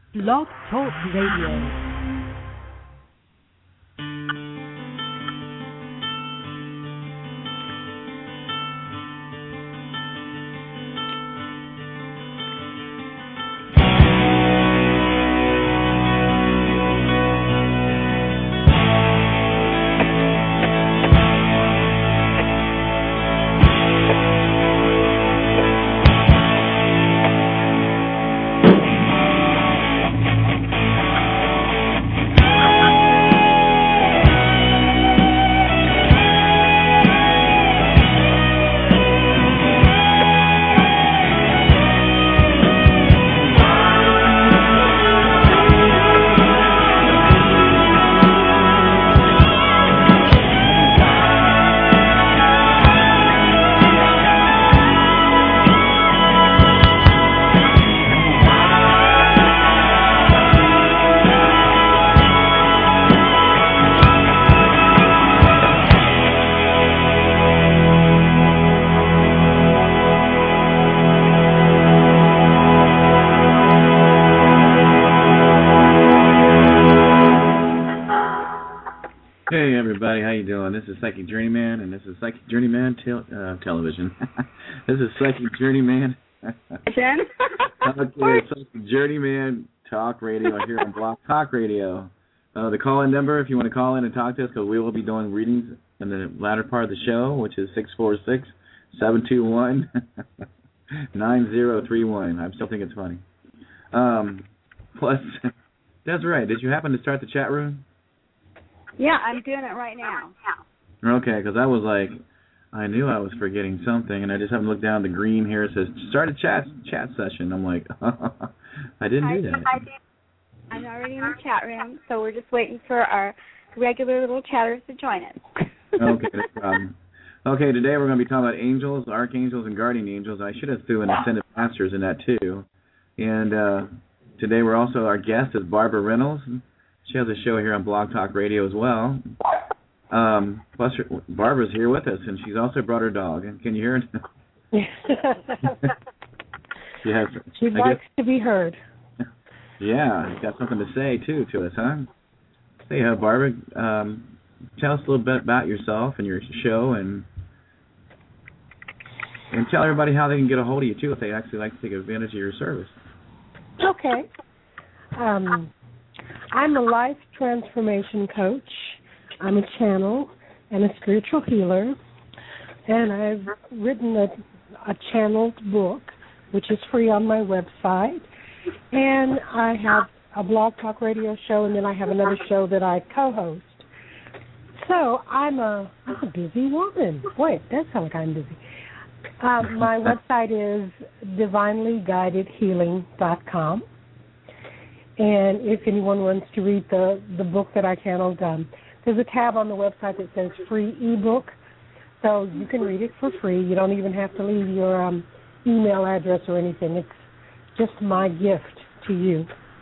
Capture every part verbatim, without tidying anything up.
Blog Talk Radio. This is Psychic Journeyman, and this is Psychic Journeyman tel- uh, Television. This is Psychic Journeyman. Jen? Okay, Psychic Journeyman Talk Radio here on Block Talk Radio. Uh, the call-in number, if you want to call in and talk to us, because we will be doing readings in the latter part of the show, which is six four six, seven two one, nine zero three one. I still think it's funny. Um, plus, that's right. Did you happen to start the chat room? Yeah, I'm doing it right now. Okay, because I was like, I knew I was forgetting something, and I just haven't looked down the green here. It says, start a chat chat session. I'm like, I didn't do that. I did. I'm already in the chat room, so we're just waiting for our regular little chatters to join us. Okay, no problem. Okay, today we're going to be talking about angels, archangels, and guardian angels. I should have threw in ascended masters in that, too. And uh, today we're also, our guest is Barbara Reynolds. She has a show here on Blog Talk Radio as well. Um, plus, her, Barbara's here with us, and she's also brought her dog. Can you hear her? she has. She I likes guess, to be heard. Yeah, you've got something to say, too, to us, huh? Hey, uh, Barbara, um, tell us a little bit about yourself and your show, and and tell everybody how they can get a hold of you, too, if they actually like to take advantage of your service. Okay. Um... I'm a life transformation coach. I'm a channel and a spiritual healer. And I've written a, a channeled book, which is free on my website. And I have a Blog Talk Radio show, and then I have another show that I co-host. So I'm a, I'm a busy woman. Wait, that sounds like I'm busy. Uh, my website is divinely guided healing dot com. And if anyone wants to read the, the book that I channeled, um, there's a tab on the website that says free ebook, so you can read it for free. You don't even have to leave your um, email address or anything. It's just my gift to you.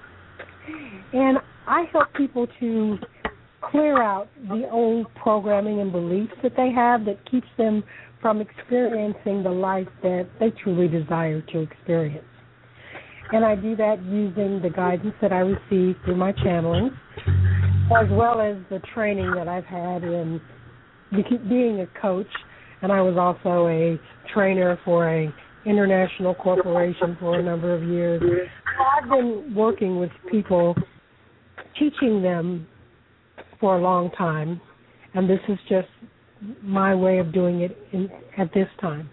And I help people to clear out the old programming and beliefs that they have that keeps them from experiencing the life that they truly desire to experience. And I do that using the guidance that I receive through my channeling, as well as the training that I've had in being a coach. And I was also a trainer for a international corporation for a number of years. So I've been working with people, teaching them for a long time, and this is just my way of doing it in, at this time.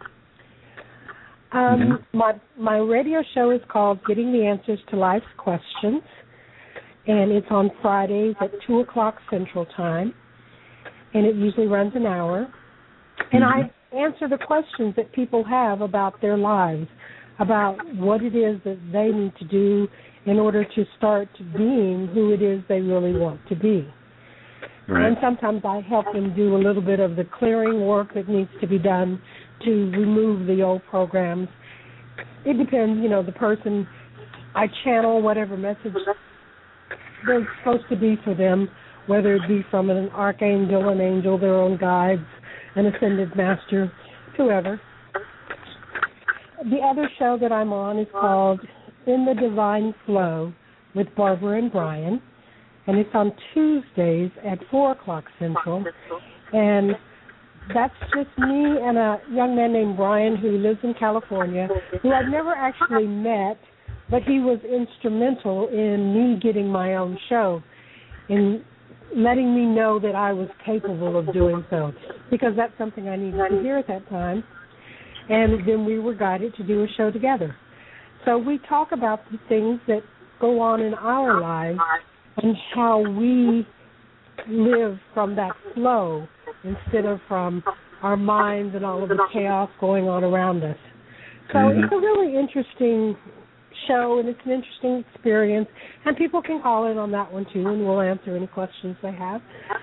Um, mm-hmm. My my radio show is called Getting the Answers to Life's Questions, and it's on Fridays at two o'clock Central Time, and it usually runs an hour. And mm-hmm. I answer the questions that people have about their lives, about what it is that they need to do in order to start being who it is they really want to be. Right. And sometimes I help them do a little bit of the clearing work that needs to be done to remove the old programs. It depends, you know, the person, I channel whatever message they're supposed to be for them, whether it be from an archangel, an angel, their own guides, an ascended master, whoever. The other show that I'm on is called In the Divine Flow, with Barbara and Brian, and it's on Tuesdays at four o'clock Central. And that's just me and a young man named Brian who lives in California, who I've never actually met, but he was instrumental in me getting my own show, in letting me know that I was capable of doing so, because that's something I needed to hear at that time. And then we were guided to do a show together. So we talk about the things that go on in our lives and how we live from that flow instead of from our minds and all of the chaos going on around us. So mm-hmm. it's a really interesting show, and it's an interesting experience, and people can call in on that one too, and we'll answer any questions they have.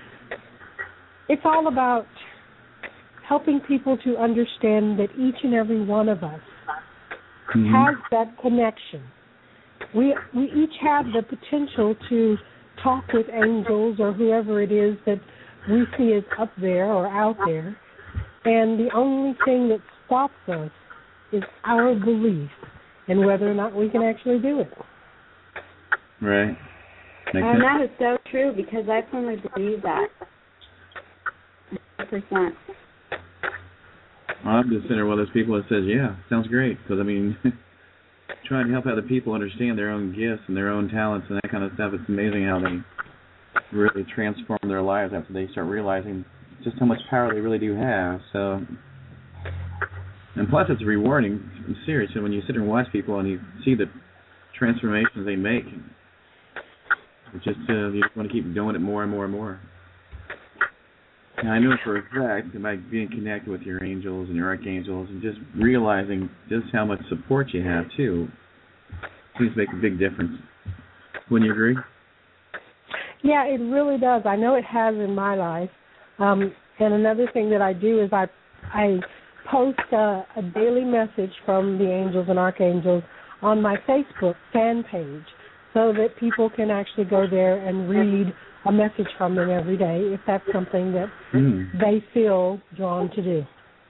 It's all about helping people to understand that each and every one of us mm-hmm. has that connection. We we each have the potential to talk with angels or whoever it is that we see is up there or out there, and the only thing that stops us is our belief in whether or not we can actually do it. Right. Makes and sense. that is so true, because I firmly believe that. one hundred percent. Well, I'm just sitting there with those people that says, yeah, sounds great, because, I mean, trying to help other people understand their own gifts and their own talents and that kind of stuff, it's amazing how they really transform their lives after they start realizing just how much power they really do have. So, and plus it's rewarding, I'm serious, when you sit and watch people and you see the transformations they make, it's just, uh, you just want to keep doing it more and more and more. Now, I know for a fact that by being connected with your angels and your archangels and just realizing just how much support you have, too, seems to make a big difference. Wouldn't you agree? Yeah, it really does. I know it has in my life. Um, and another thing that I do is I I post a, a daily message from the angels and archangels on my Facebook fan page so that people can actually go there and read a message from them every day if that's something that mm. they feel drawn to do.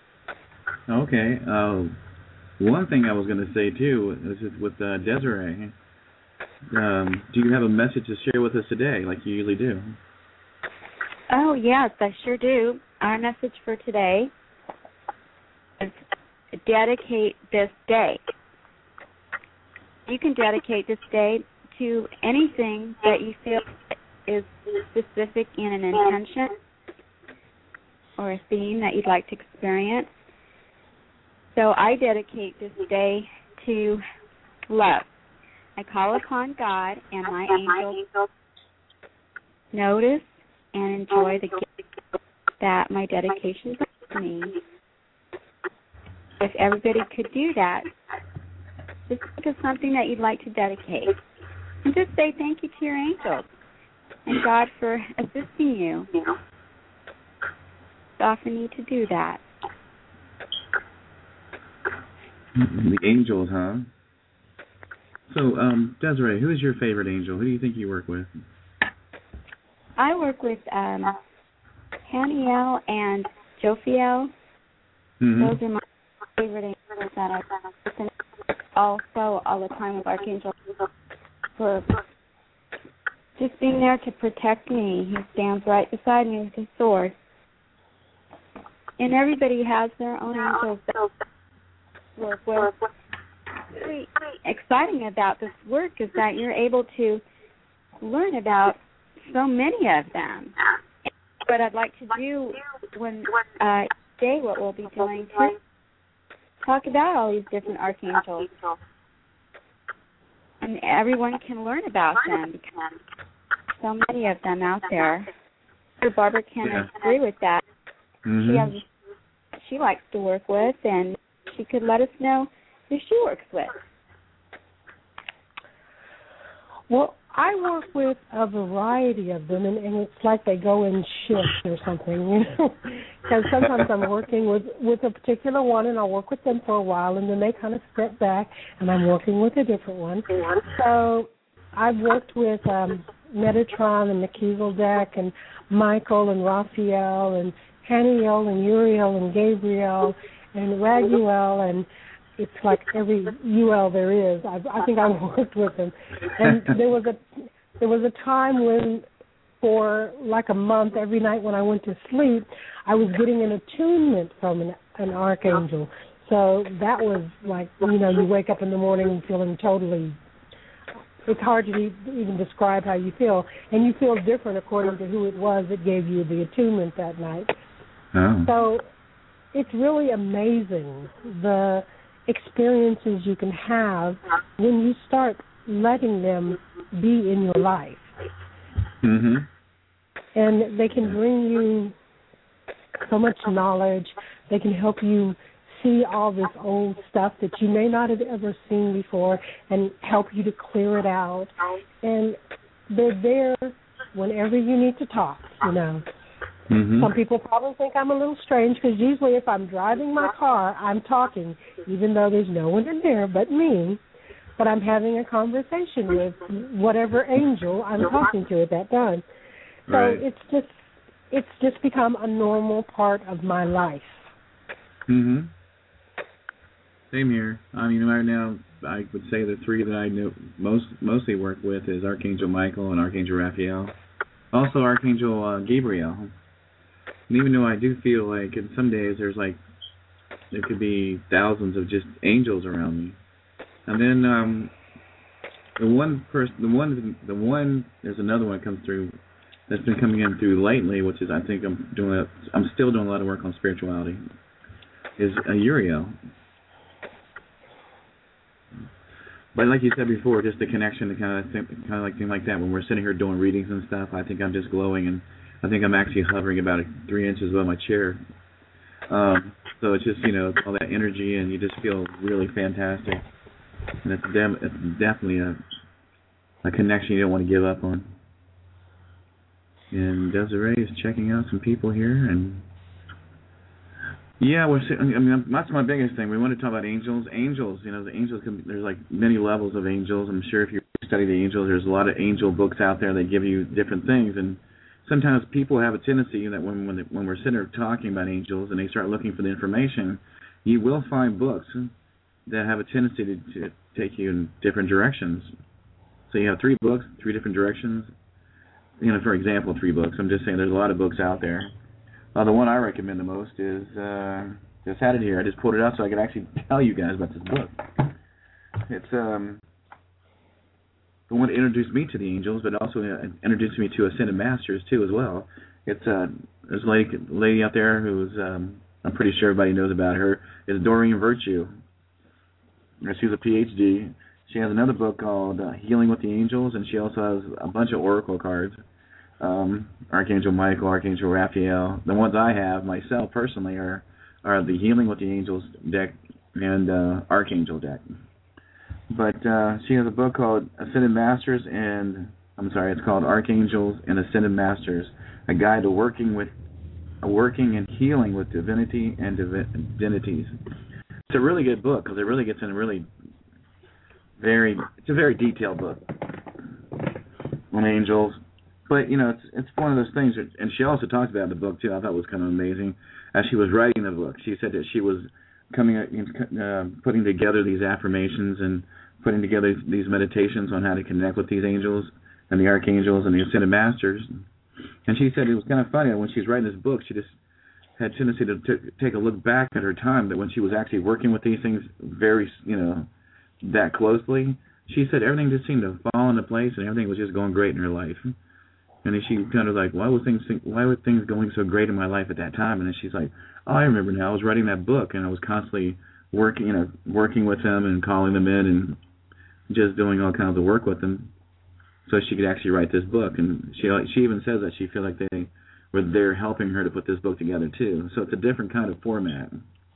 Okay. Uh, one thing I was going to say, too, is with uh, Desiree. Um, do you have a message to share with us today, like you usually do? Oh, yes, I sure do. Our message for today is dedicate this day. You can dedicate this day to anything that you feel is specific in an intention or a theme that you'd like to experience. So I dedicate this day to love. I call upon God and my angels notice and enjoy the gift that my dedication brings to me. If everybody could do that, just think of something that you'd like to dedicate. And just say thank you to your angels and God for assisting you. You often need to do that. The angels, huh? So, um, Desiree, who is your favorite angel? Who do you think you work with? I work with um, Haniel and Jophiel. Mm-hmm. Those are my favorite angels that I listen to also all the time with Archangel for just being there to protect me. He stands right beside me with his sword. And everybody has their own angels that work with. Really exciting about this work is that you're able to learn about so many of them. What I'd like to do when uh, today, what we'll be doing, is talk about all these different archangels, and everyone can learn about them because so many of them out there. So Barbara can yeah. agree with that. Mm-hmm. She has, she likes to work with, and she could let us know who she works with. Well, I work with a variety of them, and, and it's like they go in shifts or something, you know. Because sometimes I'm working with, with a particular one, and I'll work with them for a while, and then they kind of step back, and I'm working with a different one. So I've worked with um, Metatron and Melchizedek and Michael and Raphael and Haniel and Uriel and Gabriel and Raguel and it's like every U L there is. I, I think I worked with them, and there was a there was a time when, for like a month, every night when I went to sleep, I was getting an attunement from an, an archangel. So that was like, you know, you wake up in the morning feeling totally, it's hard to even describe how you feel. And you feel different according to who it was that gave you the attunement that night. Oh. So it's really amazing the experiences you can have when you start letting them be in your life. Mm-hmm. And they can bring you so much knowledge. They can help you see all this old stuff that you may not have ever seen before and help you to clear it out. And they're there whenever you need to talk, you know. Mm-hmm. Some people probably think I'm a little strange because usually if I'm driving my car, I'm talking, even though there's no one in there but me. But I'm having a conversation with whatever angel I'm talking to at that time. So right. it's just it's just become a normal part of my life. Mm-hmm. Same here. I mean, right now, I would say the three that I know most mostly work with is Archangel Michael and Archangel Raphael. Also Archangel uh, Gabriel. And even though I do feel like in some days there's like, there could be thousands of just angels around me. And then um, the one person, the one, the one, there's another one that comes through that's been coming in through lately, which is I think I'm doing, a, I'm still doing a lot of work on spirituality, is uh, Uriel. But like you said before, just the connection, the kind of thing, kind of like thing like that. When we're sitting here doing readings and stuff, I think I'm just glowing, and I think I'm actually hovering about three inches above my chair. Um, so it's just, you know, all that energy, and you just feel really fantastic. And it's, dem- it's definitely a a connection you don't want to give up on. And Desiree is checking out some people here, and yeah, we're. I mean, that's my biggest thing. We want to talk about angels. Angels, you know, the angels. Can, there's like many levels of angels. I'm sure if you study the angels, there's a lot of angel books out there that give you different things. And sometimes people have a tendency that when when, they, when we're sitting there talking about angels and they start looking for the information, you will find books that have a tendency to, to take you in different directions. So you have three books, three different directions. You know, for example, three books. I'm just saying there's a lot of books out there. Uh, the one I recommend the most is, uh, just had it here. I just pulled it out so I could actually tell you guys about this book. It's um, the one that introduced me to the angels, but also uh, introduced me to Ascended Masters, too, as well. It's uh, there's a lady, lady out there who's, um, I'm pretty sure everybody knows about her, is Doreen Virtue. She's a P H D. She has another book called uh, Healing with the Angels, and she also has a bunch of oracle cards. Um, Archangel Michael, Archangel Raphael. The ones I have myself personally are are the Healing with the Angels deck and uh, Archangel deck. But uh, she has a book called Ascended Masters, and I'm sorry, it's called Archangels and Ascended Masters: A Guide to Working with, uh, Working and Healing with Divinity and Divi- Divinities. It's a really good book because it really gets in a really very. It's a very detailed book on angels. But, you know, it's it's one of those things, that, and she also talked about in the book, too, I thought was kind of amazing. As she was writing the book, she said that she was coming, uh, putting together these affirmations and putting together these meditations on how to connect with these angels and the archangels and the Ascended Masters. And she said it was kind of funny, when she was writing this book, she just had a tendency to t- take a look back at her time, that when she was actually working with these things very, you know, that closely, she said everything just seemed to fall into place and everything was just going great in her life. And then she kind of like, why was things why were things going so great in my life at that time? And then she's like, oh, I remember now. I was writing that book, and I was constantly working, you know, working with them and calling them in and just doing all kinds of work with them, so she could actually write this book. And she she even says that she felt like they were there helping her to put this book together too. So it's a different kind of format.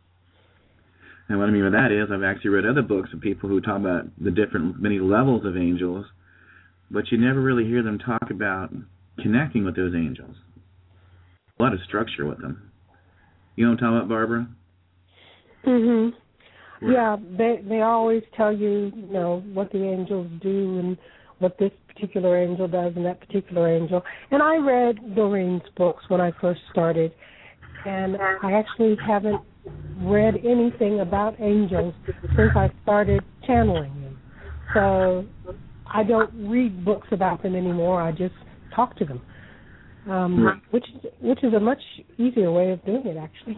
And what I mean by that is, I've actually read other books of people who talk about the different many levels of angels, but you never really hear them talk about connecting with those angels. A lot of structure with them. You know what I'm talking about, Barbara? Mhm. Yeah, they they always tell you, you know, what the angels do and what this particular angel does and that particular angel. And I read Doreen's books when I first started, and I actually haven't read anything about angels since I started channeling them. So I don't read books about them anymore. I just talk to them, um, right. which which is a much easier way of doing it, actually.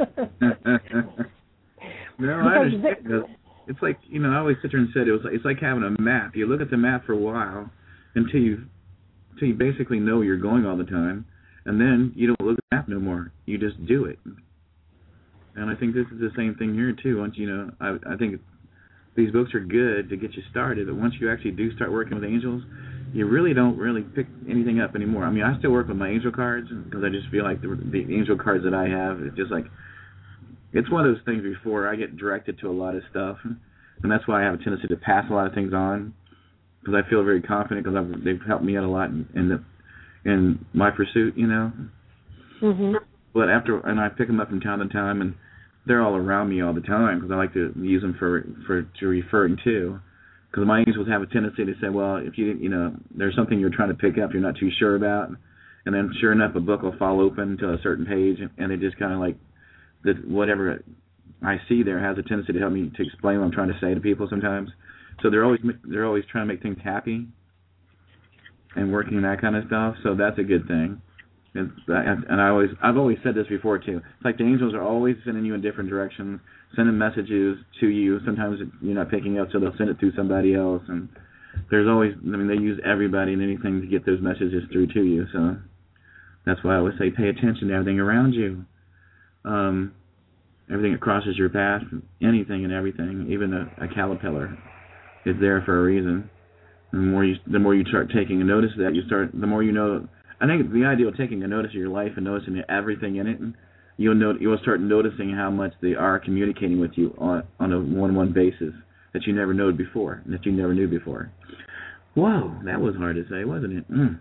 No, I understand. It's like, you know, I always sit there and said it was like, it's like having a map. You look at the map for a while until you until you basically know where you're going all the time, and then you don't look at the map no more. You just do it. And I think this is the same thing here too. Once you know, I, I think these books are good to get you started, but once you actually do start working with angels, you really don't really pick anything up anymore. I mean, I still work with my angel cards because I just feel like the, the angel cards that I have, it's just like, it's one of those things before I get directed to a lot of stuff, and that's why I have a tendency to pass a lot of things on, because I feel very confident because they've helped me out a lot in, in the in my pursuit, you know. Mhm. But after, and I pick them up from time to time, and they're all around me all the time because I like to use them for for to refer to. Because my angels have a tendency to say, well, if you you know there's something you're trying to pick up, you're not too sure about, and then sure enough, a book will fall open to a certain page, and it just kind of like that whatever I see there has a tendency to help me to explain what I'm trying to say to people sometimes. So they're always they're always trying to make things happy and working that kind of stuff. So that's a good thing. And, and I always I've always said this before too. It's like the angels are always sending you in different directions, sending messages to you. Sometimes you're not picking up, so they'll send it through somebody else. And there's always, I mean, they use everybody and anything to get those messages through to you. So that's why I always say pay attention to everything around you. Um, everything that crosses your path, anything and everything, even a, a caterpillar, is there for a reason. And the more you, the more you start taking a notice of that, you start, the more you know. I think the idea of taking a notice of your life and noticing everything in it, you'll know, you'll start noticing how much they are communicating with you on on a one-on-one basis that you never knew before, that you never knew before. Whoa, that was hard to say, wasn't it? Mm.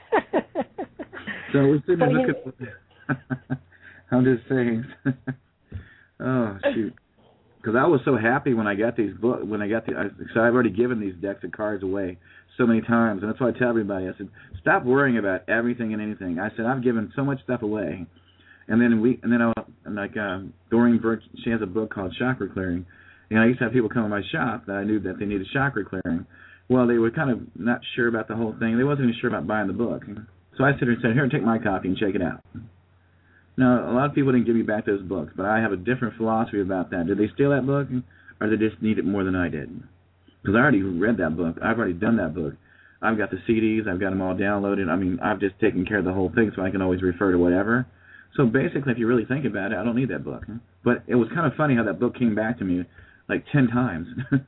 So we're sitting there looking. I'm just saying. Oh shoot! Because I was so happy when I got these books. When I got the, so I've already given these decks of cards away so many times, and that's why I tell everybody. I said, stop worrying about everything and anything. I said, I've given so much stuff away, and then we, and then I, and like uh, Doreen Burke, she has a book called Chakra Clearing, and I used to have people come to my shop that I knew that they needed chakra clearing. Well, they were kind of not sure about the whole thing. They wasn't even sure about buying the book, so I sit there and said, here, take my copy and check it out. Now, a lot of people didn't give me back those books, but I have a different philosophy about that. Did they steal that book, or did they just need it more than I did? Because I already read that book. I've already done that book. I've got the C Ds. I've got them all downloaded. I mean, I've just taken care of the whole thing so I can always refer to whatever. So basically, if you really think about it, I don't need that book. But it was kind of funny how that book came back to me like ten times.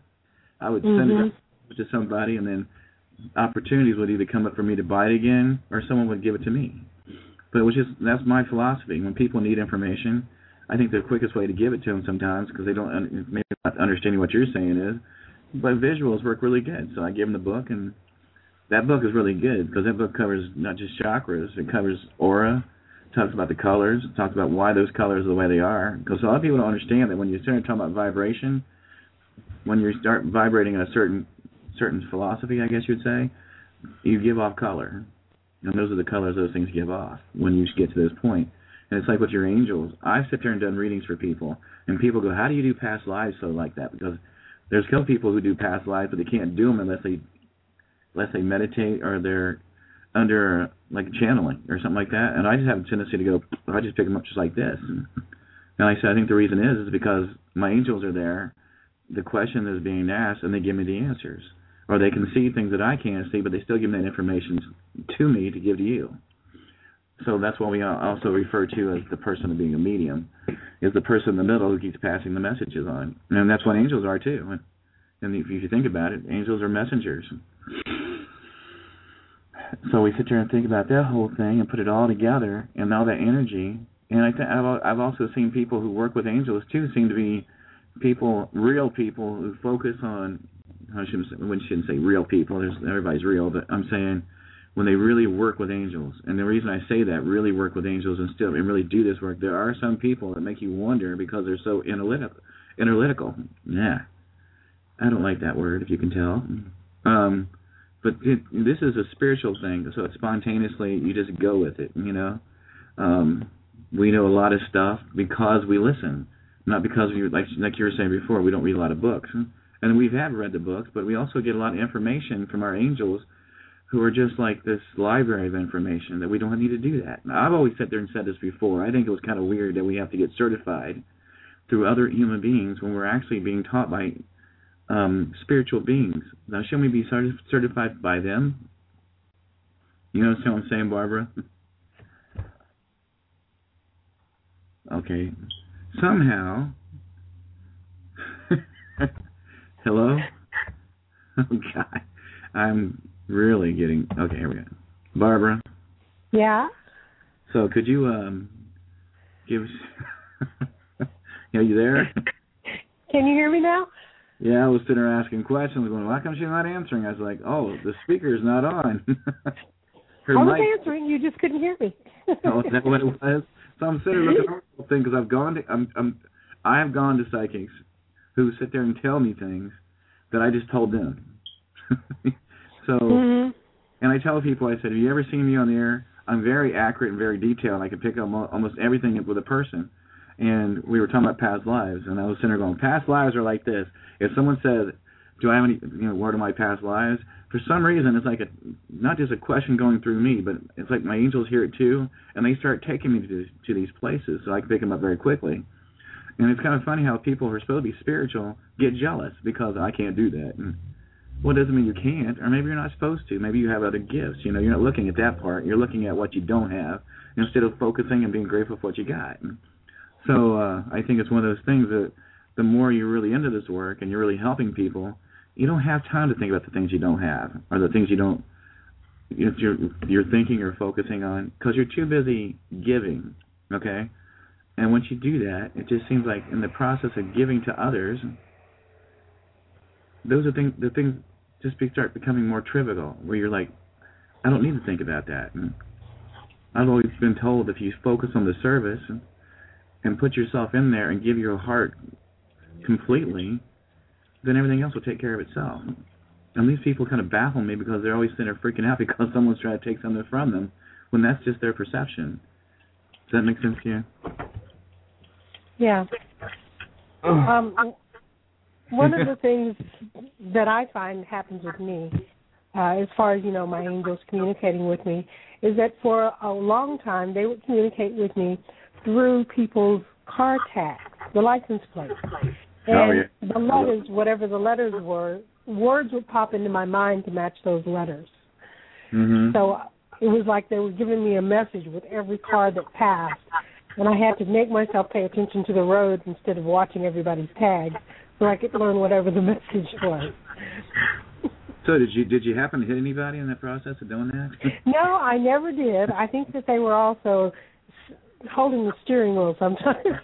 I would send mm-hmm. it to somebody, and then opportunities would either come up for me to buy it again, or someone would give it to me. But it was just, that's my philosophy. When people need information, I think the quickest way to give it to them sometimes, because they don't, maybe not understanding what you're saying is, but visuals work really good. So I give them the book, and that book is really good, because that book covers not just chakras, it covers aura, talks about the colors, it talks about why those colors are the way they are. Because a lot of people don't understand that when you start talking about vibration, when you start vibrating in a certain certain philosophy, I guess you'd say, you give off color. And those are the colors those things give off when you get to this point. And it's like with your angels. I've sit there and done readings for people, and people go, how do you do past lives so like that? Because there's some people who do past lives, but they can't do them unless they unless they meditate or they're under, like, channeling or something like that. And I just have a tendency to go, I just pick them up just like this. And, and I said, I think the reason is, is because my angels are there, the question is being asked, and they give me the answers. Or they can see things that I can't see, but they still give me that information to me to give to you. So that's what we also refer to as the person of being a medium, is the person in the middle who keeps passing the messages on. And that's what angels are, too. And if you think about it, angels are messengers. So we sit there and think about that whole thing and put it all together and all that energy. And I think I've, I've also seen people who work with angels, too, seem to be people, real people who focus on, I shouldn't say, we shouldn't say real people. There's, everybody's real, but I'm saying when they really work with angels. And the reason I say that, really work with angels and still and really do this work, there are some people that make you wonder because they're so analytical. Analytical. Yeah. I don't like that word, if you can tell. Um, but it, this is a spiritual thing, so it's spontaneously, you just go with it, you know. Um, we know a lot of stuff because we listen. Not because you like like you were saying before, we don't read a lot of books, and we have read the books, but we also get a lot of information from our angels, who are just like this library of information that we don't need to do that. Now, I've always sat there and said this before. I think it was kind of weird that we have to get certified through other human beings when we're actually being taught by um, spiritual beings. Now, shouldn't we be certi- certified by them? You know what I'm saying, Barbara? Okay. Somehow, hello? Oh, God. I'm really getting, okay, here we go. Barbara? Yeah? So could you um, give us, are you there? Can you hear me now? Yeah, I was sitting there asking questions, going, why come she's not answering? I was like, oh, the speaker's not on. Her I was mic. answering, you just couldn't hear me. Oh, is that what it was? So I'm sitting looking at the whole thing because I've gone to I'm, I'm I have gone to psychics who sit there and tell me things that I just told them. So, mm-hmm. and I tell people, I said, have you ever seen me on the air? I'm very accurate and very detailed. I can pick up almost everything with a person. And we were talking about past lives, and I was sitting there going, past lives are like this. If someone said, do I have any, you know, word of my past lives? For some reason, it's like a, not just a question going through me, but it's like my angels hear it too, and they start taking me to, to these places, so I can pick them up very quickly. And it's kind of funny how people who are supposed to be spiritual get jealous because I can't do that. And, well, it doesn't mean you can't, or maybe you're not supposed to. Maybe you have other gifts. You know, you're not looking at that part. You're looking at what you don't have instead of focusing and being grateful for what you got. And so uh, I think it's one of those things that the more you're really into this work and you're really helping people, you don't have time to think about the things you don't have or the things you don't, if you're, you're thinking or focusing on, because you're too busy giving, okay? And once you do that, it just seems like in the process of giving to others, those are things, the things just be, start becoming more trivial, where you're like, I don't need to think about that. And I've always been told if you focus on the service and, and put yourself in there and give your heart completely, then everything else will take care of itself. And these people kind of baffle me because they're always sitting there freaking out because someone's trying to take something from them when that's just their perception. Does that make sense to you? Yeah. Um, one of the things that I find happens with me, uh, as far as, you know, my angels communicating with me, is that for a long time they would communicate with me through people's car tags, the license plates. And oh, yeah. the letters, whatever the letters were, words would pop into my mind to match those letters. Mm-hmm. So it was like they were giving me a message with every car that passed, and I had to make myself pay attention to the road instead of watching everybody's tags so I could learn whatever the message was. So did you did you happen to hit anybody in that process of doing that? No, I never did. I think that they were also holding the steering wheel sometimes.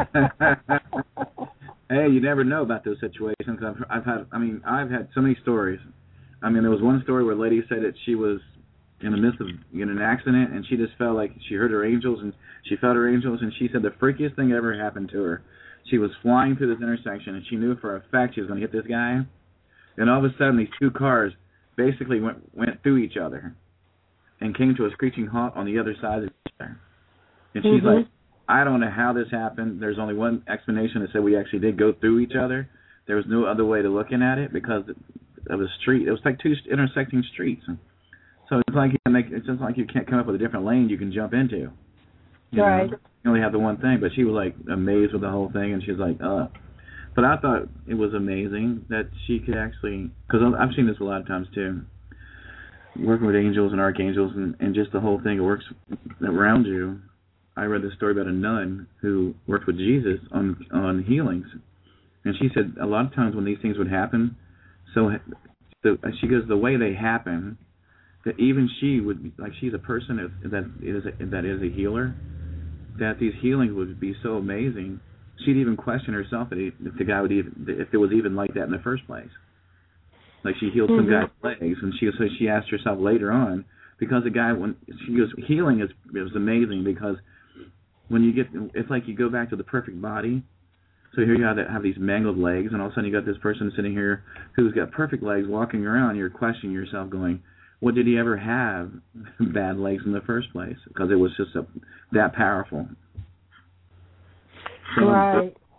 Hey, you never know about those situations. I've, I've had, I mean, I've had so many stories. I mean, there was one story where a lady said that she was in the midst of in an accident, and she just felt like she heard her angels, and she felt her angels, and she said the freakiest thing ever happened to her. She was flying through this intersection, and she knew for a fact she was going to hit this guy, and all of a sudden these two cars basically went went through each other and came to a screeching halt on the other side of each other. And she's mm-hmm. like, I don't know how this happened. There's only one explanation that said we actually did go through each other. There was no other way to looking at it because of the street. It was like two intersecting streets. So it's like you can make, it's just like you can't come up with a different lane you can jump into. You right. know? You only have the one thing. But she was like amazed with the whole thing, and she was like, uh. But I thought it was amazing that she could actually, because I've seen this a lot of times too, working with angels and archangels and, and just the whole thing, it works around you. I read this story about a nun who worked with Jesus on on healings, and she said a lot of times when these things would happen, so the, she goes, the way they happen, that even she would be, like she's a person that is a, that is a healer, that these healings would be so amazing, she'd even question herself that he, if the guy would even if it was even like that in the first place. Like she healed mm-hmm. some guy's legs, and she so she asked herself later on, because the guy when she goes healing is is amazing because when you get, it's like you go back to the perfect body. So here you have, have these mangled legs, and all of a sudden you got this person sitting here who's got perfect legs walking around. You're questioning yourself going, what did he ever have bad legs in the first place? Because it was just a, that powerful. So right.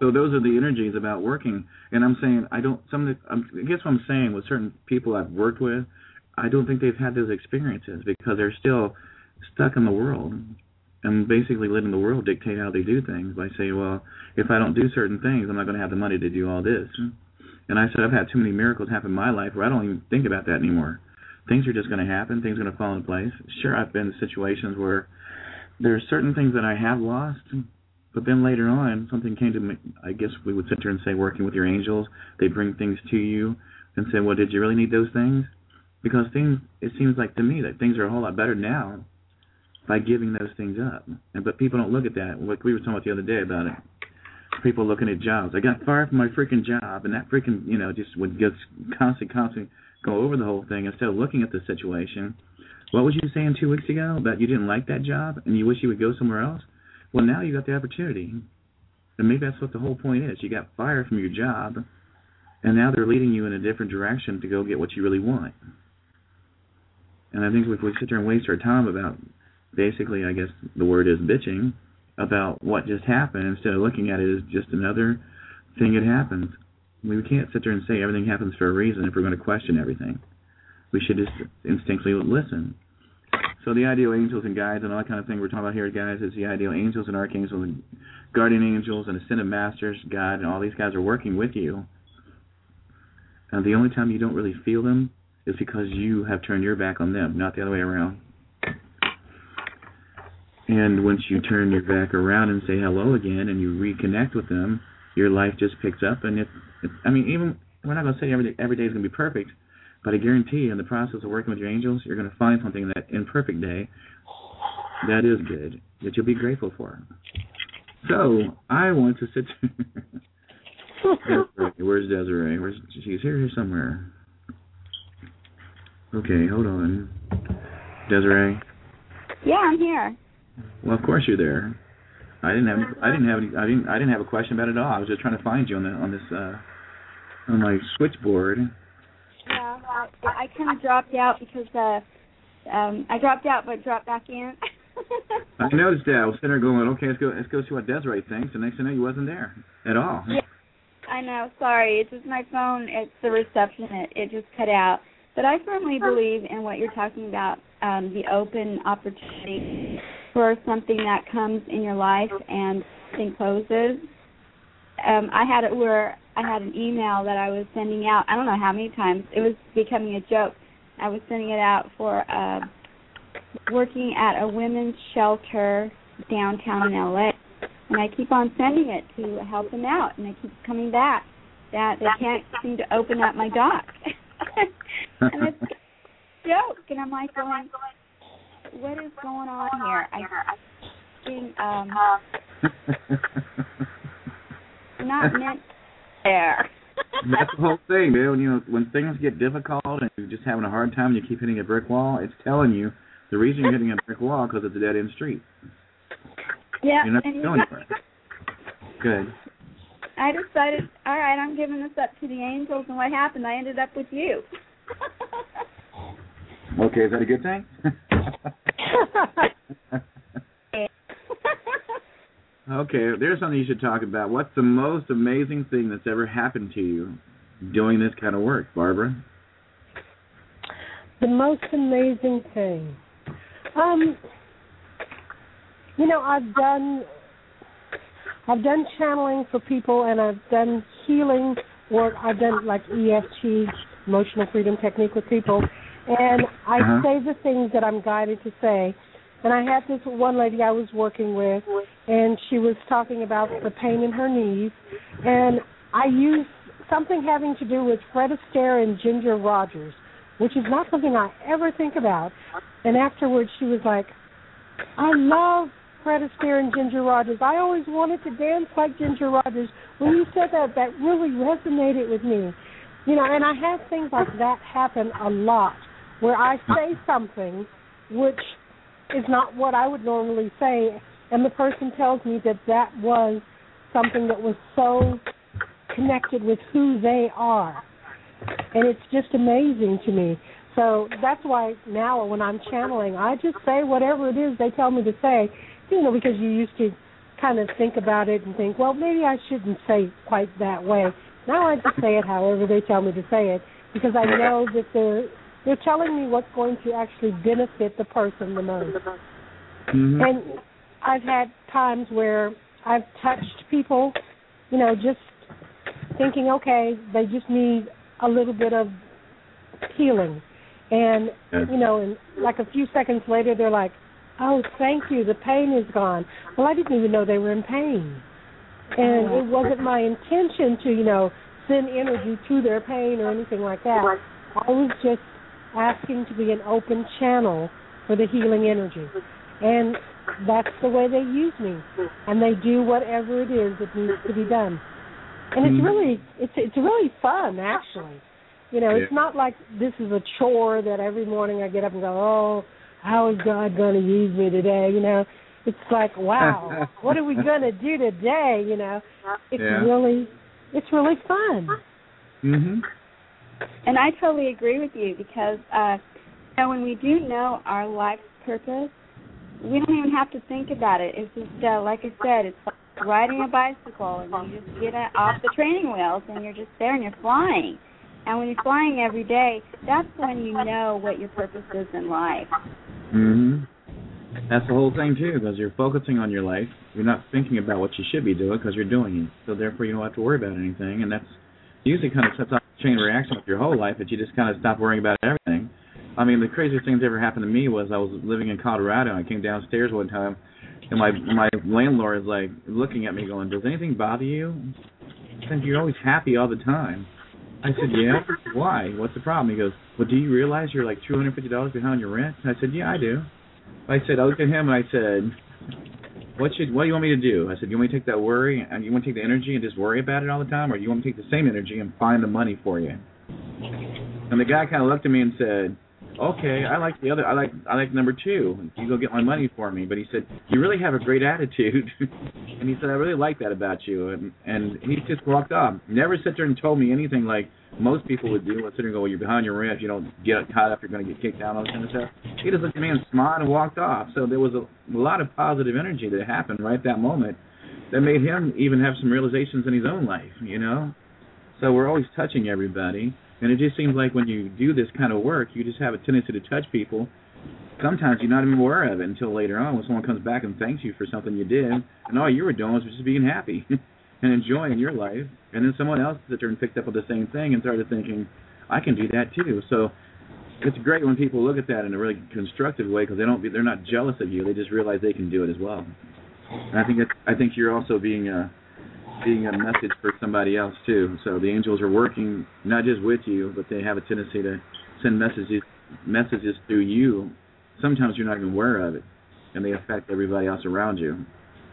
So those are the energies about working. And I'm saying I don't. Some of the, I'm, I guess what I'm saying with certain people I've worked with, I don't think they've had those experiences because they're still stuck in the world and basically letting the world dictate how they do things by saying, well, if I don't do certain things, I'm not going to have the money to do all this. And I said I've had too many miracles happen in my life where I don't even think about that anymore. Things are just going to happen. Things are going to fall into place. Sure, I've been in situations where there are certain things that I have lost, but then later on, something came to me. I guess we would sit there and say, working with your angels, they bring things to you and say, well, did you really need those things? Because things, it seems like to me that things are a whole lot better now by giving those things up. And, but people don't look at that. Like we were talking about the other day about it. People looking at jobs. I got fired from my freaking job, and that freaking, you know, just would just constantly, constantly go over the whole thing instead of looking at the situation. What was you saying two weeks ago about you didn't like that job and you wish you would go somewhere else? Well, now you got the opportunity. And maybe that's what the whole point is. You got fired from your job, and now they're leading you in a different direction to go get what you really want. And I think if we sit there and waste our time about basically, I guess the word is bitching, about what just happened instead of looking at it as just another thing that happens. We can't sit there and say everything happens for a reason if we're going to question everything. We should just instinctively listen. So the ideal angels and guides and all that kind of thing we're talking about here, guys, is the ideal angels and archangels and guardian angels and ascended masters, God, and all these guys are working with you. And the only time you don't really feel them is because you have turned your back on them, not the other way around. And once you turn your back around and say hello again and you reconnect with them, your life just picks up. And it, it I mean, even we're not going to say every day, every day is going to be perfect, but I guarantee you in the process of working with your angels, you're going to find something that imperfect day that is good, that you'll be grateful for. So I want to sit Desiree. Where's Desiree? Where's she's here, here somewhere. Okay, hold on. Desiree? Yeah, I'm here. Well, of course you're there. I didn't have any, I didn't have any, I didn't I didn't have a question about it at all. I was just trying to find you on the on this uh, on my switchboard. Yeah, I, I kind of dropped out because uh, um, I dropped out but dropped back in. I noticed that. I was sitting there going, okay, let's go let's go see what Desiree thinks. And next thing I know, you wasn't there at all. Yeah, I know. Sorry, it's just my phone. It's the reception. It it just cut out. But I firmly believe in what you're talking about, um, the open opportunity for something that comes in your life and something closes. Um, I had it where I had an email that I was sending out. I don't know how many times. It was becoming a joke. I was sending it out for uh, working at a women's shelter downtown in L A And I keep on sending it to help them out, and it keeps coming back that they can't seem to open up my dock. And it's a joke, and I'm like going, what is going on here? I think um, not meant there. That's the whole thing, man. When, you know, when things get difficult and you're just having a hard time and you keep hitting a brick wall, it's telling you the reason you're hitting a brick wall because it's a dead-end street. Yeah. You're not going anywhere. Good. I decided, all right, I'm giving this up to the angels, and what happened? I ended up with you. Okay, is that a good thing? Okay, there's something you should talk about. What's the most amazing thing that's ever happened to you doing this kind of work, Barbara? The most amazing thing. Um, you know, I've done... I've done channeling for people, and I've done healing work. I've done, like, E F T, emotional freedom technique with people, and I uh-huh. say the things that I'm guided to say. And I had this one lady I was working with, and she was talking about the pain in her knees, and I used something having to do with Fred Astaire and Ginger Rogers, which is not something I ever think about. And afterwards, she was like, I love Fred Astaire and Ginger Rogers. I always wanted to dance like Ginger Rogers. When you said that, that really resonated with me. You know, and I have things like that happen a lot, where I say something which is not what I would normally say, and the person tells me that that was something that was so connected with who they are. And it's just amazing to me. So that's why now when I'm channeling, I just say whatever it is they tell me to say, you know, because you used to kind of think about it and think, well, maybe I shouldn't say it quite that way. Now I just say it however they tell me to say it, because I know that they're they're telling me what's going to actually benefit the person the most. Mm-hmm. And I've had times where I've touched people, you know, just thinking, okay, they just need a little bit of healing. And, you know, and like a few seconds later, they're like, oh, thank you, the pain is gone. Well, I didn't even know they were in pain. And it wasn't my intention to, you know, send energy to their pain or anything like that. I was just asking to be an open channel for the healing energy. And that's the way they use me. And they do whatever it is that needs to be done. And it's really, it's it's really fun, actually. You know, it's not like this is a chore that every morning I get up and go, oh, how is God going to use me today, you know? It's like, wow, what are we going to do today, you know? It's yeah. really, it's really fun. Mm-hmm. And I totally agree with you because, uh, you know, when we do know our life's purpose, we don't even have to think about it. It's just, uh, like I said, it's like riding a bicycle, and you just get off the training wheels, and you're just there, and you're flying. And when you're flying every day, that's when you know what your purpose is in life. Mm-hmm. That's the whole thing, too, because you're focusing on your life. You're not thinking about what you should be doing because you're doing it. So, therefore, you don't have to worry about anything. And that's usually kind of sets off a chain reaction with your whole life that you just kind of stop worrying about everything. I mean, the craziest thing that ever happened to me was I was living in Colorado, and I came downstairs one time, and my my landlord is, like, looking at me going, does anything bother you? I said, you're always happy all the time. I said, yeah. Why? What's the problem? He goes, well, do you realize you're like two hundred fifty dollars behind your rent? I said, yeah, I do. I said, I looked at him and I said, what should, what do you want me to do? I said, you want me to take that worry and you want to take the energy and just worry about it all the time, or do you want me to take the same energy and find the money for you? And the guy kind of looked at me and said, okay, I like the other, I like I like number two. You go get my money for me. But he said, you really have a great attitude. And he said, I really like that about you. And, and he just walked off. Never sat there and told me anything like most people would do. Let's sit there and go, well, you're behind your rent. If you don't get caught up, you're going to get kicked out, all this kind of stuff. He just looked at me and smiled and walked off. So there was a, a lot of positive energy that happened right at that moment that made him even have some realizations in his own life, you know. So we're always touching everybody. And it just seems like when you do this kind of work, you just have a tendency to touch people. Sometimes you're not even aware of it until later on when someone comes back and thanks you for something you did, and all you were doing was just being happy and enjoying your life. And then someone else sat there and picked up on the same thing and started thinking, I can do that too. So it's great when people look at that in a really constructive way because they don't, they're not jealous of you. They just realize they can do it as well. And I think that, I think you're also being a being a message for somebody else too. So the angels are working not just with you, but they have a tendency to send messages messages through you. Sometimes you're not even aware of it, and they affect everybody else around you.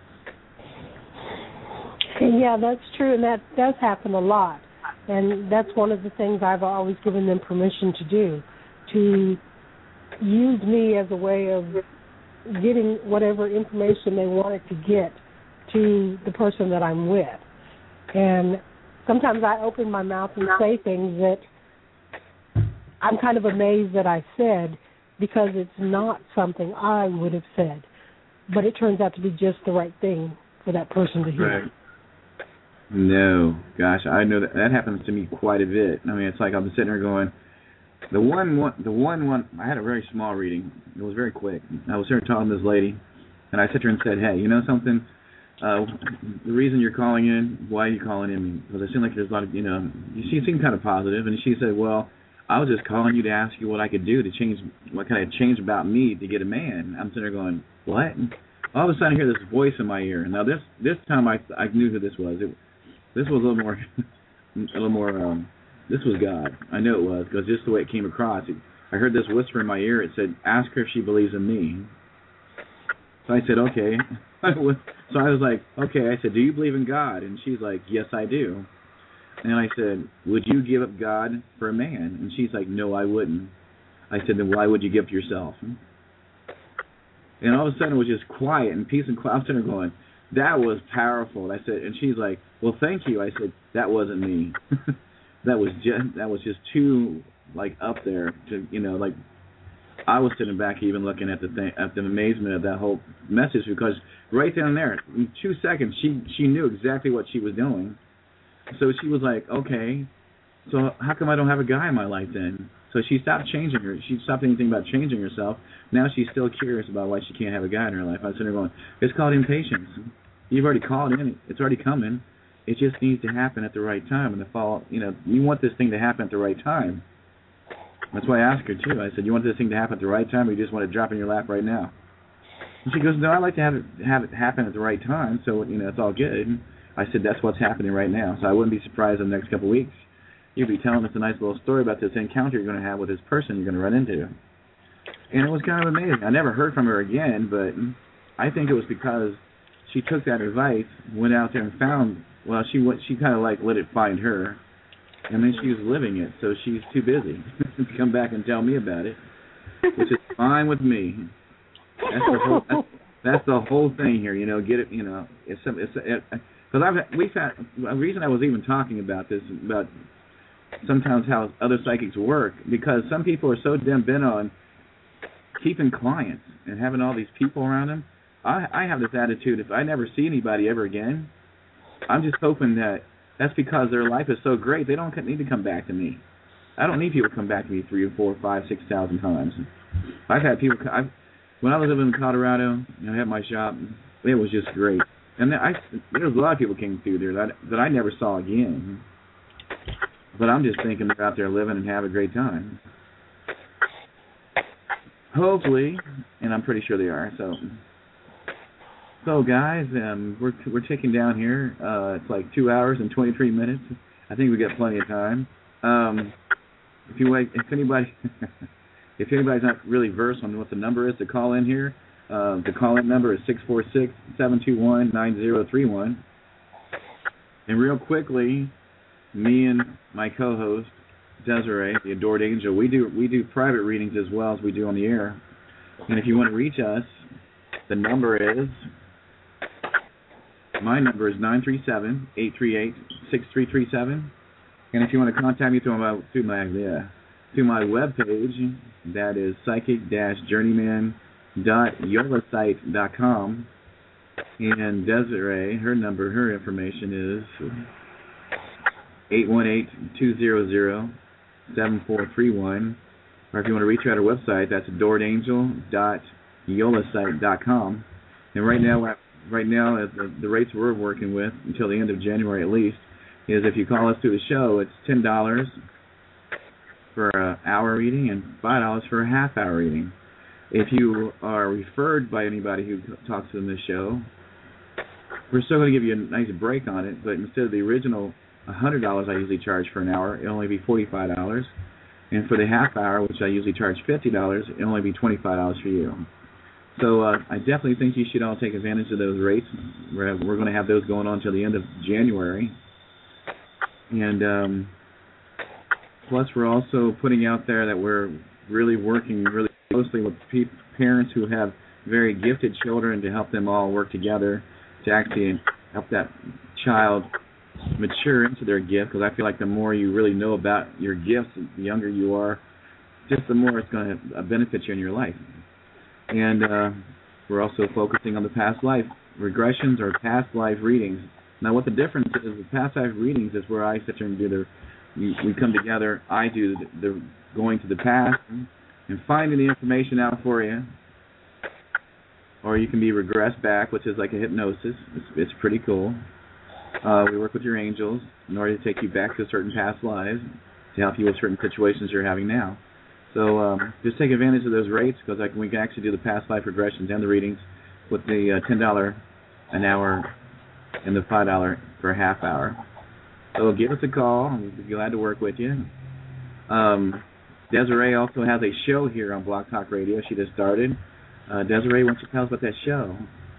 Yeah, that's true, and that does happen a lot. And that's one of the things I've always given them permission to do, to use me as a way of getting whatever information they wanted to get to the person that I'm with. And sometimes I open my mouth and say things that I'm kind of amazed that I said because it's not something I would have said. But it turns out to be just the right thing for that person to hear. Right. No. Gosh, I know that that happens to me quite a bit. I mean, it's like I'm sitting there going, the one, one the one, one, I had a very small reading. It was very quick. I was there talking to this lady, and I sat there and said, hey, you know something? Uh, the reason you're calling in, why are you calling in? Because it seemed like there's a lot of, you know, you she seemed kind of positive, and she said, well, I was just calling you to ask you what I could do to change, what kind of change about me to get a man. I'm sitting there going, what? All of a sudden I hear this voice in my ear. Now this this time I I knew who this was. It, this was a little more, a little more, um, this was God. I know it was, because just the way it came across. It, I heard this whisper in my ear. It said, ask her if she believes in me. So I said, okay. So I was like, okay. I said, do you believe in God? And she's like, yes, I do. And I said, would you give up God for a man? And she's like, no, I wouldn't. I said, then why would you give up yourself? And all of a sudden it was just quiet and peace and quiet. I'm sitting there going, that was powerful. I said, and she's like, well, thank you. I said, that wasn't me. that was just that was just too like up there to, you know, like I was sitting back even looking at the thing, at the amazement of that whole message, because right down there, in two seconds, she she knew exactly what she was doing. So she was like, okay, so how come I don't have a guy in my life then? So she stopped changing her. She stopped thinking about changing herself. Now she's still curious about why she can't have a guy in her life. I was sitting there going, it's called impatience. You've already called in. It's already coming. It just needs to happen at the right time. And the fall, you know, you want this thing to happen at the right time. That's why I asked her too. I said, you want this thing to happen at the right time, or you just want it to drop in your lap right now? And she goes, no, I like to have it have it happen at the right time. So you know, it's all good. I said, that's what's happening right now. So I wouldn't be surprised in the next couple of weeks you'll be telling us a nice little story about this encounter you're going to have with this person you're going to run into. And it was kind of amazing. I never heard from her again, but I think it was because she took that advice, went out there and found, well, she went, she kind of like let it find her, and then she was living it, so she's too busy to come back and tell me about it, which is fine with me. That's the whole, that's, that's the whole thing here, you know, get it, you know, it's some, it's, it, because I've, we've had, the reason I was even talking about this, about sometimes how other psychics work, because some people are so damn bent on keeping clients and having all these people around them. I, I have this attitude, if I never see anybody ever again, I'm just hoping that that's because their life is so great, they don't need to come back to me. I don't need people to come back to me three or four, five, six thousand times. I've had people, I've, when I was living in Colorado, and I had my shop, it was just great. And I, there was a lot of people came through there that, that I never saw again. But I'm just thinking they're out there living and have a great time. Hopefully, and I'm pretty sure they are. So, so guys, um, we're we're ticking down here. Uh, it's like two hours and twenty-three minutes. I think we got plenty of time. Um, if you if anybody if anybody's not really versed on what the number is to call in here, uh, the call-in number is six four six, seven two one, nine zero three one. And real quickly, me and my co-host Desiree, the Adored Angel, we do we do private readings as well as we do on the air. And if you want to reach us, the number is my number is nine three seven, eight three eight, six three three seven. And if you want to contact me through my through my yeah, through my webpage, that is psychic dash journeyman dot yola site dot com. And Desiree, her number, her information is eight one eight, two zero zero, seven four three one. Or if you want to reach her at her website, that's adored angel dot yola site dot com. And right now, right now, the, the rates we're working with until the end of January at least is if you call us through the show, it's ten dollars for an hour reading and five dollars for a half hour reading. If you are referred by anybody who talks in this show, we're still going to give you a nice break on it, but instead of the original one hundred dollars I usually charge for an hour, it'll only be forty-five dollars. And for the half hour, which I usually charge fifty dollars, it'll only be twenty-five dollars for you. So uh, I definitely think you should all take advantage of those rates. We're, we're going to have those going on until the end of January. And um, plus we're also putting out there that we're really working really closely with pe- parents who have very gifted children to help them all work together to actually help that child mature into their gift, because I feel like the more you really know about your gifts, the younger you are, just the more it's going to benefit you in your life. And uh, we're also focusing on the past life regressions or past life readings. Now, what the difference is, the past life readings is where I sit there and do the, we, we come together, I do the, the going to the past and finding the information out for you. Or you can be regressed back, which is like a hypnosis. It's, it's pretty cool. Uh, we work with your angels in order to take you back to certain past lives to help you with certain situations you're having now. So um, just take advantage of those rates, because like, we can actually do the past life regressions and the readings with the uh, ten dollars an hour and the five dollars for a half hour. So give us a call. We'd be glad to work with you. Um, Desiree also has a show here on Blog Talk Radio. She just started. Uh, Desiree, why don't you tell us about that show?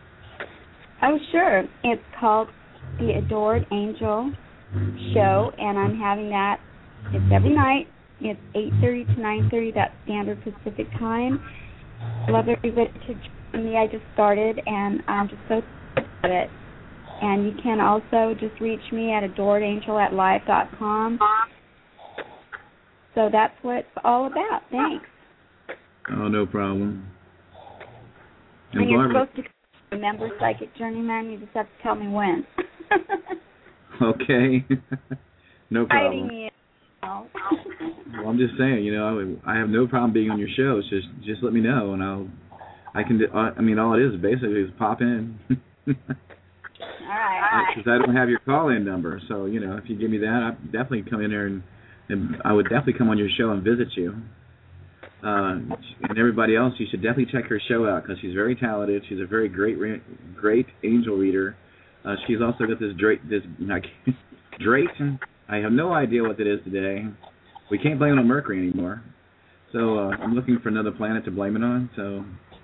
Oh, sure. It's called The Adored Angel Show, and I'm having that. It's every night. It's eight thirty to nine thirty, that's standard Pacific time. Love everybody to join me. I just started, and I'm just so excited about it. And you can also just reach me at adored angel at live dot com. So that's what it's all about. Thanks. Oh, no problem. And, and you're Barbara, supposed to remember Psychic Journeyman. You just have to tell me when. Okay. No problem. You know. Well, I'm just saying, you know, I, I have no problem being on your show. It's just, just let me know, and I'll, I can. Do, I mean, all it is basically is pop in. All right. Because I don't have your call-in number, so you know, if you give me that, I'd definitely come in there and, and I would definitely come on your show and visit you. Uh, and everybody else, you should definitely check her show out because she's very talented. She's a very great, great angel reader. Uh, she's also got this Drake, this like, Drayton. I have no idea what that is today. We can't blame it on Mercury anymore. So uh, I'm looking for another planet to blame it on. So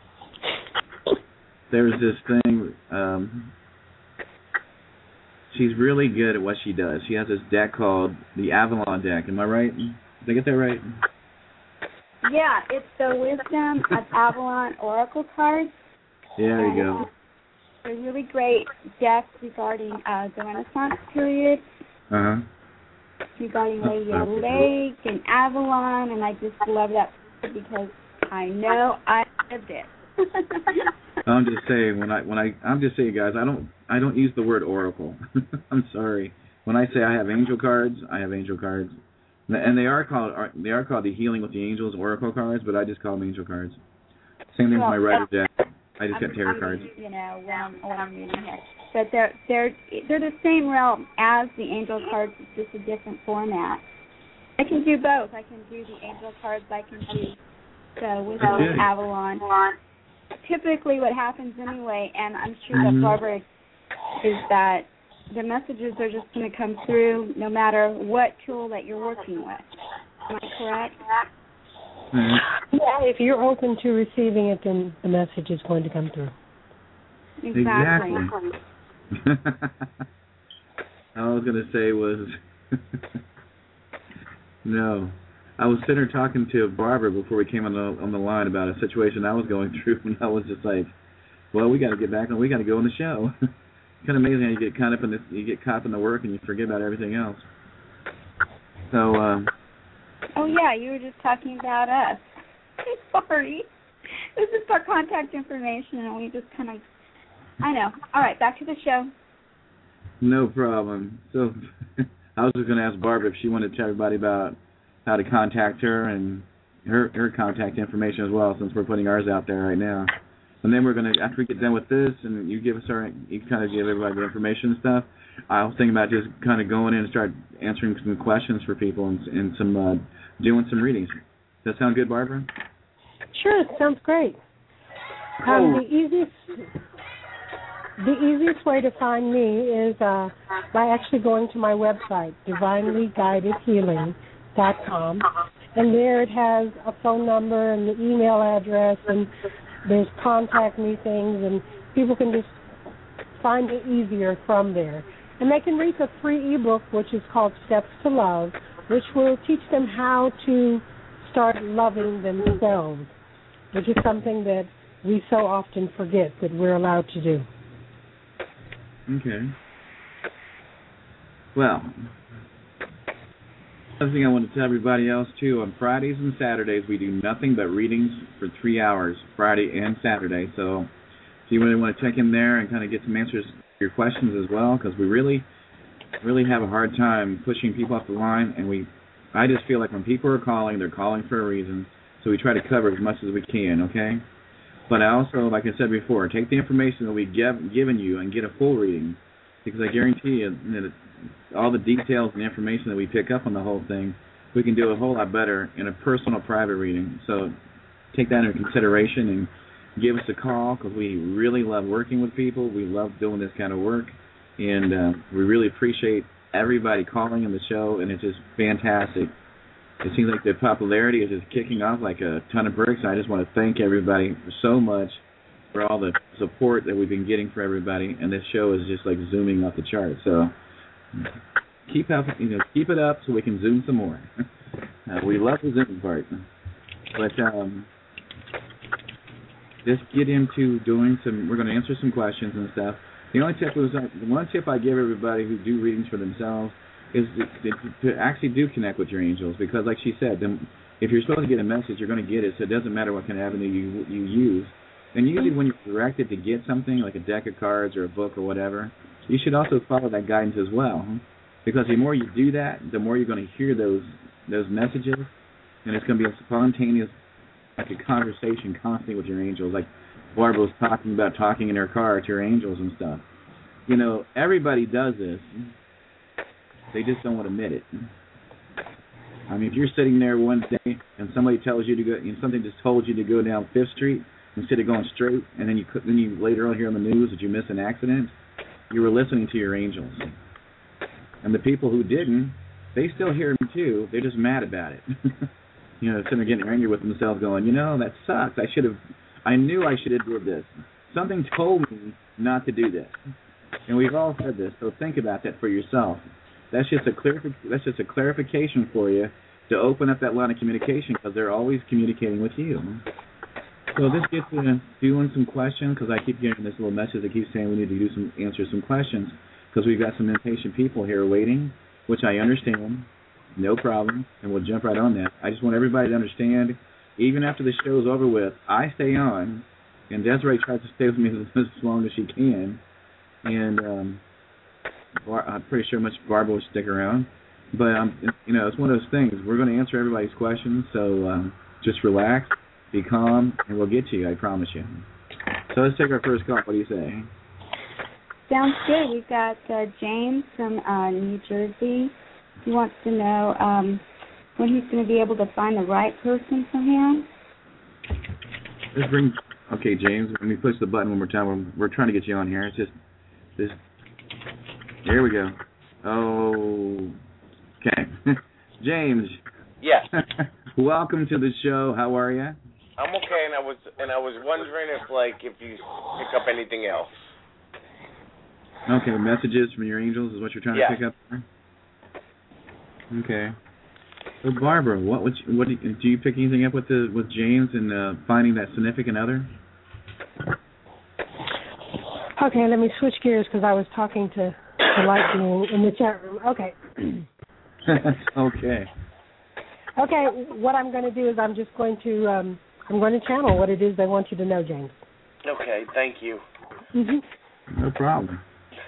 there's this thing. Um, she's really good at what she does. She has this deck called the Avalon deck. Am I right? Did I get that right? Yeah, it's the Wisdom of Avalon Oracle cards. Yeah, there you go. They're really great decks regarding uh, the Renaissance period, uh-huh. regarding Lady Lake and Avalon, and I just love that because I know I lived it. I'm just saying when I when I I'm just saying, guys, I don't I don't use the word oracle. I'm sorry. When I say I have angel cards, I have angel cards. And they are called they are called the Healing with the Angels Oracle cards, but I just call them angel cards. Same thing well, with my Rider deck. I just I'm, got tarot I'm, cards. You know, when I'm, when I'm reading here, but they're they're they're the same realm as the angel cards. It's just a different format. I can do both. I can do the angel cards. I can do the Wisdom of okay. Avalon. Typically, what happens anyway, and I'm sure mm-hmm. that Barbara is that. The messages are just going to come through no matter what tool that you're working with. Am I correct? Mm-hmm. Yeah, if you're open to receiving it, then the message is going to come through. Exactly. exactly. All I was going to say was, no. I was sitting there talking to Barbara before we came on the on the line about a situation I was going through, and I was just like, well, we got to get back on. We got to go on the show. Kind of amazing how you get caught up in this, you get caught up in the work and you forget about everything else. So. Um, oh yeah, you were just talking about us. Sorry, this is our contact information, and we just kind of. I know. All right, back to the show. No problem. So, I was just going to ask Barbara if she wanted to tell everybody about how to contact her and her her contact information as well, since we're putting ours out there right now. And then we're going to, after we get done with this, and you give us our, you kind of give everybody the information and stuff, I was thinking about just kind of going in and start answering some questions for people and, and some, uh, doing some readings. Does that sound good, Barbara? Sure, it sounds great. Um, the easiest, the easiest way to find me is uh, by actually going to my website, divinely guided healing dot com, and there it has a phone number and the email address, and there's contact me things, and people can just find it easier from there. And they can read the free ebook, which is called Steps to Love, which will teach them how to start loving themselves, which is something that we so often forget that we're allowed to do. Okay. Well, another thing I want to tell everybody else, too, on Fridays and Saturdays, we do nothing but readings for three hours, Friday and Saturday. So if you really want to check in there and kind of get some answers to your questions as well, because we really, really have a hard time pushing people off the line. And we, I just feel like when people are calling, they're calling for a reason. So we try to cover as much as we can, okay? But I also, like I said before, take the information that we've give, given you and get a full reading, because I guarantee you that it's, all the details and information that we pick up on the whole thing, we can do a whole lot better in a personal private reading. So take that into consideration and give us a call, because we really love working with people. We love doing this kind of work, and uh, we really appreciate everybody calling in the show, and it's just fantastic. It seems like the popularity is just kicking off like a ton of bricks. I just want to thank everybody so much for all the support that we've been getting for everybody, and this show is just like zooming off the charts. So keep up, you know, keep it up so we can zoom some more. uh, we love the zooming part, but um, just get into doing some. We're going to answer some questions and stuff. The only tip was uh, the one tip I give everybody who do readings for themselves is to, to, to actually do connect with your angels, because, like she said, the, if you're supposed to get a message, you're going to get it, so it doesn't matter what kind of avenue you you use. And usually when you're directed to get something, like a deck of cards or a book or whatever, you should also follow that guidance as well. Because the more you do that, the more you're going to hear those those messages, and it's going to be a spontaneous, like a conversation constantly with your angels. Like Barbara was talking about talking in her car to her angels and stuff. You know, everybody does this. They just don't want to admit it. I mean, if you're sitting there one day and somebody tells you to go, and something just told you to go down Fifth Street instead of going straight, and then you then you later on hear on the news that you missed an accident, you were listening to your angels. And the people who didn't, they still hear them too. They're just mad about it. You know, sitting there getting angry with themselves, going, you know, that sucks. I should have, I knew I should have did this. Something told me not to do this. And we've all said this, so think about that for yourself. That's just a clear, that's just a clarification for you to open up that line of communication, because they're always communicating with you. So this gets to doing some questions, because I keep getting this little message that keeps saying we need to do some answer some questions, because we've got some impatient people here waiting, which I understand, no problem, and we'll jump right on that. I just want everybody to understand, even after the show's over with, I stay on, and Desiree tries to stay with me as, as long as she can, and um, Bar- I'm pretty sure much Barbara will stick around. But, um, you know, it's one of those things. We're going to answer everybody's questions, so um, just relax, be calm, and we'll get to you, I promise you. So let's take our first call. What do you say? Sounds good. We've got uh, James from uh, New Jersey. He wants to know um, when he's going to be able to find the right person for him. Let's bring... Okay, James, let me push the button one more time. We're, we're trying to get you on here. It's just... this. Here we go. Oh, okay. James. Yes. Welcome to the show. How are you? I'm okay, and I was and I was wondering if like if you pick up anything else. Okay, messages from your angels is what you're trying yeah. to pick up. Okay. So Barbara, what would you, what do you, do you pick anything up with the with James and uh, finding that significant other? Okay, let me switch gears because I was talking to the light being in the chat room. Okay. Okay. Okay, what I'm going to do is I'm just going to um, I'm going to channel what it is they want you to know, James. Okay, thank you. Mm-hmm. No problem.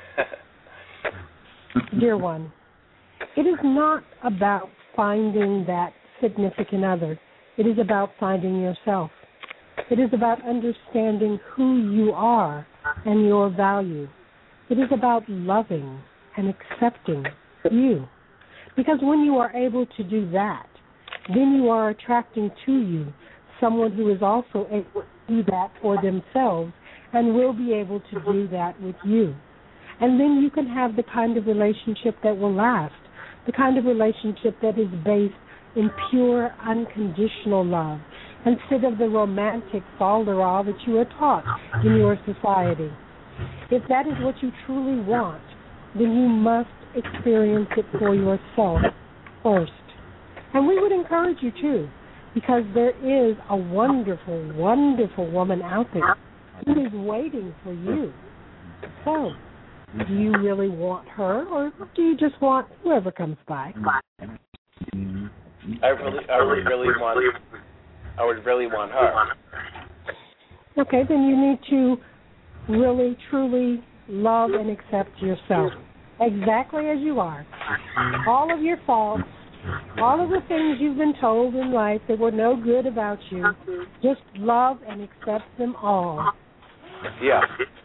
Dear one, it is not about finding that significant other. It is about finding yourself. It is about understanding who you are and your value. It is about loving and accepting you. Because when you are able to do that, then you are attracting to you someone who is also able to do that for themselves and will be able to do that with you. And then you can have the kind of relationship that will last, the kind of relationship that is based in pure, unconditional love, instead of the romantic fol-de-rol that you are taught in your society. If that is what you truly want, then you must experience it for yourself first. And we would encourage you, too, because there is a wonderful, wonderful woman out there who is waiting for you. So, do you really want her, or do you just want whoever comes by? I really, I would really want, I would really want her. Okay, then you need to really, truly love and accept yourself exactly as you are. All of your faults, all of the things you've been told in life that were no good about you, just love and accept them all. Yeah.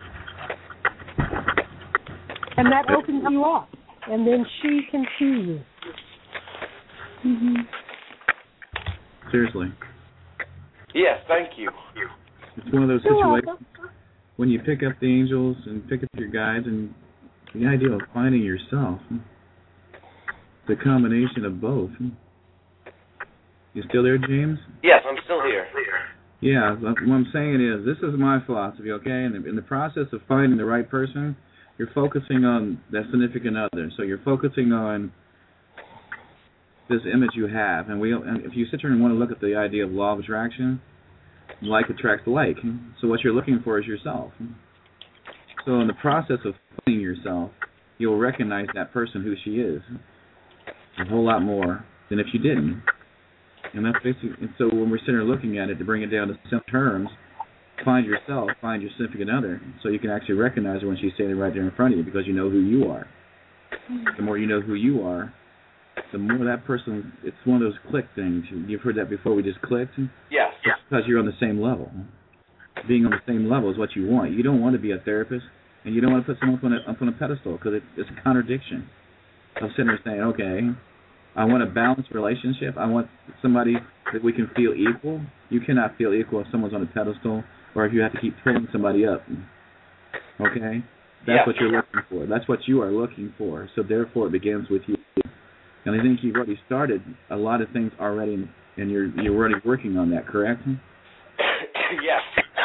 And that opens you up, and then she can see you. Mm-hmm. Seriously. Yes, thank you. It's one of those You're situations welcome. when you pick up the angels and pick up your guides, and the idea of finding yourself, the combination of both. You still there, James? Yes, I'm still here. Yeah, what I'm saying is, this is my philosophy, okay? In the, in the process of finding the right person, you're focusing on that significant other. So you're focusing on this image you have. And we, and if you sit here and want to look at the idea of law of attraction, like attracts like. So what you're looking for is yourself. So in the process of finding yourself, you'll recognize that person who she is a whole lot more than if you didn't. And that's basically, and so when we're sitting there looking at it, to bring it down to simple terms, find yourself, find your significant other, so you can actually recognize her when she's standing right there in front of you, because you know who you are. The more you know who you are, the more that person, it's one of those click things. You've heard that before, we just clicked? Yes. It's because you're on the same level. Being on the same level is what you want. You don't want to be a therapist, and you don't want to put someone up on a, up on a pedestal, because it, it's a contradiction. I'm sitting there saying, okay, I want a balanced relationship. I want somebody that we can feel equal. You cannot feel equal if someone's on a pedestal or if you have to keep pulling somebody up. Okay? That's yeah. what you're looking for. That's what you are looking for. So therefore, it begins with you. And I think you've already started a lot of things already, and you're you're already working on that, correct? Yes.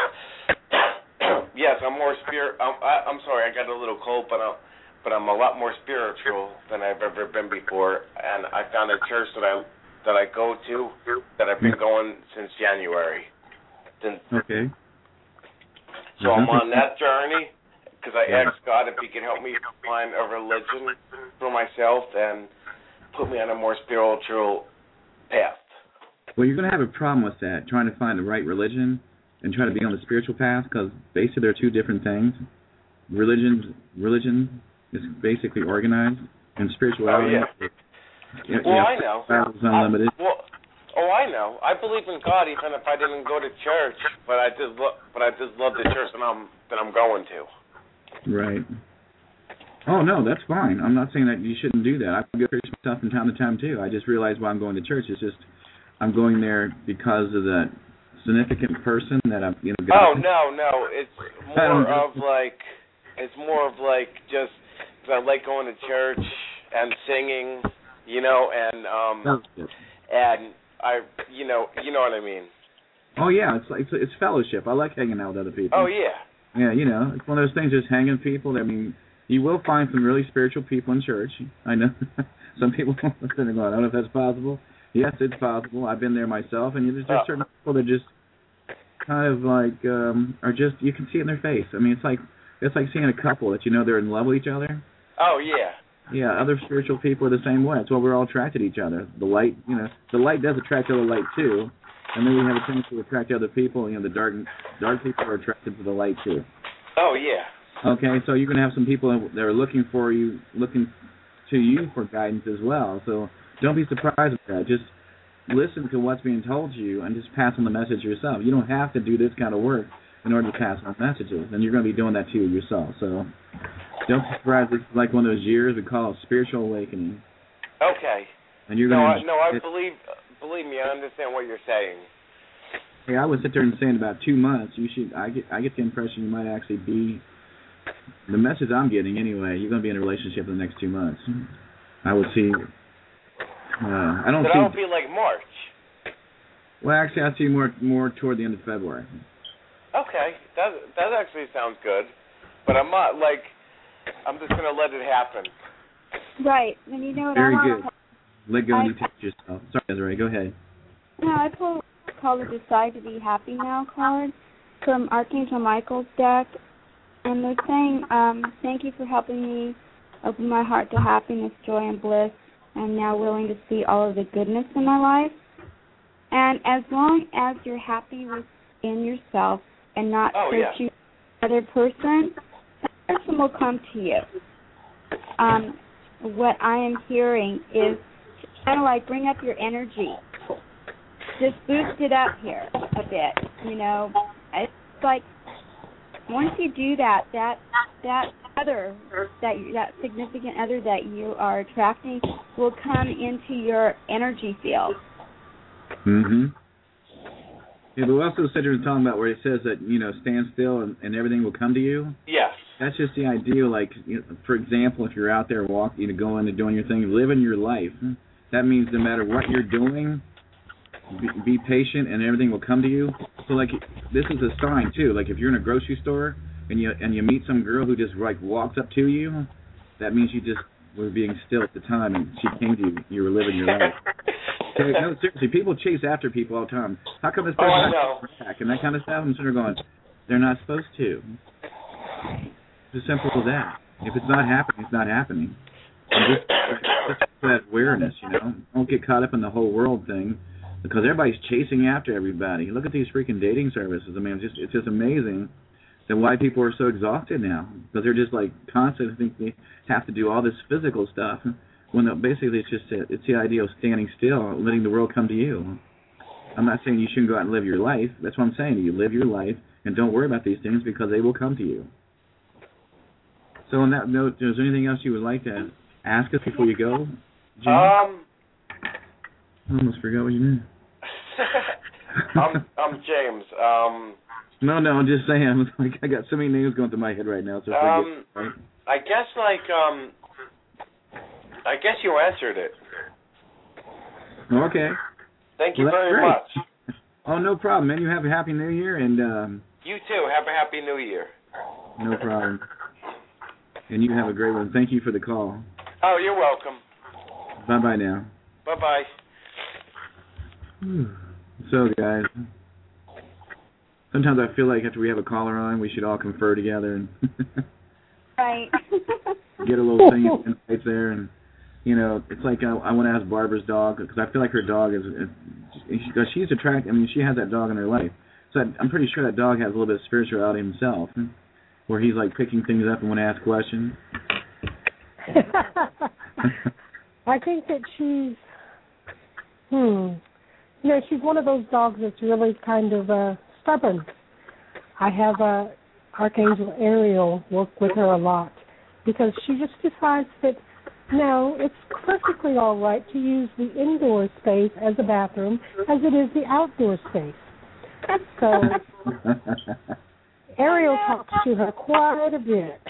Yes, I'm more spirit. I'm, I, I'm sorry, I got a little cold, but I'm but I'm a lot more spiritual than I've ever been before. And I found a church that I that I go to that I've been going since January. Since, okay. So I'm on that journey because I asked God if He can help me find a religion for myself and put me on a more spiritual path. Well, you're going to have a problem with that, trying to find the right religion and try to be on the spiritual path, because basically they're two different things. Religion, religion is basically organized, and spirituality. Oh, yeah. is, you know, well, you know, I know. Is unlimited. I, well, oh, I know. I believe in God, even if I didn't go to church. But I just, lo- but I just love the church that I'm that I'm going to. Right. Oh no, that's fine. I'm not saying that you shouldn't do that. I go to church myself from time to time too. I just realize why I'm going to church. It's just I'm going there because of that significant person that I'm, you know. Oh no, no, it's more of like it's more of like just I like going to church and singing, you know, and um and I, you know, you know what I mean. Oh yeah, it's like it's, it's fellowship. I like hanging out with other people. Oh yeah. Yeah, you know, it's one of those things. Just hanging people. I mean, you will find some really spiritual people in church. I know some people are sitting going, I don't know if that's possible. Yes, it's possible. I've been there myself, and there's just oh. certain people that just kind of like um, are just, you can see it in their face. I mean, it's like it's like seeing a couple that you know they're in love with each other. Oh yeah. Yeah, other spiritual people are the same way. That's why we're all attracted to each other. The light, you know, the light does attract other light too, and then we have a tendency to attract other people. You know, the dark dark people are attracted to the light too. Oh yeah. Okay, so you're gonna have some people that are looking for you, looking to you for guidance as well. So don't be surprised with that. Just listen to what's being told to you and just pass on the message yourself. You don't have to do this kind of work in order to pass on messages, and you're going to be doing that too yourself. So don't be surprised. It's like one of those years we call it spiritual awakening. Okay. And you're no, going I, no, I believe believe me, I understand what you're saying. Hey, I would sit there and say in about two months, you should. I get I get the impression you might actually be. The message I'm getting anyway, you're going to be in a relationship in the next two months. I would see. Uh, I don't but see. I don't feel like March. Well, actually, I see more more toward the end of February. Okay, that that actually sounds good, but I'm not like I'm just gonna let it happen. Right, and you know what? Very I'm good. On, let go and detach yourself. Sorry, Desiree, go ahead. No, I pulled called the Decide to Be Happy Now card from Archangel Michael's deck, and they're saying, um, "Thank you for helping me open my heart to happiness, joy, and bliss. I'm now willing to see all of the goodness in my life. And as long as you're happy within yourself and not oh, searching yeah. for another person, that person will come to you." Um, what I am hearing is kind of like bring up your energy. Just boost it up here a bit, you know. It's like once you do that, that that other, that that significant other that you are attracting will come into your energy field. Mm-hmm. Yeah, but we also sit here and talking about where it says that, you know, stand still and, and everything will come to you. Yes. That's just the idea. Like, you know, for example, if you're out there walking, you know, going and doing your thing, living your life, that means no matter what you're doing, be, be patient and everything will come to you. So, like, this is a sign, too. Like, if you're in a grocery store and you and you meet some girl who just, like, walks up to you, that means you just were being still at the time and she came to you. You were living your life. No, seriously, people chase after people all the time. How come this person oh, has to back and that kind of stuff? I'm sort of going, they're not supposed to. It's as simple as that. If it's not happening, it's not happening. And just, just that awareness, you know. Don't get caught up in the whole world thing. because everybody's chasing after everybody. Look at these freaking dating services. I mean, it's just it's just amazing that why people are so exhausted now, because they're just like constantly think they have to do all this physical stuff when basically it's just a, it's the idea of standing still, letting the world come to you. I'm not saying you shouldn't go out and live your life. That's what I'm saying. You live your life and don't worry about these things because they will come to you. So on that note, is there anything else you would like to ask us before you go, James? Um, I almost forgot what you meant. I'm, I'm James. Um, no, no, I'm just saying. Like, I got so many names going through my head right now. So um, forget, right? I guess like um, I guess you answered it. Okay. Thank you well, very great. much. Oh, no problem, man. You have a happy New Year, and um, you too. Have a happy New Year. No problem. And you have a great one. Thank you for the call. Oh, you're welcome. Bye bye now. Bye bye. So, guys, sometimes I feel like after we have a caller on, we should all confer together and right. get a little thing in place there. And you know, it's like I, I want to ask Barbara's dog because I feel like her dog is, because she's attracted. I mean, she has that dog in her life, so I'm pretty sure that dog has a little bit of spirituality himself, where he's like picking things up and want to ask questions. I think that she's, hmm, you know, she's one of those dogs that's really kind of uh, stubborn. I have uh, Archangel Ariel work with her a lot because she just decides that, no, it's perfectly all right to use the indoor space as a bathroom as it is the outdoor space. So Ariel talks to her quite a bit.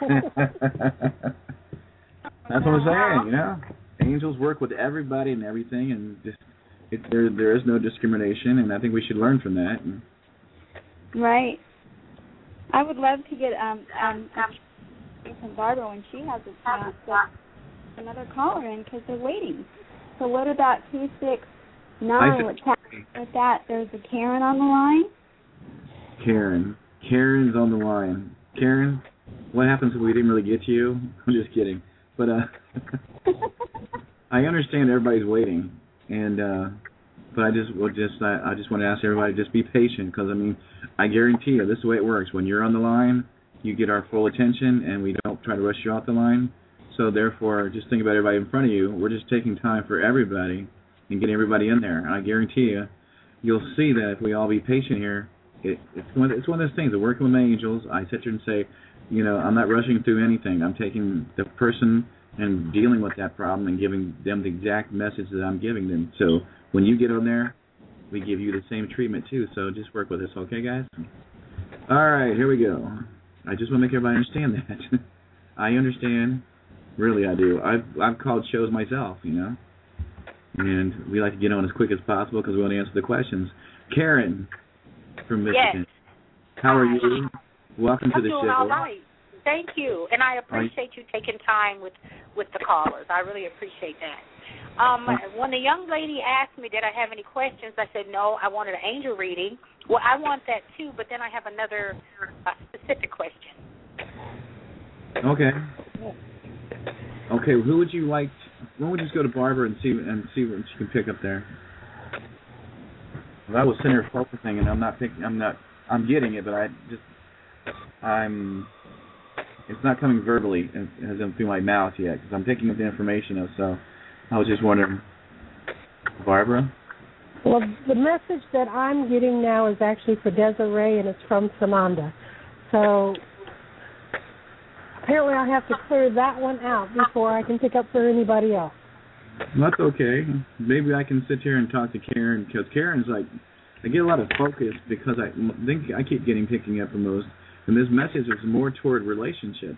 That's what I'm saying, you know. Angels work with everybody and everything, and just it, there there is no discrimination, and I think we should learn from that. And right. I would love to get um um from Barbara when she has a chance, but another caller in because they're waiting. So what about two six nine? What's happening with that? There's a Karen on the line. Karen, Karen's on the line. Karen, what happens if we didn't really get to you? I'm just kidding. But uh, I understand everybody's waiting, and uh, but I just well, just I, I just want to ask everybody just be patient because I mean I guarantee you this is the way it works. When you're on the line, you get our full attention, and we don't try to rush you off the line. So therefore, just think about everybody in front of you. We're just taking time for everybody and getting everybody in there. And I guarantee you, you'll see that if we all be patient here, it, it's one it's one of those things. Of working with my angels, I sit here and say, you know, I'm not rushing through anything. I'm taking the person and dealing with that problem and giving them the exact message that I'm giving them. So when you get on there, we give you the same treatment too. So just work with us, okay, guys? All right, here we go. I just want to make everybody understand that. I understand. Really, I do. I've I've called shows myself, you know, and we like to get on as quick as possible because we want to answer the questions. Karen from Michigan. Yes. How are you? Welcome I'm to the doing show. All right. Thank you, and I appreciate you taking time with, with the callers. I really appreciate that. Um, when the young lady asked me, did I have any questions, I said, no, I wanted an angel reading. Well, I want that too, but then I have another uh, specific question. Okay. Okay, who would you like? Why don't we just go to Barbara and see and see what she can pick up there? Well, I was sitting here focusing, and I'm not picking. I'm not. I'm getting it, but I just. I'm. It's not coming verbally. It hasn't through my mouth yet because I'm picking up the information up. So, I was just wondering, Barbara. Well, the message that I'm getting now is actually for Desiree, and it's from Sananda. So. Apparently I have to clear that one out before I can pick up for anybody else. That's okay. Maybe I can sit here and talk to Karen, because Karen's like, I get a lot of focus because I think I keep getting picking up on those, and this message is more toward relationships.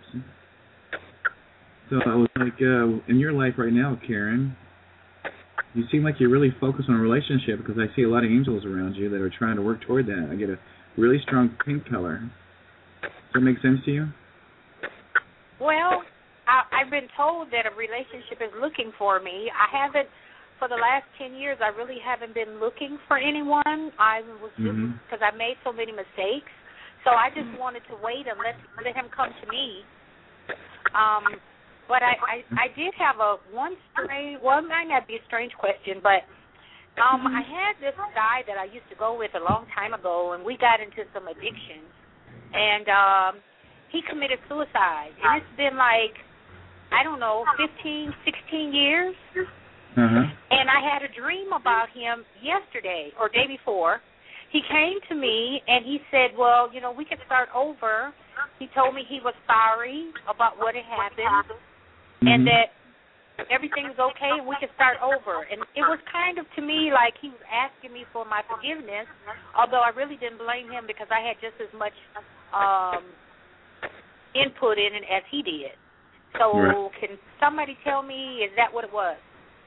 So I was like, uh, in your life right now, Karen, you seem like you're really focused on a relationship because I see a lot of angels around you that are trying to work toward that. I get a really strong pink color. Does that make sense to you? Well, I, I've been told that a relationship is looking for me. I haven't, for the last ten years, I really haven't been looking for anyone. I was just, because mm-hmm. I made so many mistakes. So I just wanted to wait and let let him come to me. Um, but I, I, I did have a one strange, well, it might not be a strange question, but Um, I had this guy that I used to go with a long time ago, and we got into some addictions, and um, he committed suicide. And it's been like, I don't know, fifteen, sixteen years. Uh-huh. And I had a dream about him yesterday or day before. He came to me, and he said, well, you know, we could start over. He told me he was sorry about what had happened, mm-hmm. and that everything was okay and we could start over. And it was kind of, to me, like he was asking me for my forgiveness, although I really didn't blame him because I had just as much um, input in it as he did. So right. Can somebody tell me, is that what it was?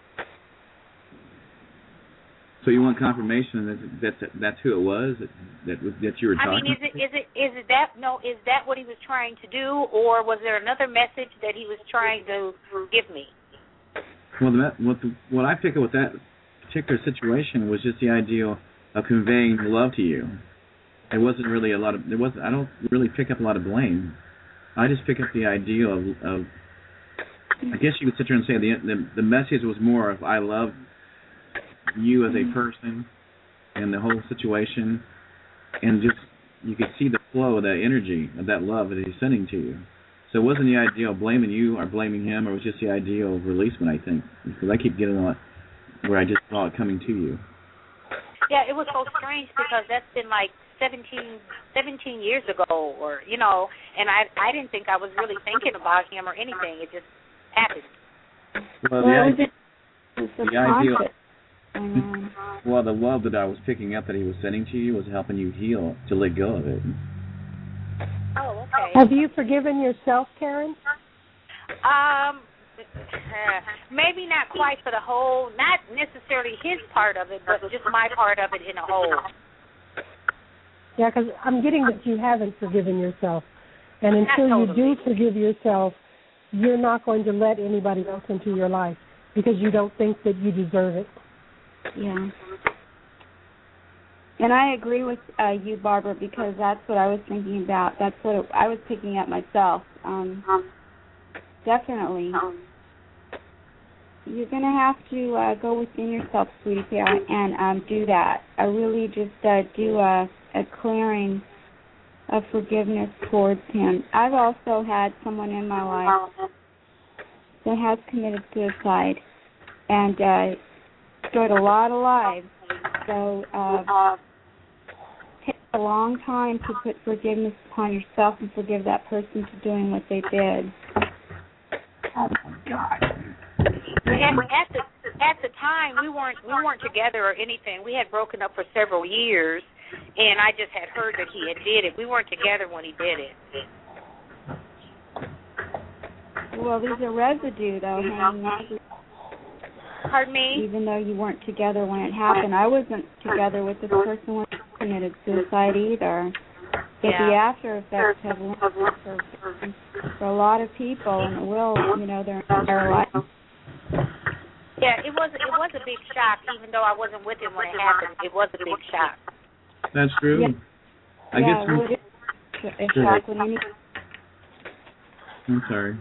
So you want confirmation that that's, that's who it was, that, that, that you were talking I mean, is it, is it, is it that, no, is that what he was trying to do, or was there another message that he was trying to give me? Well, the, what the, what I pick up with that particular situation was just the idea of conveying love to you. There wasn't really a lot of there was I don't really pick up a lot of blame. I just pick up the idea of, of I guess you could sit there and say the, the the message was more of I love you as a person and the whole situation, and just you could see the flow of that energy of that love that he's sending to you. So it wasn't the idea of blaming you or blaming him, it was just the idea of releasement, I think. Because I keep getting on where I just saw it coming to you. Yeah, it was so strange because that's been like seventeen, seventeen years ago, or, you know, and I I didn't think I was really thinking about him or anything. It just happened. Well, the, well, idea, it's the idea, well, the love that I was picking up that he was sending to you was helping you heal, to let go of it. Oh, okay. Have you forgiven yourself, Karen? Um, maybe not quite for the whole, not necessarily his part of it, but just my part of it in a whole. Yeah, because I'm getting that you haven't forgiven yourself. And until totally. you do forgive yourself, you're not going to let anybody else into your life because you don't think that you deserve it. Yeah. And I agree with uh, you, Barbara, because that's what I was thinking about. That's what it, I was picking up myself. Um, definitely. You're going to have to uh, go within yourself, sweetie pie, and um, do that. I really just uh, do a, a clearing of forgiveness towards him. I've also had someone in my life that has committed suicide and uh, destroyed a lot of lives. So uh, it takes a long time to put forgiveness upon yourself and forgive that person for doing what they did. Oh my God! At, at the at the time, we weren't we weren't together or anything. We had broken up for several years, and I just had heard that he had did it. We weren't together when he did it. Well, there's a residue though hanging on. Pardon me? Even though you weren't together when it happened. I wasn't together with this person when he committed suicide either. But yeah. the after effects have lasted for, for a lot of people, and it will, you know, their entire life. Yeah, it was it was a big shock, even though I wasn't with him when it happened. It was a big shock. That's true. Yeah, I yeah, guess well, it is a shock when any... I'm sorry.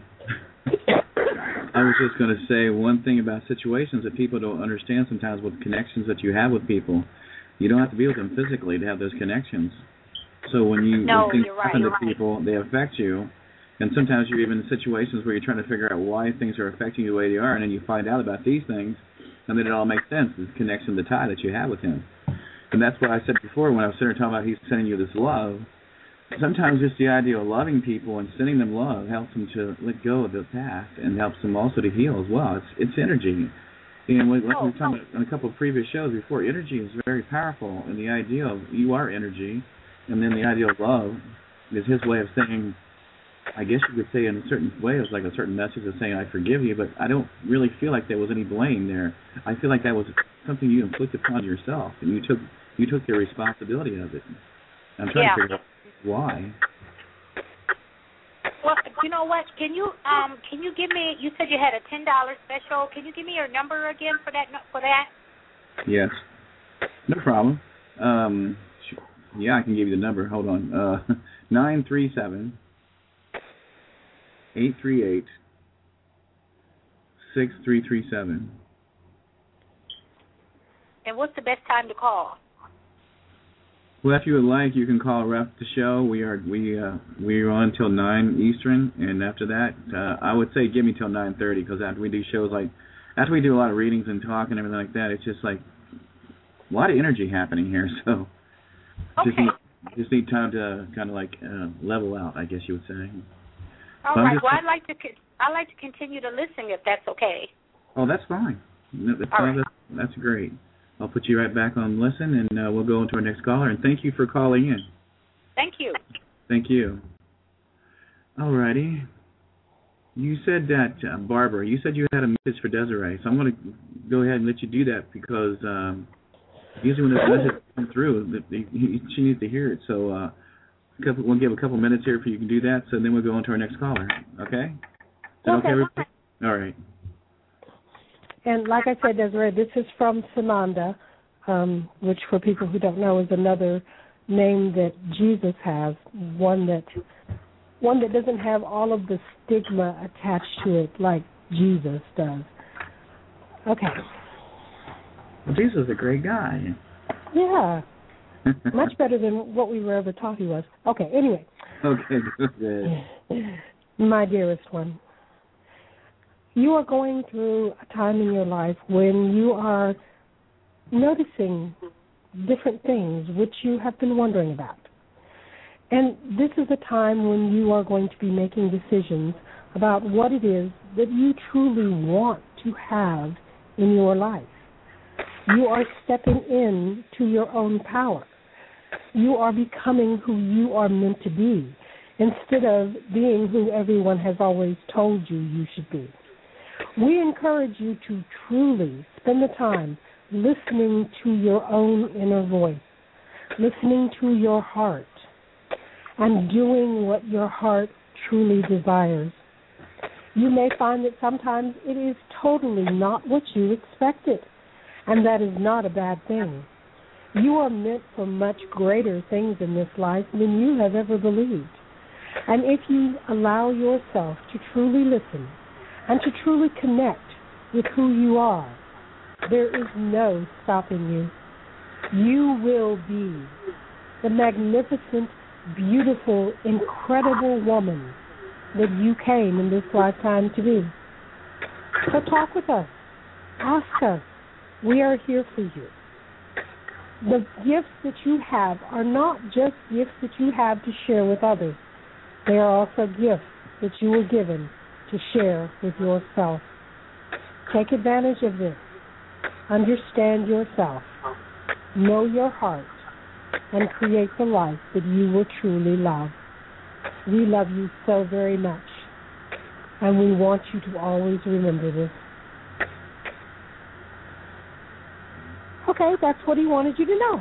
I was just going to say one thing about situations that people don't understand sometimes with connections that you have with people. You don't have to be with them physically to have those connections. So when you no, when things you're right, happen to you're right. people, they affect you. And sometimes you're even in situations where you're trying to figure out why things are affecting you the way they are, and then you find out about these things, and then it all makes sense, the connection, the tie that you have with him. And that's what I said before when I was sitting there talking about he's sending you this love. Sometimes just the idea of loving people and sending them love helps them to let go of the past and helps them also to heal as well. It's it's energy. And like we were talking about on a couple of previous shows before, energy is very powerful, and the idea of you are energy, and then the idea of love is his way of saying, I guess you could say in a certain way, it's like a certain message of saying, I forgive you, but I don't really feel like there was any blame there. I feel like that was something you inflicted upon yourself, and you took you took the responsibility of it. I'm trying yeah. to figure out why. Well, you know what? Can you um can you give me? You said you had a ten dollar special. Can you give me your number again for that? For that? Yes, no problem. Um, yeah, I can give you the number. Hold on. Uh, nine three seven eight three eight six three three seven. And what's the best time to call? Well, if you would like, you can call right after the show. We are we uh, we are on till nine Eastern, and after that, uh, I would say give me till nine thirty, because after we do shows like after we do a lot of readings and talk and everything like that, it's just like a lot of energy happening here. So okay. just need, just need time to kind of like uh, level out, I guess you would say. All so right. just, well, I'd like to I'd like to continue to listen if that's okay. Oh, that's fine. No, that's, All right. that's, that's great. I'll put you right back on listen, and uh, we'll go on to our next caller. And thank you for calling in. Thank you. Thank you. All righty. You said that, uh, Barbara, you said you had a message for Desiree, so I'm going to go ahead and let you do that, because um, usually when this message comes through, the, the, she needs to hear it. So uh, a couple, we'll give a couple minutes here for you to do that, so then we'll go on to our next caller. Okay? Is that okay, everybody? All right. And like I said, Desiree, this is from Sananda, um, which for people who don't know is another name that Jesus has, one that one that doesn't have all of the stigma attached to it like Jesus does. Okay. Well, Jesus is a great guy. Yeah. Much better than what we were ever taught he was. Okay, anyway. Okay, good. My dearest one, you are going through a time in your life when you are noticing different things which you have been wondering about. And this is a time when you are going to be making decisions about what it is that you truly want to have in your life. You are stepping in to your own power. You are becoming who you are meant to be, instead of being who everyone has always told you you should be. We encourage you to truly spend the time listening to your own inner voice, listening to your heart, and doing what your heart truly desires. You may find that sometimes it is totally not what you expected, and that is not a bad thing. You are meant for much greater things in this life than you have ever believed. And if you allow yourself to truly listen and to truly connect with who you are, there is no stopping you. You will be the magnificent, beautiful, incredible woman that you came in this lifetime to be. So talk with us. Ask us. We are here for you. The gifts that you have are not just gifts that you have to share with others. They are also gifts that you were given to share with yourself. Take advantage of this. Understand yourself. Know your heart. And create the life that you will truly love. We love you so very much. And we want you to always remember this. Okay, that's what he wanted you to know.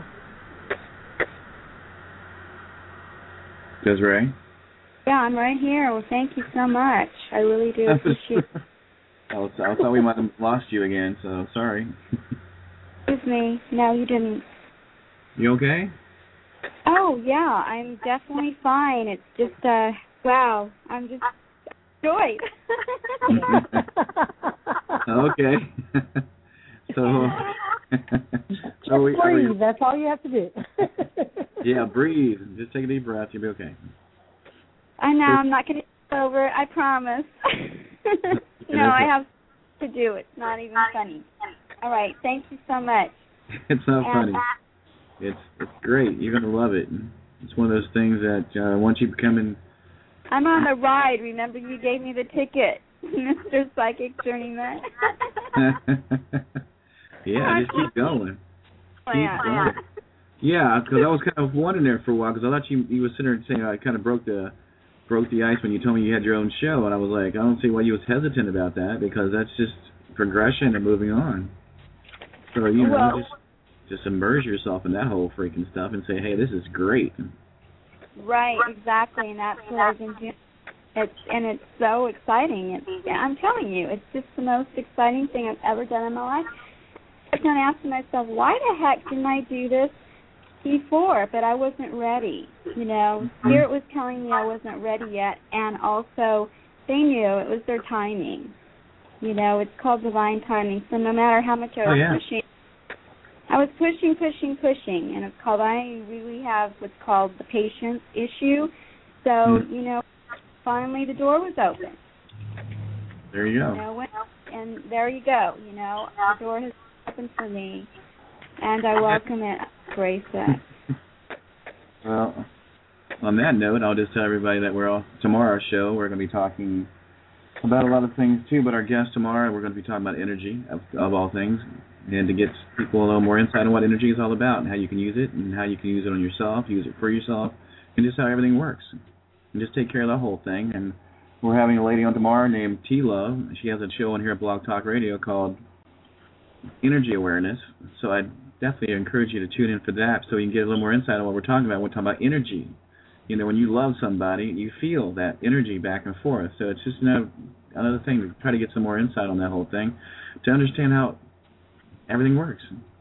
Desiree? Yeah, I'm right here. Well, thank you so much. I really do appreciate it. I, was, I thought we might have lost you again, so sorry. Excuse me. No, you didn't. You okay? Oh, yeah, I'm definitely fine. It's just, uh, wow, I'm just joy. Okay. so, so we, breathe. we, That's all you have to do. Yeah, breathe. Just take a deep breath. You'll be okay. I know. I'm not going to get over it. I promise. No, I have to do it. It's not even funny. All right. Thank you so much. It's not and, funny. It's it's great. You're going to love it. It's one of those things that uh, once you become in... I'm on the ride. Remember, you gave me the ticket, Mister Psychic Journeyman. Yeah, just keep going. Oh, Keep yeah. going. Yeah, because I was kind of wondering there for a while, because I thought you you were sitting there saying I kind of broke the broke the ice when you told me you had your own show, and I was like, I don't see why you was hesitant about that, because that's just progression and moving on. So, you know, well, just just immerse yourself in that whole freaking stuff and say, hey, this is great. Right, exactly, and that's what I've been doing. It's, and it's so exciting. It's, I'm telling you, it's just the most exciting thing I've ever done in my life. I kind of asked myself, why the heck didn't I do this before? But I wasn't ready. You know, Spirit was telling me I wasn't ready yet, and also they knew it was their timing. You know, it's called divine timing. So no matter how much I oh, yeah. appreciate, I I was pushing, pushing, pushing, and it's called, I really have what's called the patience issue. So, mm. you know, finally the door was open. There you go. You know, when, and there you go. You know, the door has opened for me, and I welcome it. Embrace it. Well, on that note, I'll just tell everybody that we're all, tomorrow's show, we're going to be talking about a lot of things too, but our guest tomorrow, we're going to be talking about energy, of, of all things, and to get people a little more insight on what energy is all about and how you can use it and how you can use it on yourself, use it for yourself, and just how everything works. And just take care of the whole thing. And we're having a lady on tomorrow named T-Love. She has a show on here at Blog Talk Radio called Energy Awareness. So I definitely encourage you to tune in for that so you can get a little more insight on what we're talking about. We're talking about energy. You know, when you love somebody, you feel that energy back and forth. So it's just another, another thing to try to get some more insight on that whole thing, to understand how everything works.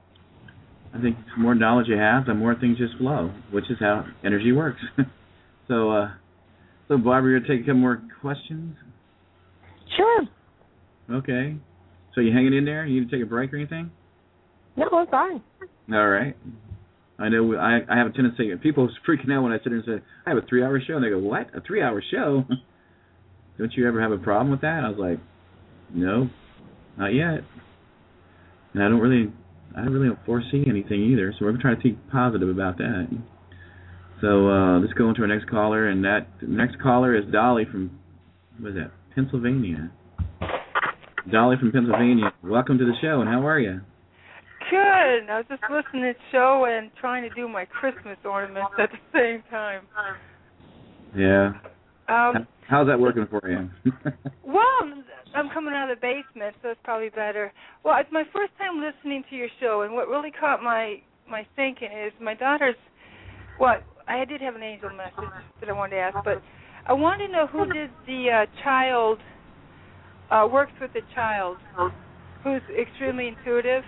I think the more knowledge you have, the more things just flow, which is how energy works. so, uh, so Barbara, you're going to take a couple more questions? Sure. Okay. So you hanging in there? You need to take a break or anything? No, I'm fine. All right. I know I, I have a tendency, people are freaking out when I sit there and say, I have a three-hour show. And they go, what? A three-hour show? Don't you ever have a problem with that? I was like, no, not yet. And I don't really, I don't really foresee anything either. So we're going to try to be positive about that. So uh, let's go on to our next caller. And that next caller is Dolly from, what is that, Pennsylvania. Dolly from Pennsylvania. Welcome to the show, and how are you? Good. I was just listening to the show and trying to do my Christmas ornaments at the same time. Yeah. Um, How's that working for you? Well, I'm coming out of the basement, so it's probably better. Well, it's my first time listening to your show, and what really caught my, my thinking is my daughter's, well, I did have an angel message that I wanted to ask, but I wanted to know who did the uh, child, uh, works with the child, who's extremely intuitive.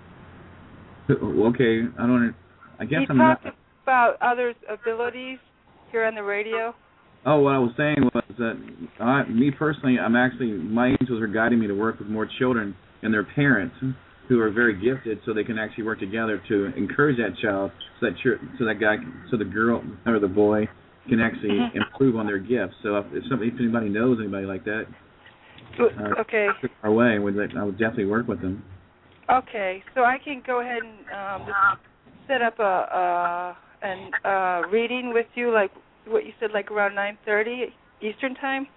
Okay, I don't. I guess you I'm not. You talked about others' abilities here on the radio. Oh, what I was saying was that I, me personally, I'm actually my angels are guiding me to work with more children and their parents who are very gifted, so they can actually work together to encourage that child, so that so that guy, so the girl or the boy can actually mm-hmm. improve on their gifts. So if, if somebody, if anybody knows anybody like that, uh, okay, our way, I would I would definitely work with them. Okay, so I can go ahead and um, just set up a, a an uh, reading with you, like what you said, like around nine thirty Eastern time.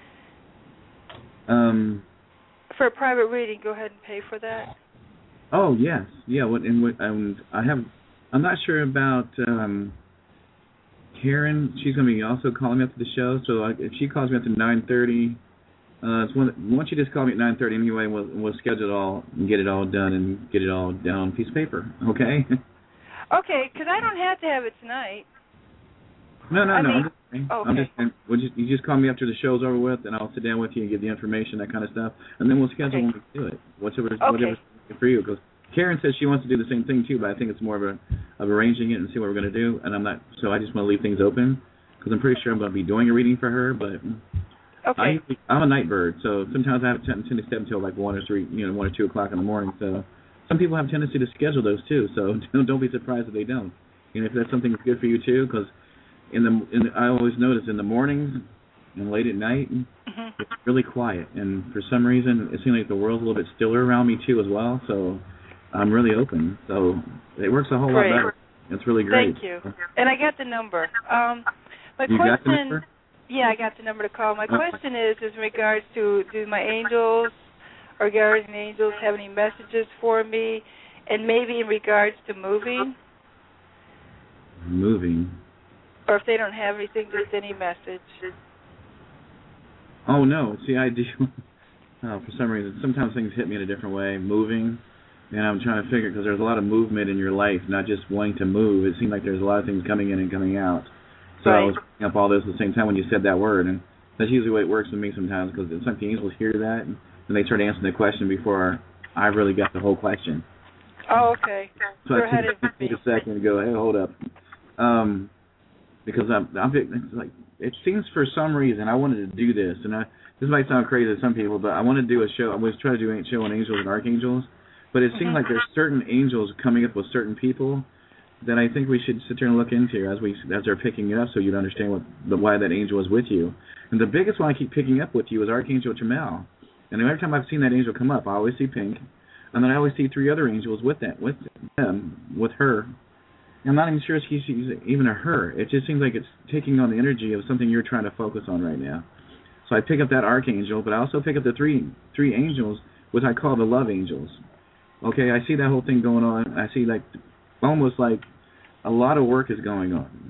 Um. For a private reading, go ahead and pay for that. Oh yes, yeah. What and what? Um, I have. I'm not sure about um, Karen. She's going to be also calling me up to the show. So I, if she calls me up to nine thirty. Uh, it's one, why don't you just call me at nine thirty anyway, and we'll, we'll schedule it all and get it all done and get it all down on a piece of paper, okay? Okay, because I don't have to have it tonight. No, no, I no. mean, I'm just, okay. I'm just, and we'll just, you just call me after the show's over with, and I'll sit down with you and give the information, that kind of stuff, and then we'll schedule okay. when we do it, whatever, okay. whatever's for you. Because Karen says she wants to do the same thing too, but I think it's more of a of arranging it and see what we're going to do, and I'm not. So I just want to leave things open because I'm pretty sure I'm going to be doing a reading for her, but. Okay. I, I'm a night bird, so sometimes I have a tendency to stay until like one or three, you know, one or two o'clock in the morning. So some people have a tendency to schedule those too. So don't, don't be surprised if they don't. And if that's something that's good for you too, because in the, in the I always notice in the mornings and late at night, mm-hmm. it's really quiet. And for some reason, it seems like the world's a little bit stiller around me too as well. So I'm really open. So it works a whole great. lot better. It's really great. Thank you. And I got the number. Um, my you question. Got the number? Yeah, I got the number to call. My question is, is in regards to, do my angels or guardian angels have any messages for me, and maybe in regards to moving? Moving. Or if they don't have anything, just any message. Oh, no. See, I do. Oh, for some reason, sometimes things hit me in a different way. Moving, and I'm trying to figure, because there's a lot of movement in your life, not just wanting to move. It seems like there's a lot of things coming in and coming out. So right. I was picking up all this at the same time when you said that word, and that's usually the way it works with me sometimes, because some angels hear that, and they start answering the question before I really got the whole question. Oh, okay. So Go I ahead took, and took a second to go, hey, hold up. Um, because I'm, I'm it's like, it seems for some reason I wanted to do this, and I, this might sound crazy to some people, but I want to do a show. I was trying to do a show on angels and archangels, But it seems like there's certain angels coming up with certain people that I think we should sit there and look into as we as they're picking it up, so you'd understand what the, why that angel is with you. And the biggest one I keep picking up with you is Archangel Chamuel. And every time I've seen that angel come up, I always see pink, and then I always see three other angels with that, with them, with her. I'm not even sure if she's even a her. It just seems like it's taking on the energy of something you're trying to focus on right now. So I pick up that archangel, but I also pick up the three three angels, which I call the love angels. Okay, I see that whole thing going on. I see like almost like a lot of work is going on.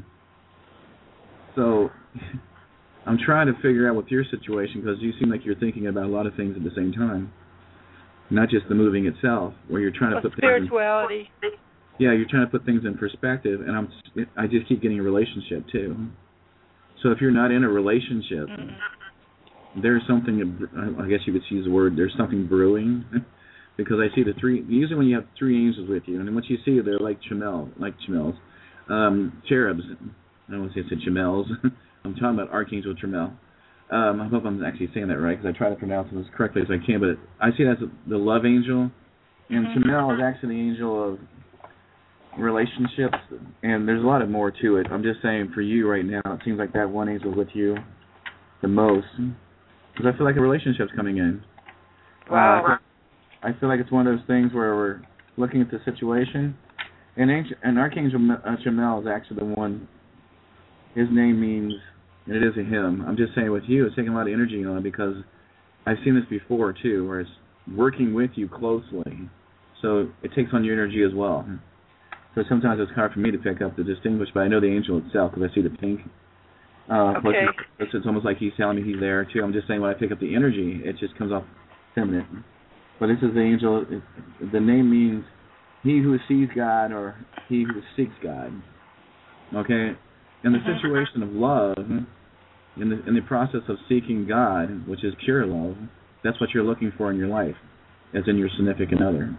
So I'm trying to figure out with your situation, because you seem like you're thinking about a lot of things at the same time, not just the moving itself, where you're trying to well, put spirituality. Things in, yeah, you're trying to put things in perspective, and I'm I just keep getting a relationship too. So if you're not in a relationship, mm-hmm. there's something. I guess you could use the word. There's something brewing. Because I see the three, usually when you have three angels with you, and then what you see, they're like Chamuel, like Chamuels, um, cherubs. I don't want to say it's Chamels. I'm talking about Archangel Chamuel. Um, I hope I'm actually saying that right, because I try to pronounce it as correctly as I can. But I see that as the love angel, and mm-hmm. Chamuel is actually the angel of relationships, and there's a lot of more to it. I'm just saying for you right now, it seems like that one angel with you the most, because I feel like a relationship's coming in. Wow. Uh, I feel like it's one of those things where we're looking at the situation, and, and Archangel Chamuel is actually the one. His name means, and it is a him. I'm just saying with you, it's taking a lot of energy on it, because I've seen this before too, where it's working with you closely, so it takes on your energy as well. So sometimes it's hard for me to pick up the distinguish, but I know the angel itself because I see the pink. Uh, okay. It's, it's almost like he's telling me he's there too. I'm just saying when I pick up the energy, it just comes off feminine. But this is the angel. It, the name means he who sees God, or he who seeks God. Okay? In the mm-hmm. situation of love, in the in the process of seeking God, which is pure love, that's what you're looking for in your life, as in your significant other.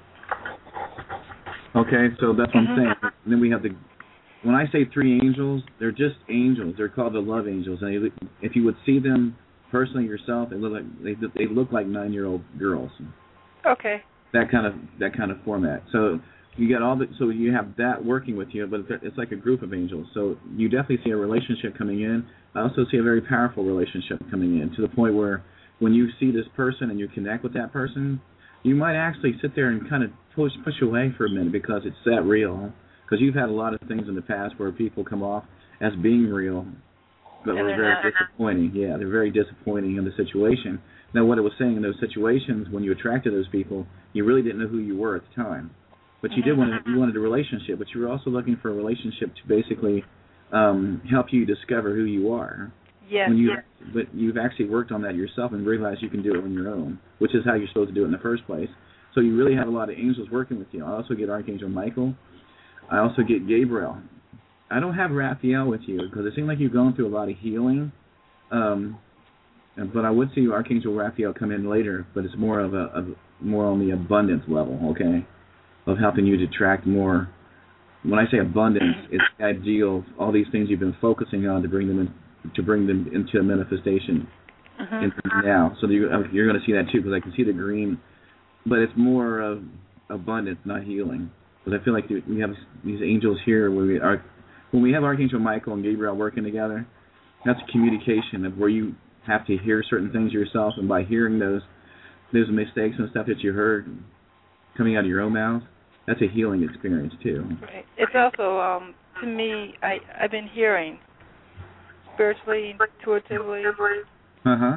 Okay? So that's what mm-hmm. I'm saying. And then we have the, when I say three angels, they're just angels. They're called the love angels. And if you would see them personally yourself, they look like they they look like nine-year-old girls. Okay. That kind of that kind of format. So you get all the so you have that working with you, but it's like a group of angels. So you definitely see a relationship coming in. I also see a very powerful relationship coming in, to the point where when you see this person and you connect with that person, you might actually sit there and kind of push push away for a minute, because it's that real. Because you've had a lot of things in the past where people come off as being real, but were very not. disappointing. Yeah, they're very disappointing in the situation. Now, what it was saying in those situations, when you attracted those people, you really didn't know who you were at the time. But you did want to, you wanted a relationship, but you were also looking for a relationship to basically um, help you discover who you are. Yes, when you, yes. But you've actually worked on that yourself and realized you can do it on your own, which is how you're supposed to do it in the first place. So you really have a lot of angels working with you. I also get Archangel Michael. I also get Gabriel. I don't have Raphael with you, because it seems like you've gone through a lot of healing. Um, but I would see Archangel Raphael come in later, but it's more of a, of more on the abundance level, okay, of helping you to attract more. When I say abundance, it's the ideal of all these things you've been focusing on to bring them in, to bring them into a manifestation uh-huh. in now. So you, you're going to see that too, because I can see the green, but it's more of abundance, not healing. Because I feel like we have these angels here where we are. When we have Archangel Michael and Gabriel working together, that's communication of where you have to hear certain things yourself, and by hearing those those mistakes and stuff that you heard coming out of your own mouth, that's a healing experience too. Right. It's also, um, to me, I, I've been hearing spiritually, intuitively. Uh-huh.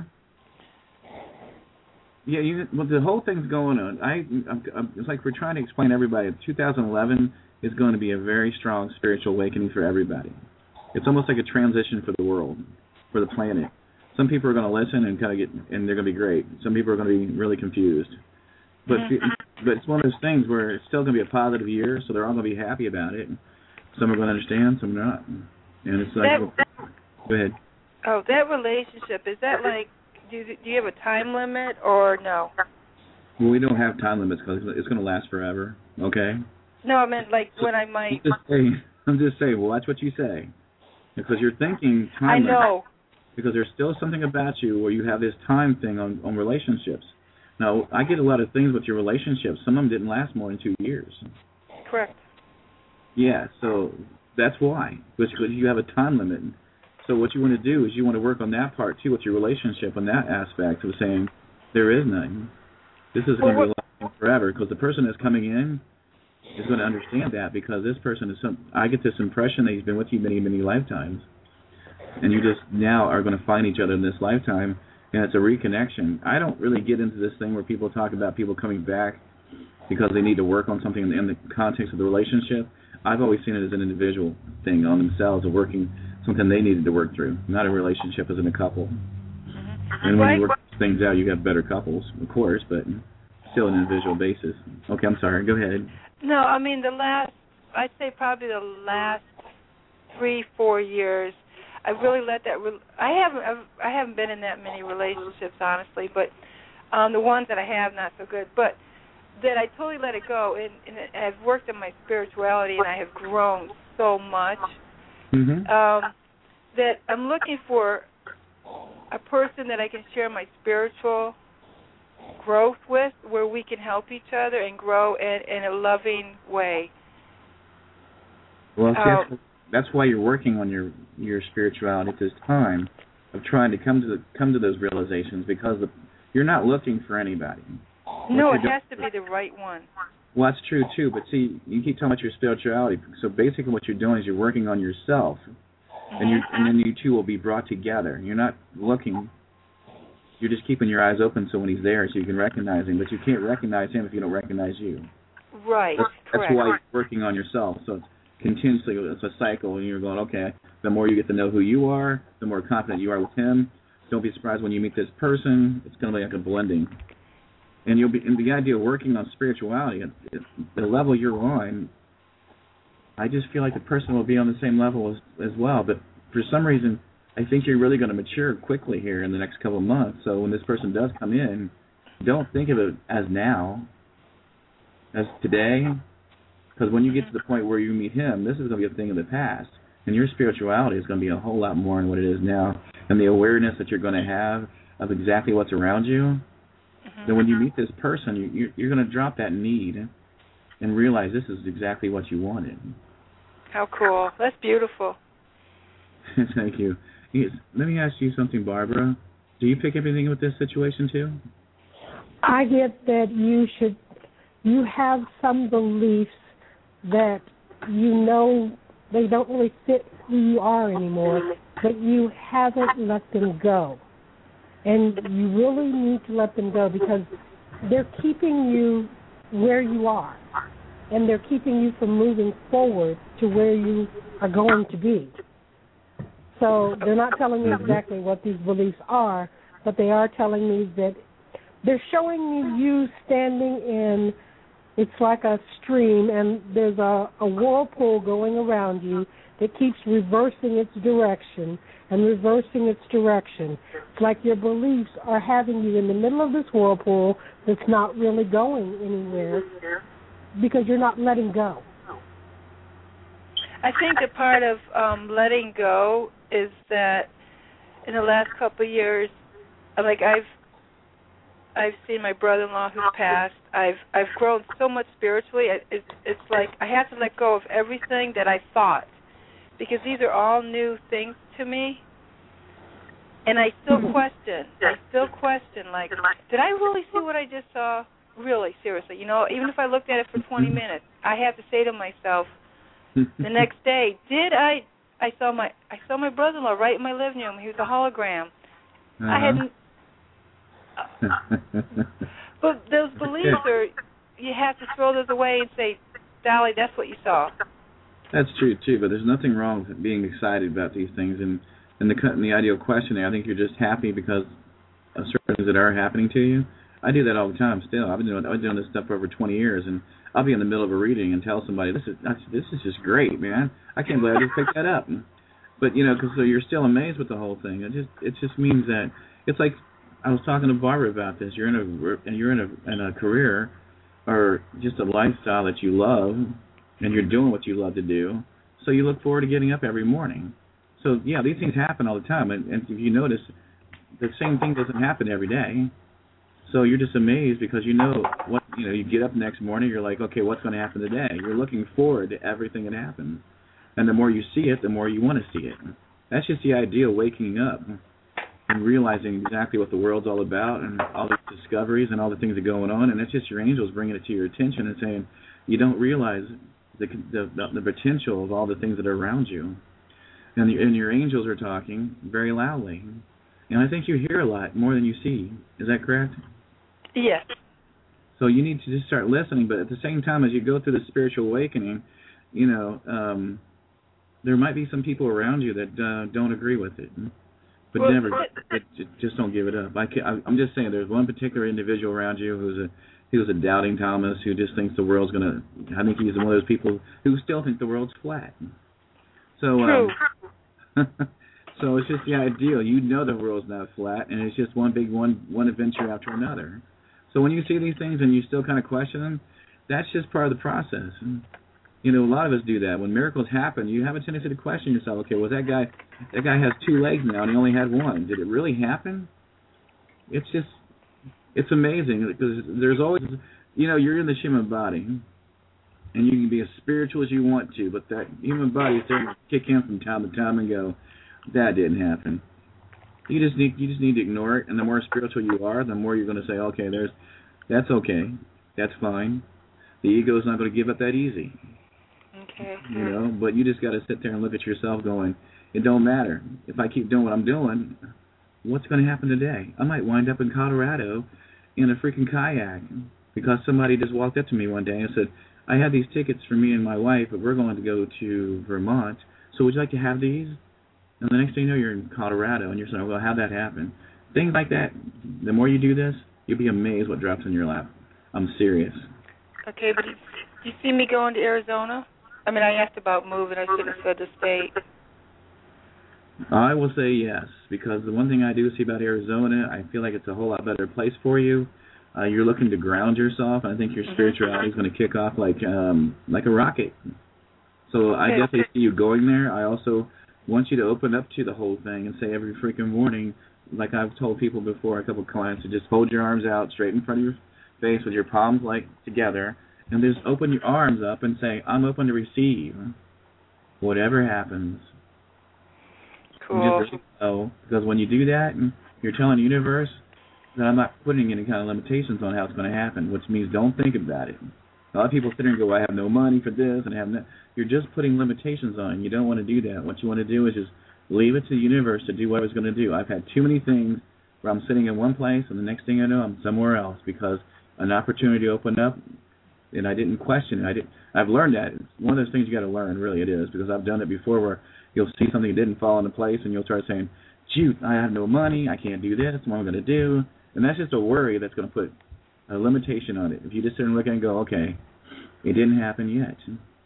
Yeah, you, well, the whole thing's going on. I, I'm, I'm, it's like we're trying to explain to everybody. two thousand eleven is going to be a very strong spiritual awakening for everybody. It's almost like a transition for the world, for the planet. Some people are going to listen and kind of get, and they're going to be great. Some people are going to be really confused. But mm-hmm. but it's one of those things where it's still going to be a positive year, so they're all going to be happy about it. Some are going to understand, some are not. And it's like, that, well, go ahead. Oh, that relationship, is that like, do, do you have a time limit or no? Well, we don't have time limits because it's going to last forever, okay? No, I meant like when I might... I'm just saying, I'm just saying, well, watch what you say. Because you're thinking time I limits. know. Because there's still something about you where you have this time thing on, on relationships. Now, I get a lot of things with your relationships. Some of them didn't last more than two years. Correct. Yeah, so that's why. Because you have a time limit. So what you want to do is you want to work on that part, too, with your relationship, on that aspect of saying there is none. This is going to be lasting forever, because the person that's coming in is going to understand that, because this person is some. I get this impression that he's been with you many, many lifetimes, and you just now are going to find each other in this lifetime, and it's a reconnection. I don't really get into this thing where people talk about people coming back because they need to work on something in the, in the context of the relationship. I've always seen it as an individual thing on themselves, of working something they needed to work through, not a relationship as in a couple. And when you work things out, you have better couples, of course, but still an individual basis. Okay, I'm sorry. Go ahead. No, I mean, the last, I'd say probably the last three, four years, I really let that, re- I haven't I've, I haven't been in that many relationships, honestly, but um, the ones that I have, not so good, but that I totally let it go, and, and I've worked on my spirituality, and I have grown so much, mm-hmm. um, that I'm looking for a person that I can share my spiritual growth with, where we can help each other and grow in, in a loving way. Well, see, um, that's, that's why you're working on your your spirituality at this time, of trying to come to the, come to those realizations, because the, you're not looking for anybody. No, it has to be the right one. Well, that's true too. But see, you keep talking about your spirituality. So basically, what you're doing is you're working on yourself, mm-hmm. and you and then you two will be brought together. You're not looking. You're just keeping your eyes open so when he's there, so you can recognize him. But you can't recognize him if you don't recognize you. Right. That's, that's correct. why you're working on yourself. So it's continuously, it's a cycle, and you're going, okay, the more you get to know who you are, the more confident you are with him. Don't be surprised when you meet this person. It's going to be like a blending. And you'll be. And the idea of working on spirituality, it, it, the level you're on, I just feel like the person will be on the same level as, as well. But for some reason, I think you're really going to mature quickly here in the next couple of months. So when this person does come in, don't think of it as now, as today, because when you get to the point where you meet him, this is going to be a thing of the past, and your spirituality is going to be a whole lot more than what it is now, and the awareness that you're going to have of exactly what's around you. Mm-hmm. Then when you meet this person, you, you're, you're going to drop that need and realize this is exactly what you wanted. How cool. That's beautiful. Thank you. Yes. Let me ask you something, Barbara. Do you pick up anything with this situation too? I get that you should, you have some beliefs that you know they don't really fit who you are anymore, but you haven't let them go. And you really need to let them go, because they're keeping you where you are, and they're keeping you from moving forward to where you are going to be. So they're not telling me exactly what these beliefs are, but they are telling me that they're showing me you standing in, it's like a stream, and there's a, a whirlpool going around you that keeps reversing its direction and reversing its direction. It's like your beliefs are having you in the middle of this whirlpool that's not really going anywhere because you're not letting go. I think a part of um, letting go is that in the last couple of years, like I've I've seen my brother-in-law who's passed. I've I've grown so much spiritually. It's it's like I have to let go of everything that I thought, because these are all new things to me, and I still question. I still question, like, did I really see what I just saw? Really, seriously, you know, even if I looked at it for twenty minutes, I have to say to myself the next day, did I? I saw my I saw my brother-in-law right in my living room. He was a hologram. Uh-huh. I hadn't. Uh, but those beliefs are, you have to throw those away and say, Dolly, that's what you saw. That's true too, but there's nothing wrong with being excited about these things. And and the and the ideal questioning, I think you're just happy because of certain things that are happening to you. I do that all the time still. I've been doing I've been doing this stuff for over twenty years, and I'll be in the middle of a reading and tell somebody, this is this is just great, man. I can't believe I just picked that up. But you know, because so you're still amazed with the whole thing. It just it just means that it's like I was talking to Barbara about this. You're in a you're in a in a career or just a lifestyle that you love, and you're doing what you love to do. So you look forward to getting up every morning. So yeah, these things happen all the time, and, and if you notice, the same thing doesn't happen every day. So you're just amazed because you know what, you know, you get up next morning, you're like, okay, what's going to happen today? You're looking forward to everything that happens. And the more you see it, the more you want to see it. That's just the idea of waking up and realizing exactly what the world's all about and all the discoveries and all the things that are going on. And it's just your angels bringing it to your attention and saying, you don't realize the the, the potential of all the things that are around you. And, the, and your angels are talking very loudly. And I think you hear a lot more than you see. Is that correct? Yes. So you need to just start listening, but at the same time, as you go through the spiritual awakening, you know, um, there might be some people around you that uh, don't agree with it. But well, never, but just don't give it up. I can't, I'm just saying, there's one particular individual around you who's a he was a doubting Thomas who just thinks the world's gonna. I think he's one of those people who still think the world's flat. So, True. Um, so it's just the ideal. You know the world's not flat, and it's just one big one one adventure after another. So when you see these things and you still kind of question them, that's just part of the process. And, you know, a lot of us do that. When miracles happen, you have a tendency to question yourself. Okay, well that guy, that guy has two legs now and he only had one. Did it really happen? It's just, it's amazing because there's always, you know, you're in the human body, and you can be as spiritual as you want to, but that human body is there to kick in from time to time and go, that didn't happen. You just need, you just need to ignore it, and the more spiritual you are, the more you're going to say, okay, there's, that's okay, that's fine. The ego is not going to give up that easy. Okay. You know, but you just got to sit there and look at yourself going, it don't matter. If I keep doing what I'm doing, what's going to happen today? I might wind up in Colorado in a freaking kayak because somebody just walked up to me one day and said, I have these tickets for me and my wife, but we're going to go to Vermont. So would you like to have these? And the next thing you know, you're in Colorado, and you're saying, well, how'd that happen? Things like that, the more you do this, you'll be amazed what drops in your lap. I'm serious. Okay, but do you see me going to Arizona? I mean, I asked about moving. I should have said the state. I will say yes, because the one thing I do see about Arizona, I feel like it's a whole lot better place for you. Uh, you're looking to ground yourself, and I think your spirituality is going to kick off like um, like a rocket. So I okay, definitely okay. see you going there. I also want you to open up to the whole thing and say every freaking morning, like I've told people before, a couple of clients, to just hold your arms out straight in front of your face with your palms like together, and just open your arms up and say, I'm open to receive whatever happens. Cool. Just know, because when you do that, you're telling the universe that I'm not putting any kind of limitations on how it's going to happen, which means don't think about it. A lot of people sit there and go, I have no money for this and I have no. You're just putting limitations on it. You don't want to do that. What you want to do is just leave it to the universe to do what it's going to do. I've had too many things where I'm sitting in one place and the next thing I know I'm somewhere else because an opportunity opened up and I didn't question it. I did. I've learned that. It's one of those things you got to learn, really it is, because I've done it before where you'll see something that didn't fall into place and you'll start saying, shoot, I have no money, I can't do this, what am I going to do? And that's just a worry that's going to put a limitation on it. If you just sit and look and go, okay, it didn't happen yet.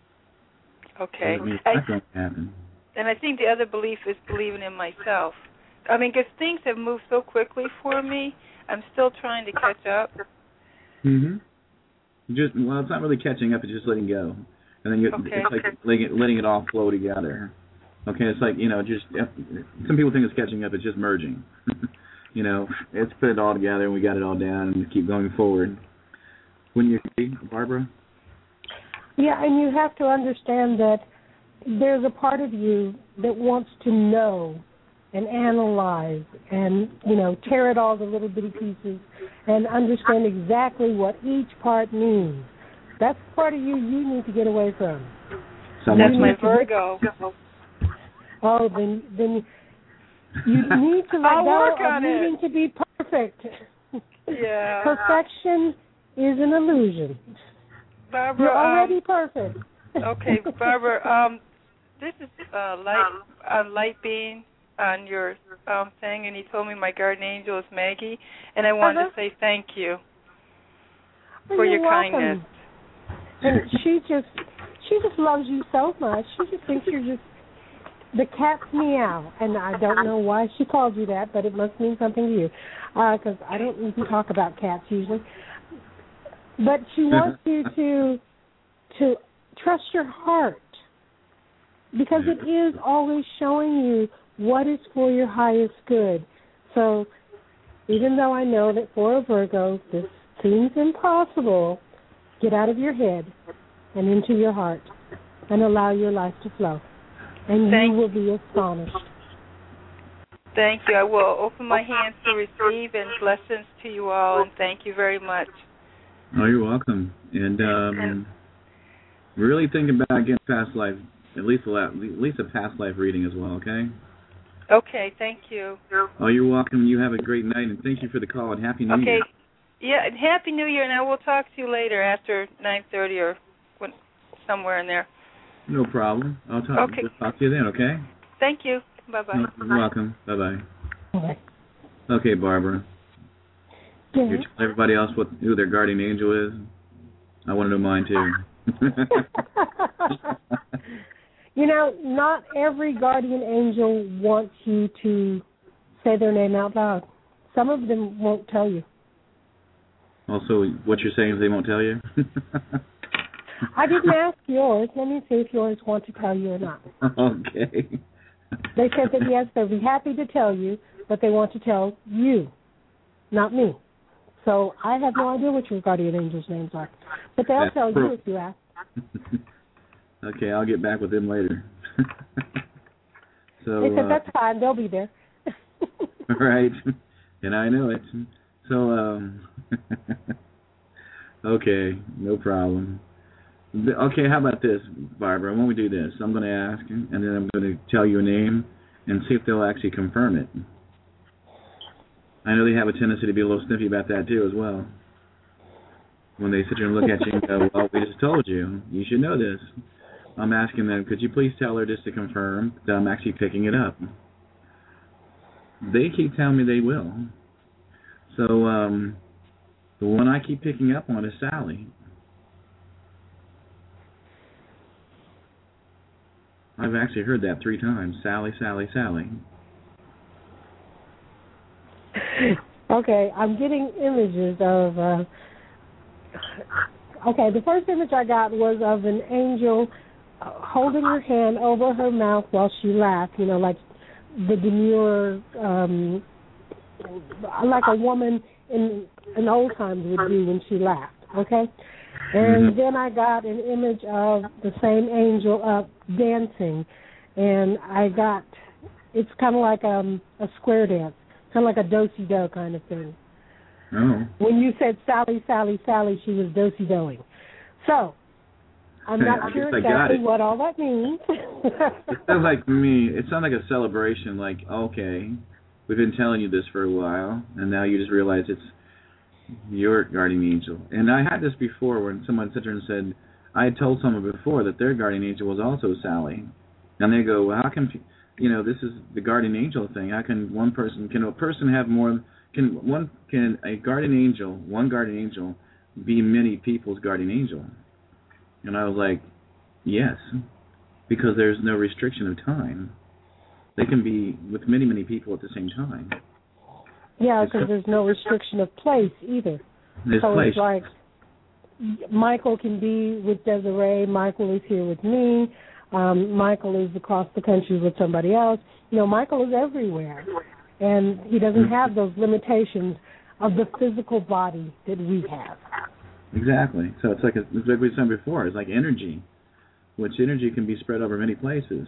Okay. It means I, it's not going to happen. And I think the other belief is believing in myself. I mean, because things have moved so quickly for me, I'm still trying to catch up. Mm-hmm. Just, well, it's not really catching up, it's just letting go. And then you, okay. it's like letting it, letting it all flow together. Okay, it's like, you know, just, some people think it's catching up, it's just merging. You know, it's put it all together and we got it all down and we keep going forward. Wouldn't you agree, Barbara? Yeah, and you have to understand that there's a part of you that wants to know and analyze and, you know, tear it all to little bitty pieces and understand exactly what each part means. That's part of you you need to get away from. That's my Virgo. Oh, then then you need to let I'll go work of on needing it. to be perfect. Yeah. Perfection is an illusion. Barbara, You're already um, perfect. Okay, Barbara, um, this is uh, light, a light being on your um, thing, and he told me my guardian angel is Maggie, and I wanted uh-huh. to say thank you well, for you're your welcome. kindness. And she just, she just loves you so much. She just thinks you're just the cat's meow, and I don't know why she called you that, but it must mean something to you, because uh, I don't even talk about cats usually. But she wants you to to trust your heart, because it is always showing you what is for your highest good. So even though I know that for a Virgo this seems impossible, get out of your head and into your heart and allow your life to flow. And Thank you will be astonished. Thank you. I will open my hands to receive, and blessings to you all, and thank you very much. Oh, you're welcome. And um, really think about getting past life, at least a, at least a past life reading as well, okay? Okay, thank you. Oh, you're welcome. You have a great night, and thank you for the call, and Happy New okay. Year. Yeah, and Happy New Year, and I will talk to you later after nine thirty or when, somewhere in there. No problem. I'll talk, okay. talk to you then, okay? Thank you. Bye-bye. No, you're welcome. Bye-bye. Bye. Okay, Barbara. Yeah. You're telling everybody else what who their guardian angel is? I want to know mine, too. You know, not every guardian angel wants you to say their name out loud. Some of them won't tell you. Also, what you're saying is they won't tell you? I didn't ask yours. Let me see if yours want to tell you or not. Okay. They said that, yes, they'll be happy to tell you, but they want to tell you, not me. So I have no idea what your guardian angels' names are. But they'll That's tell pro- you if you ask. Okay, I'll get back with them later. So they said, uh, that's fine. They'll be there. Right. And I know it. So, um, okay, no problem. Okay, how about this, Barbara? When we do this, I'm going to ask, and then I'm going to tell you a name and see if they'll actually confirm it. I know they have a tendency to be a little sniffy about that, too, as well. When they sit there and look at you and go, well, we just told you. You should know this. I'm asking them, could you please tell her just to confirm that I'm actually picking it up? They keep telling me they will. So um, the one I keep picking up on is Sally. I've actually heard that three times. Sally, Sally, Sally. Okay, I'm getting images of... Uh, okay, the first image I got was of an angel holding her hand over her mouth while she laughed, you know, like the demure, um, like a woman in, in old times would do when she laughed, okay? And mm-hmm. then I got an image of the same angel up dancing, and I got, it's kind of like um, a square dance, kind of like a do-si-do kind of thing. Oh. When you said Sally, Sally, Sally, she was do-si-doing. So, I'm not I sure I exactly what all that means. It sounds like me, it sounds like a celebration, like, okay, we've been telling you this for a while, and now you just realize it's your guardian angel. And I had this before when someone sat there and said, I had told someone before that their guardian angel was also Sally. And they go, well, how can, you know, this is the guardian angel thing. How can one person, can a person have more, can one, can a guardian angel, one guardian angel, be many people's guardian angel? And I was like, yes, because there's no restriction of time. They can be with many, many people at the same time. Yeah, because there's no restriction of place either. There's so place. It's like Michael can be with Desiree, Michael is here with me, um, Michael is across the country with somebody else. You know, Michael is everywhere, and he doesn't have those limitations of the physical body that we have. Exactly. So it's like, a, it's like we said before, it's like energy, which energy can be spread over many places.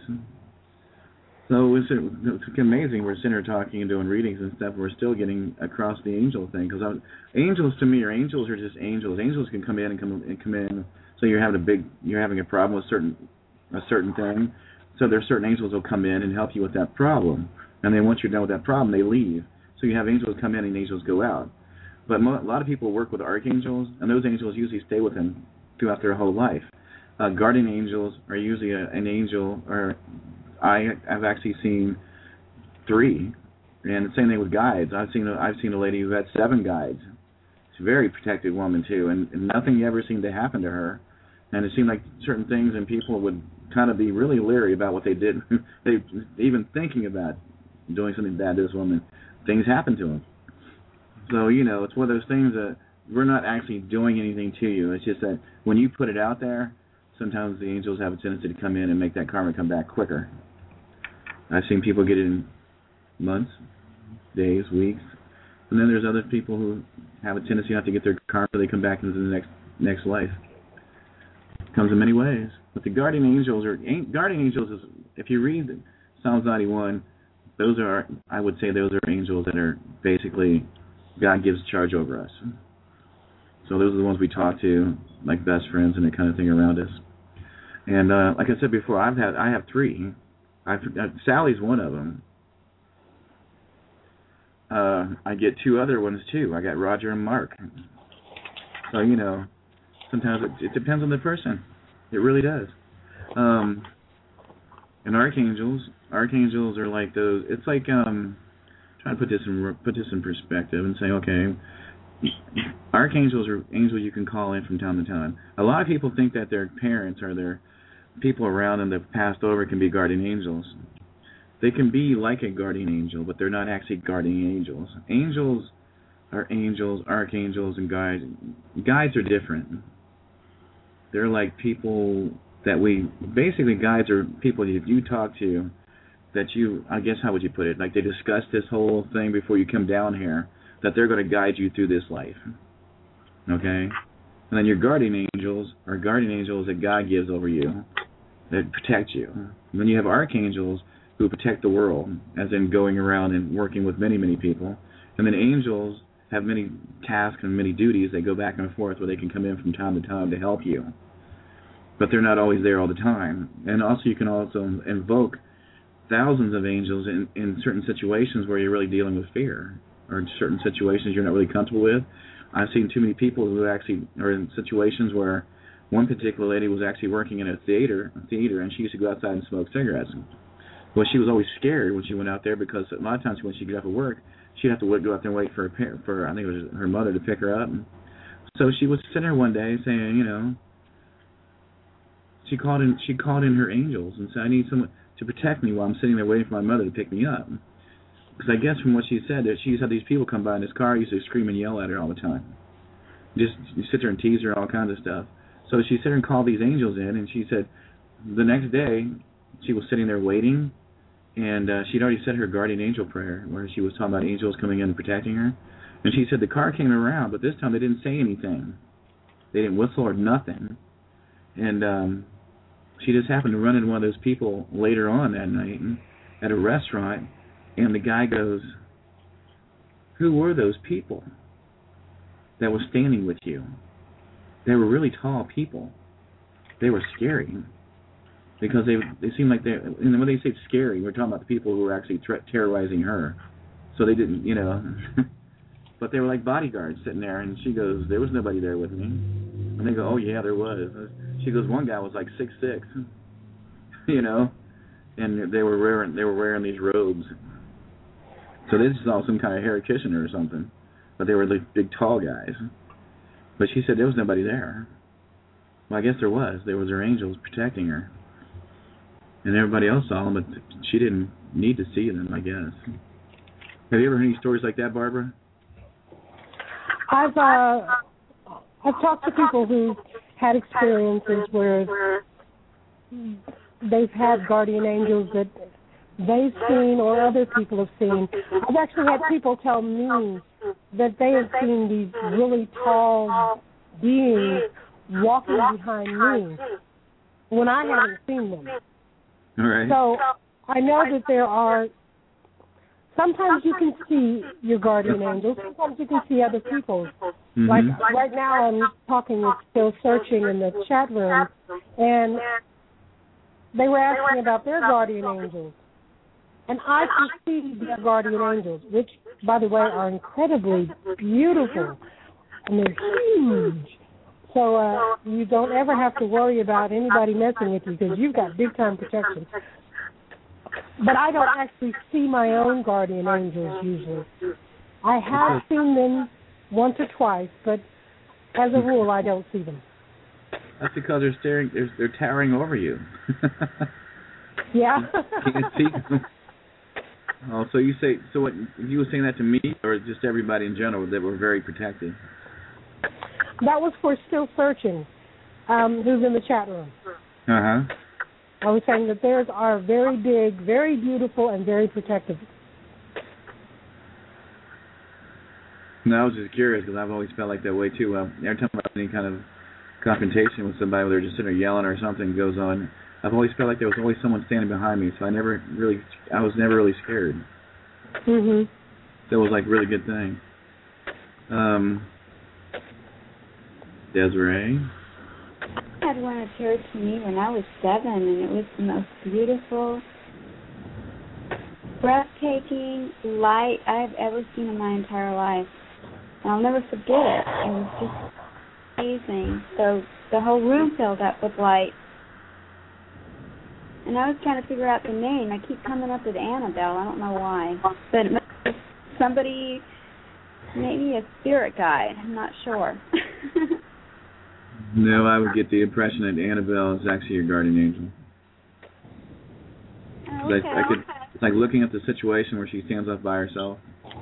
So it's, it's amazing we're sitting here talking and doing readings and stuff, and we're still getting across the angel thing. Because angels to me, or angels are just angels. Angels can come in and come and come in. So you're having a big, you're having a problem with certain a certain thing. So there's certain angels will come in and help you with that problem. And then once you're done with that problem, they leave. So you have angels come in and angels go out. But mo- a lot of people work with archangels, and those angels usually stay with them throughout their whole life. Uh, guardian angels are usually a, an angel, or I have actually seen three, and the same thing with guides. I've seen a, I've seen a lady who had seven guides. She's a very protected woman too, and, and nothing ever seemed to happen to her. And it seemed like certain things and people would kind of be really leery about what they did. They even thinking about doing something bad to this woman, things happen to them. So, you know, it's one of those things that we're not actually doing anything to you. It's just that when you put it out there, sometimes the angels have a tendency to come in and make that karma come back quicker. I've seen people get it in months, days, weeks, And then there's other people who have a tendency not to get their karma, they come back into the next next life. It comes in many ways. But the guardian angels are guardian angels is, if you read Psalms ninety-one, those are, I would say, those are angels that are basically God gives charge over us. So those are the ones we talk to, like best friends and that kind of thing around us. And uh, like I said before, I've had I have three. I've, uh, Sally's one of them. Uh, I get two other ones too. I got Roger and Mark. So you know, sometimes it, it depends on the person. It really does. Um, and archangels, archangels are like those. It's like um, trying to put this in put this in perspective and say, okay, archangels are angels you can call in from time to time. A lot of people think that their parents or their people around them that have passed over can be guardian angels. They can be like a guardian angel, but they're not actually guardian angels. Angels are angels, archangels, and guides. Guides are different. They're like people that we, basically guides are people that you talk to that you, I guess how would you put it, like they discuss this whole thing before you come down here, that they're going to guide you through this life. Okay? And then your guardian angels are guardian angels that God gives over you, that protect you. And then you have archangels who protect the world, as in going around and working with many, many people. And then angels have many tasks and many duties. They go back and forth where they can come in from time to time to help you. But they're not always there all the time. And also you can also invoke thousands of angels in, in certain situations where you're really dealing with fear, or in certain situations you're not really comfortable with. I've seen too many people who actually are in situations where one particular lady was actually working in a theater, a theater, and she used to go outside and smoke cigarettes. Well, she was always scared when she went out there because a lot of times when she got off of work, she'd have to wait, go out there and wait for her, for I think it was her mother to pick her up. So she was sitting there one day saying, you know, she called in, she called in her angels and said, I need someone to protect me while I'm sitting there waiting for my mother to pick me up. Because I guess from what she said, that she used to have these people come by in this car, used to scream and yell at her all the time. Just you sit there and tease her, all kinds of stuff. So she sat there and called these angels in, and she said the next day she was sitting there waiting, and uh, she'd already said her guardian angel prayer, where she was talking about angels coming in and protecting her. And she said the car came around, but this time they didn't say anything. They didn't whistle or nothing. And um, she just happened to run into one of those people later on that night at a restaurant, and the guy goes, who were those people that were standing with you? They were really tall people. They were scary. Because they they seemed like they, and when they say scary, we're talking about the people who were actually ter- terrorizing her. So they didn't, you know, but they were like bodyguards sitting there, and she goes, there was nobody there with me. And they go, oh yeah, there was. She goes, one guy was like six six, you know, and they were wearing they were wearing these robes. So they just saw some kind of Harry Kishner or something, but they were like big tall guys. But she said there was nobody there. Well, I guess there was. There was her angels protecting her. And everybody else saw them, but she didn't need to see them, I guess. Have you ever heard any stories like that, Barbara? I've uh, I've talked to people who had experiences where they've had guardian angels that they've seen or other people have seen. I've actually had people tell me that they have seen these really tall beings walking behind me when I haven't seen them. All right. So I know that there are, sometimes you can see your guardian angels, sometimes you can see other people. Mm-hmm. Like right now I'm talking with Still Searching in the chat room, and they were asking about their guardian angels. And I can see their guardian angels, which, by the way, are incredibly beautiful, and they're huge. So uh, you don't ever have to worry about anybody messing with you because you've got big-time protection. But I don't actually see my own guardian angels usually. I have seen them once or twice, but as a rule, I don't see them. That's because they're staring, they're, they're towering over you. Yeah. You can't see them. Oh, so you say, so what, you were saying that to me or just everybody in general that were very protected? That was for Still Searching, um, who's in the chat room. Uh-huh. I was saying that theirs are very big, very beautiful, and very protective. No, I was just curious because I've always felt like that way too. Uh, every time I have any kind of confrontation with somebody, where they're just sitting there yelling or something goes on, I've always felt like there was always someone standing behind me. So I never really, I was never really scared. Mhm. That was like a really good thing. Um, Desiree. I had one occurred to me when I was seven, and it was the most beautiful, breathtaking light I've ever seen in my entire life. And I'll never forget it. It was just amazing. So the whole room filled up with light. And I was trying to figure out the name. I keep coming up with Annabelle. I don't know why. But it must be somebody, maybe a spirit guide. I'm not sure. No, I would get the impression that Annabelle is actually your guardian angel. Oh, okay. I, I could, it's like looking at the situation where she stands off by herself.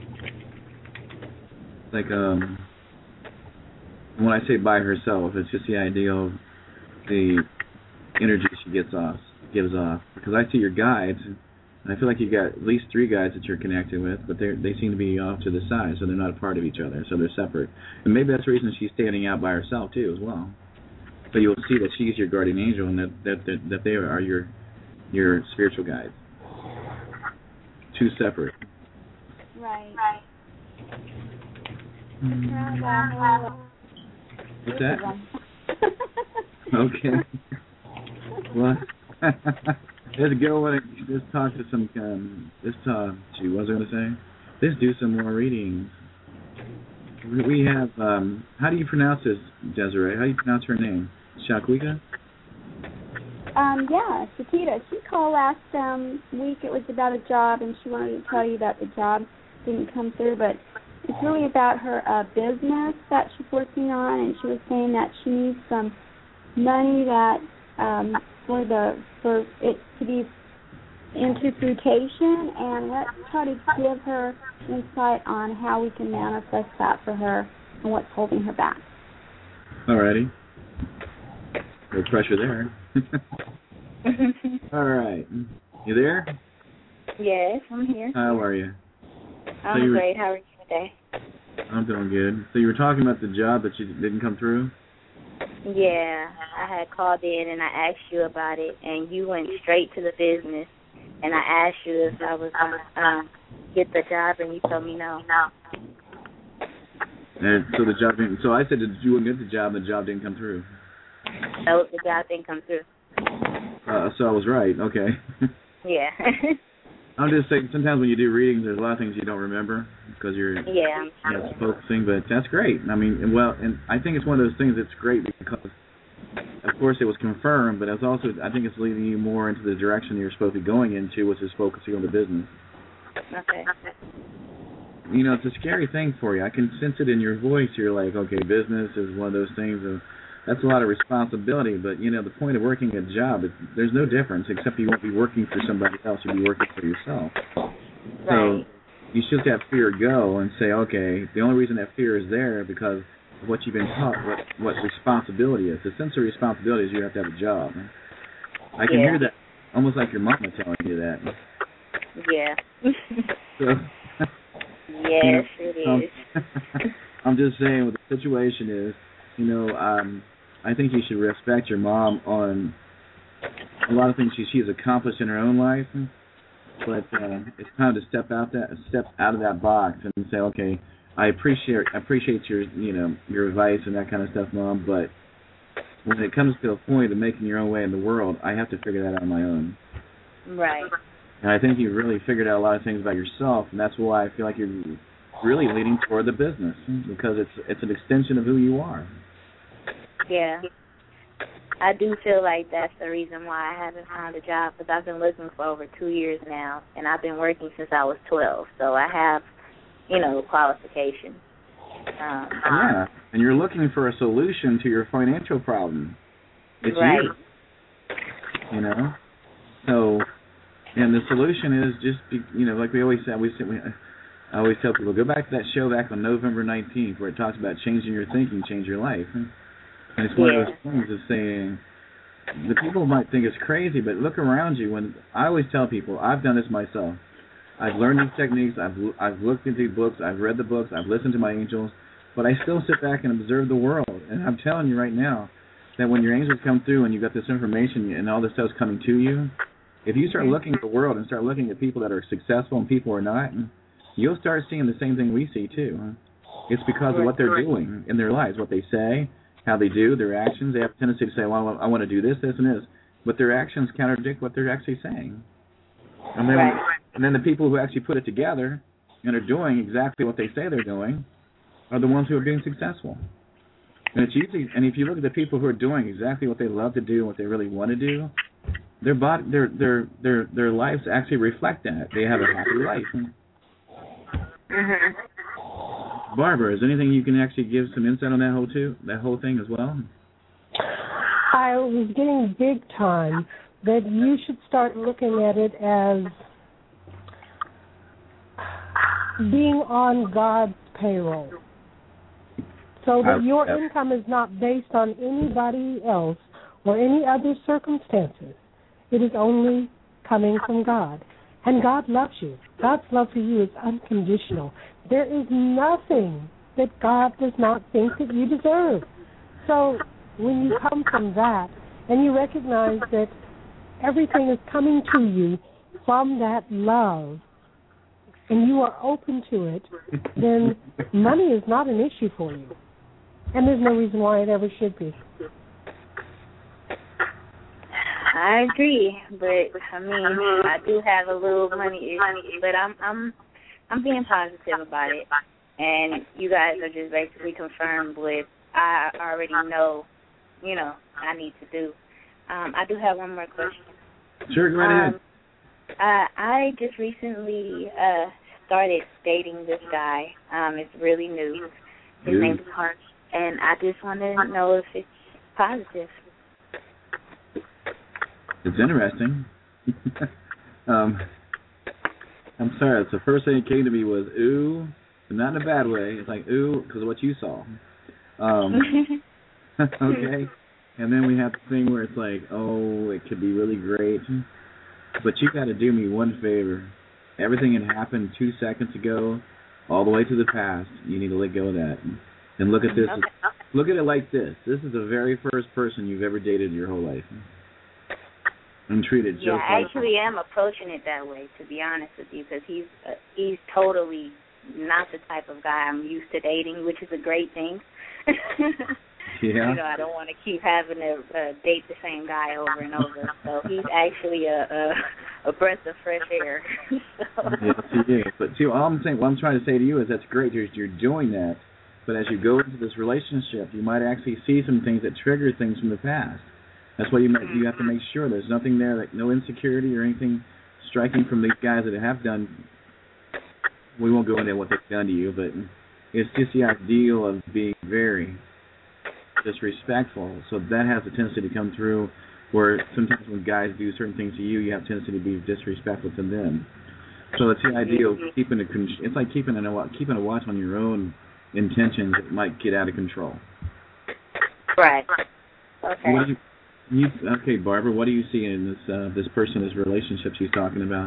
Like, um, when I say by herself, it's just the idea of the energy she gets off, gives off. Because I see your guides, and I feel like you got at least three guides that you're connected with, but they they seem to be off to the side, so they're not a part of each other, so they're separate. And maybe that's the reason she's standing out by herself too, as well. But you'll see that she's your guardian angel, and that that that, that they are your your spiritual guides. Two separate. Right. Mm. What's that? Okay. Well, let's go and let's talk to some. Um, let's talk. Gee, what was I going to say? Let's do some more readings. We have. Um, how do you pronounce this, Desiree? How do you pronounce her name? Shaquita? Um, yeah, Shakita. She called last um, week. It was about a job, and she wanted to tell you that the job didn't come through, but it's really about her uh, business that she's working on, and she was saying that she needs some money that um, for the for it to be into fruition, and let's try to give her insight on how we can manifest that for her and what's holding her back. Alrighty. No pressure there. All right. You there? Yes, I'm here. How are you? I'm so you great. Were, How are you today? I'm doing good. So you were talking about the job that you didn't come through? Yeah, I had called in and I asked you about it, and you went straight to the business. And I asked you if I was going to um, get the job, and you told me no. No. And so the job didn't. So I said that you wouldn't get the job, and the job didn't come through. No, the job didn't come through. Uh, so I was right. Okay. Yeah. I'm just saying. Sometimes when you do readings, there's a lot of things you don't remember because you're yeah you know, focusing. But that's great. I mean, and well, and I think it's one of those things that's great because, of course, it was confirmed, but it's also I think it's leading you more into the direction you're supposed to be going into, which is focusing on the business. Okay. You know, it's a scary thing for you. I can sense it in your voice. You're like, okay, business is one of those things of that's a lot of responsibility, but, you know, the point of working a job, is, there's no difference, except you won't be working for somebody else. You'll be working for yourself. Right. So you should have fear go and say, okay, the only reason that fear is there because of what you've been taught, what, what responsibility is. The sense of responsibility is you have to have a job. I can yeah. hear that almost like your mama telling you that. Yeah. So, yes, it um, is. I'm just saying what the situation is, you know, um, I think you should respect your mom on a lot of things she she's accomplished in her own life, but uh, it's time to step out that step out of that box and say, okay, I appreciate I appreciate your you know your advice and that kind of stuff, Mom, but when it comes to a point of making your own way in the world, I have to figure that out on my own. Right. And I think you've really figured out a lot of things about yourself, and that's why I feel like you're really leading toward the business because it's it's an extension of who you are. Yeah. I do feel like that's the reason why I haven't found a job, because I've been looking for over two years now, and I've been working since I was twelve, so I have, you know, qualifications. Um, yeah, and you're looking for a solution to your financial problem. It's right. you. You know? So, and the solution is just, be, you know, like we always say, we, we, I always tell people, go back to that show back on November nineteenth where it talks about changing your thinking, change your life. And it's one yeah. of those things of saying, the people might think it's crazy, but look around you. When I always tell people, I've done this myself. I've learned these techniques. I've I've looked into books. I've read the books. I've listened to my angels. But I still sit back and observe the world. And I'm telling you right now that when your angels come through and you got this information and all this stuff's coming to you, if you start looking at the world and start looking at people that are successful and people who are not, you'll start seeing the same thing we see too. It's because of what they're doing in their lives, what they say, how they do, their actions. They have a tendency to say, well, I want to do this, this, and this. But their actions contradict what they're actually saying. And then, right. and then the people who actually put it together and are doing exactly what they say they're doing are the ones who are being successful. And it's usually, and if you look at the people who are doing exactly what they love to do and what they really want to do, their body, their their their their lives actually reflect that. They have a happy life. Mm-hmm. Barbara, is there anything you can actually give some insight on that whole too, that whole thing as well? I was getting big time that you should start looking at it as being on God's payroll. So that your income is not based on anybody else or any other circumstances. It is only coming from God. And God loves you. God's love for you is unconditional. There is nothing that God does not think that you deserve. So when you come from that and you recognize that everything is coming to you from that love and you are open to it, then money is not an issue for you. And there's no reason why it ever should be. I agree, but I mean, I do have a little money issue, but I'm I'm I'm being positive about it, and you guys are just basically confirmed what I already know, you know, I need to do. Um, I do have one more question. Sure, go right ahead. Um, uh, I just recently uh, started dating this guy. Um, it's really new. His Ooh. name is Harsh, and I just want to know if it's positive. It's interesting. um, I'm sorry. It's the first thing that came to me was ooh, but not in a bad way. It's like ooh because of what you saw. Um, okay. And then we have the thing where it's like, oh, it could be really great, but you got to do me one favor. Everything that happened two seconds ago, all the way to the past, you need to let go of that and look at this. Okay. Look at it like this. This is the very first person you've ever dated in your whole life. And treated just yeah, like I actually am approaching it that way, to be honest with you, because he's uh, he's totally not the type of guy I'm used to dating, which is a great thing. Yeah. You know, I don't want to keep having to uh, date the same guy over and over. So he's actually a a, a breath of fresh air. So. Yes, he is. But see, all I'm saying, what I'm trying to say to you is that's great. You're, you're doing that, but as you go into this relationship, you might actually see some things that trigger things from the past. That's why you might, you have to make sure there's nothing there, like no insecurity or anything striking from these guys that have done. We won't go into what they've done to you, but it's just the ideal of being very disrespectful. So that has a tendency to come through where sometimes when guys do certain things to you, you have a tendency to be disrespectful to them. So it's the ideal of keeping a, it's like keeping a, keeping a watch on your own intentions that might get out of control. Right. Okay. What do you, you, okay, Barbara, what do you see in this uh, this person, this relationship she's talking about?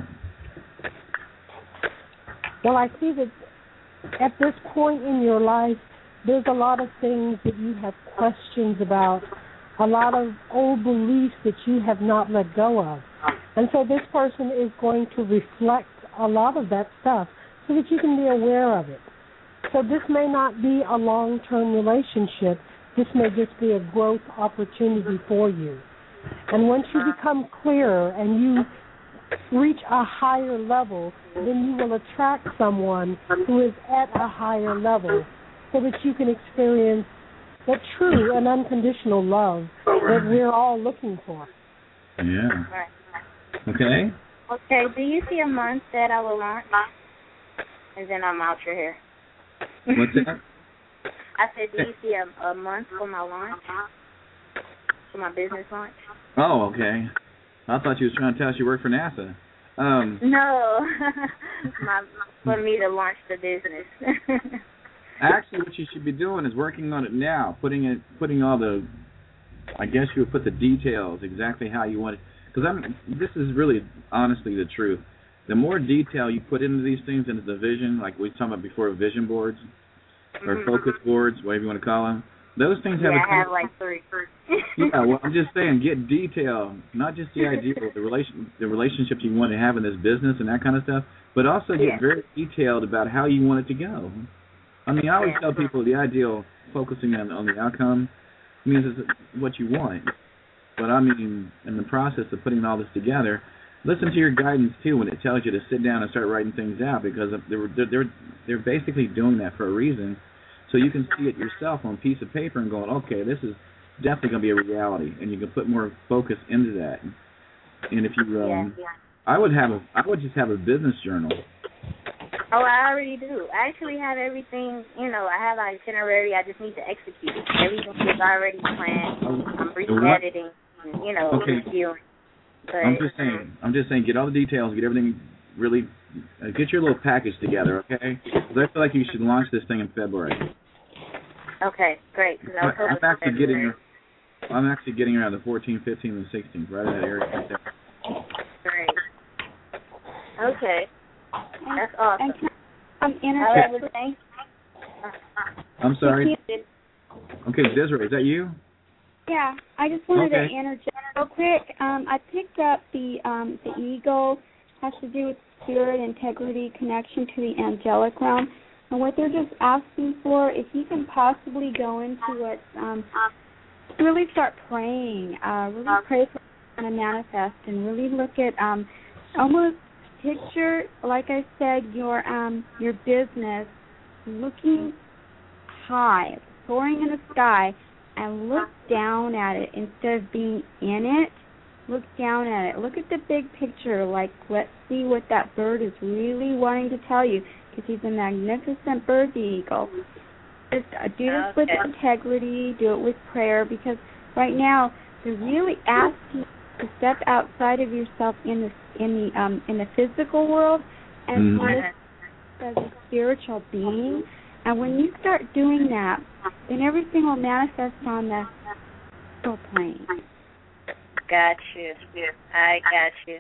Well, I see that at this point in your life, there's a lot of things that you have questions about, a lot of old beliefs that you have not let go of. And so this person is going to reflect a lot of that stuff so that you can be aware of it. So this may not be a long-term relationship. This may just be a growth opportunity for you. And once you become clearer and you reach a higher level, then you will attract someone who is at a higher level so that you can experience that true and unconditional love that we're all looking for. Yeah. Okay. Okay, do you see a month that I will launch? And then I'm out your hair. What's that? I said, do you see a, a month for my launch? For my business launch? Oh, okay. I thought you was trying to tell us you work for NASA. Um, no. my, for me to launch the business. Actually, what you should be doing is working on it now, putting it, putting all the, I guess you would put the details, exactly how you want it. Because I'm, this is really, honestly, the truth. the more detail you put into these things, into the vision, like we were talking about before, vision boards or mm-hmm. focus boards, whatever you want to call them, those things have yeah, a I have like three. yeah, well, I'm just saying, get detail, not just the idea of the relation, the relationships you want to have in this business and that kind of stuff, but also get yeah. very detailed about how you want it to go. I mean, I always yeah. tell people the ideal focusing on, on the outcome means it's what you want. But I mean, in the process of putting all this together, listen to your guidance too when it tells you to sit down and start writing things out, because they're they're they're basically doing that for a reason. So you can see it yourself on a piece of paper and going, okay, this is definitely going to be a reality, and you can put more focus into that. And if you, um, yeah, yeah. I would have, a, I would just have a business journal. Oh, I already do. I actually have everything. You know, I have an itinerary. I just need to execute it. Everything is already planned. I'm re-editing. You know, okay. reviewing. But, I'm just saying. I'm just saying. Get all the details. Get everything really. Uh, get your little package together, okay? Because I feel like you should launch this thing in February. Okay, great. I'm, I'm actually getting. I'm actually getting around the fourteenth, fifteenth, and sixteenth, right in that area right there. Great. Okay. That's awesome. And can I, um, interject? I'm sorry. Okay, Desiree, is that you? Yeah, I just wanted okay. to interject real quick. Um, I picked up the um, the eagle has to do with spirit, integrity, connection to the angelic realm, and what they're just asking for, if you can possibly go into it, um, really start praying, uh, really pray for it to manifest, and really look at um, almost picture, like I said, your um, your business looking high, soaring in the sky, and look down at it instead of being in it. Look down at it. Look at the big picture. Like, let's see what that bird is really wanting to tell you, because he's a magnificent bird, the eagle. Just uh, do this okay. with integrity. Do it with prayer, because right now they're really asking you to step outside of yourself in the in the um, in the physical world and mm-hmm. live as a spiritual being. And when you start doing that, then everything will manifest on the spiritual plane. Got you. I got you.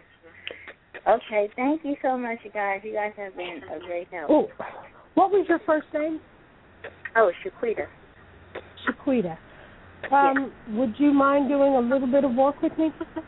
Okay, thank you so much, you guys. You guys have been a great help. Oh, what was your first name? Oh, Shaquita. Shaquita. Um, yes. Would you mind doing a little bit of work with me?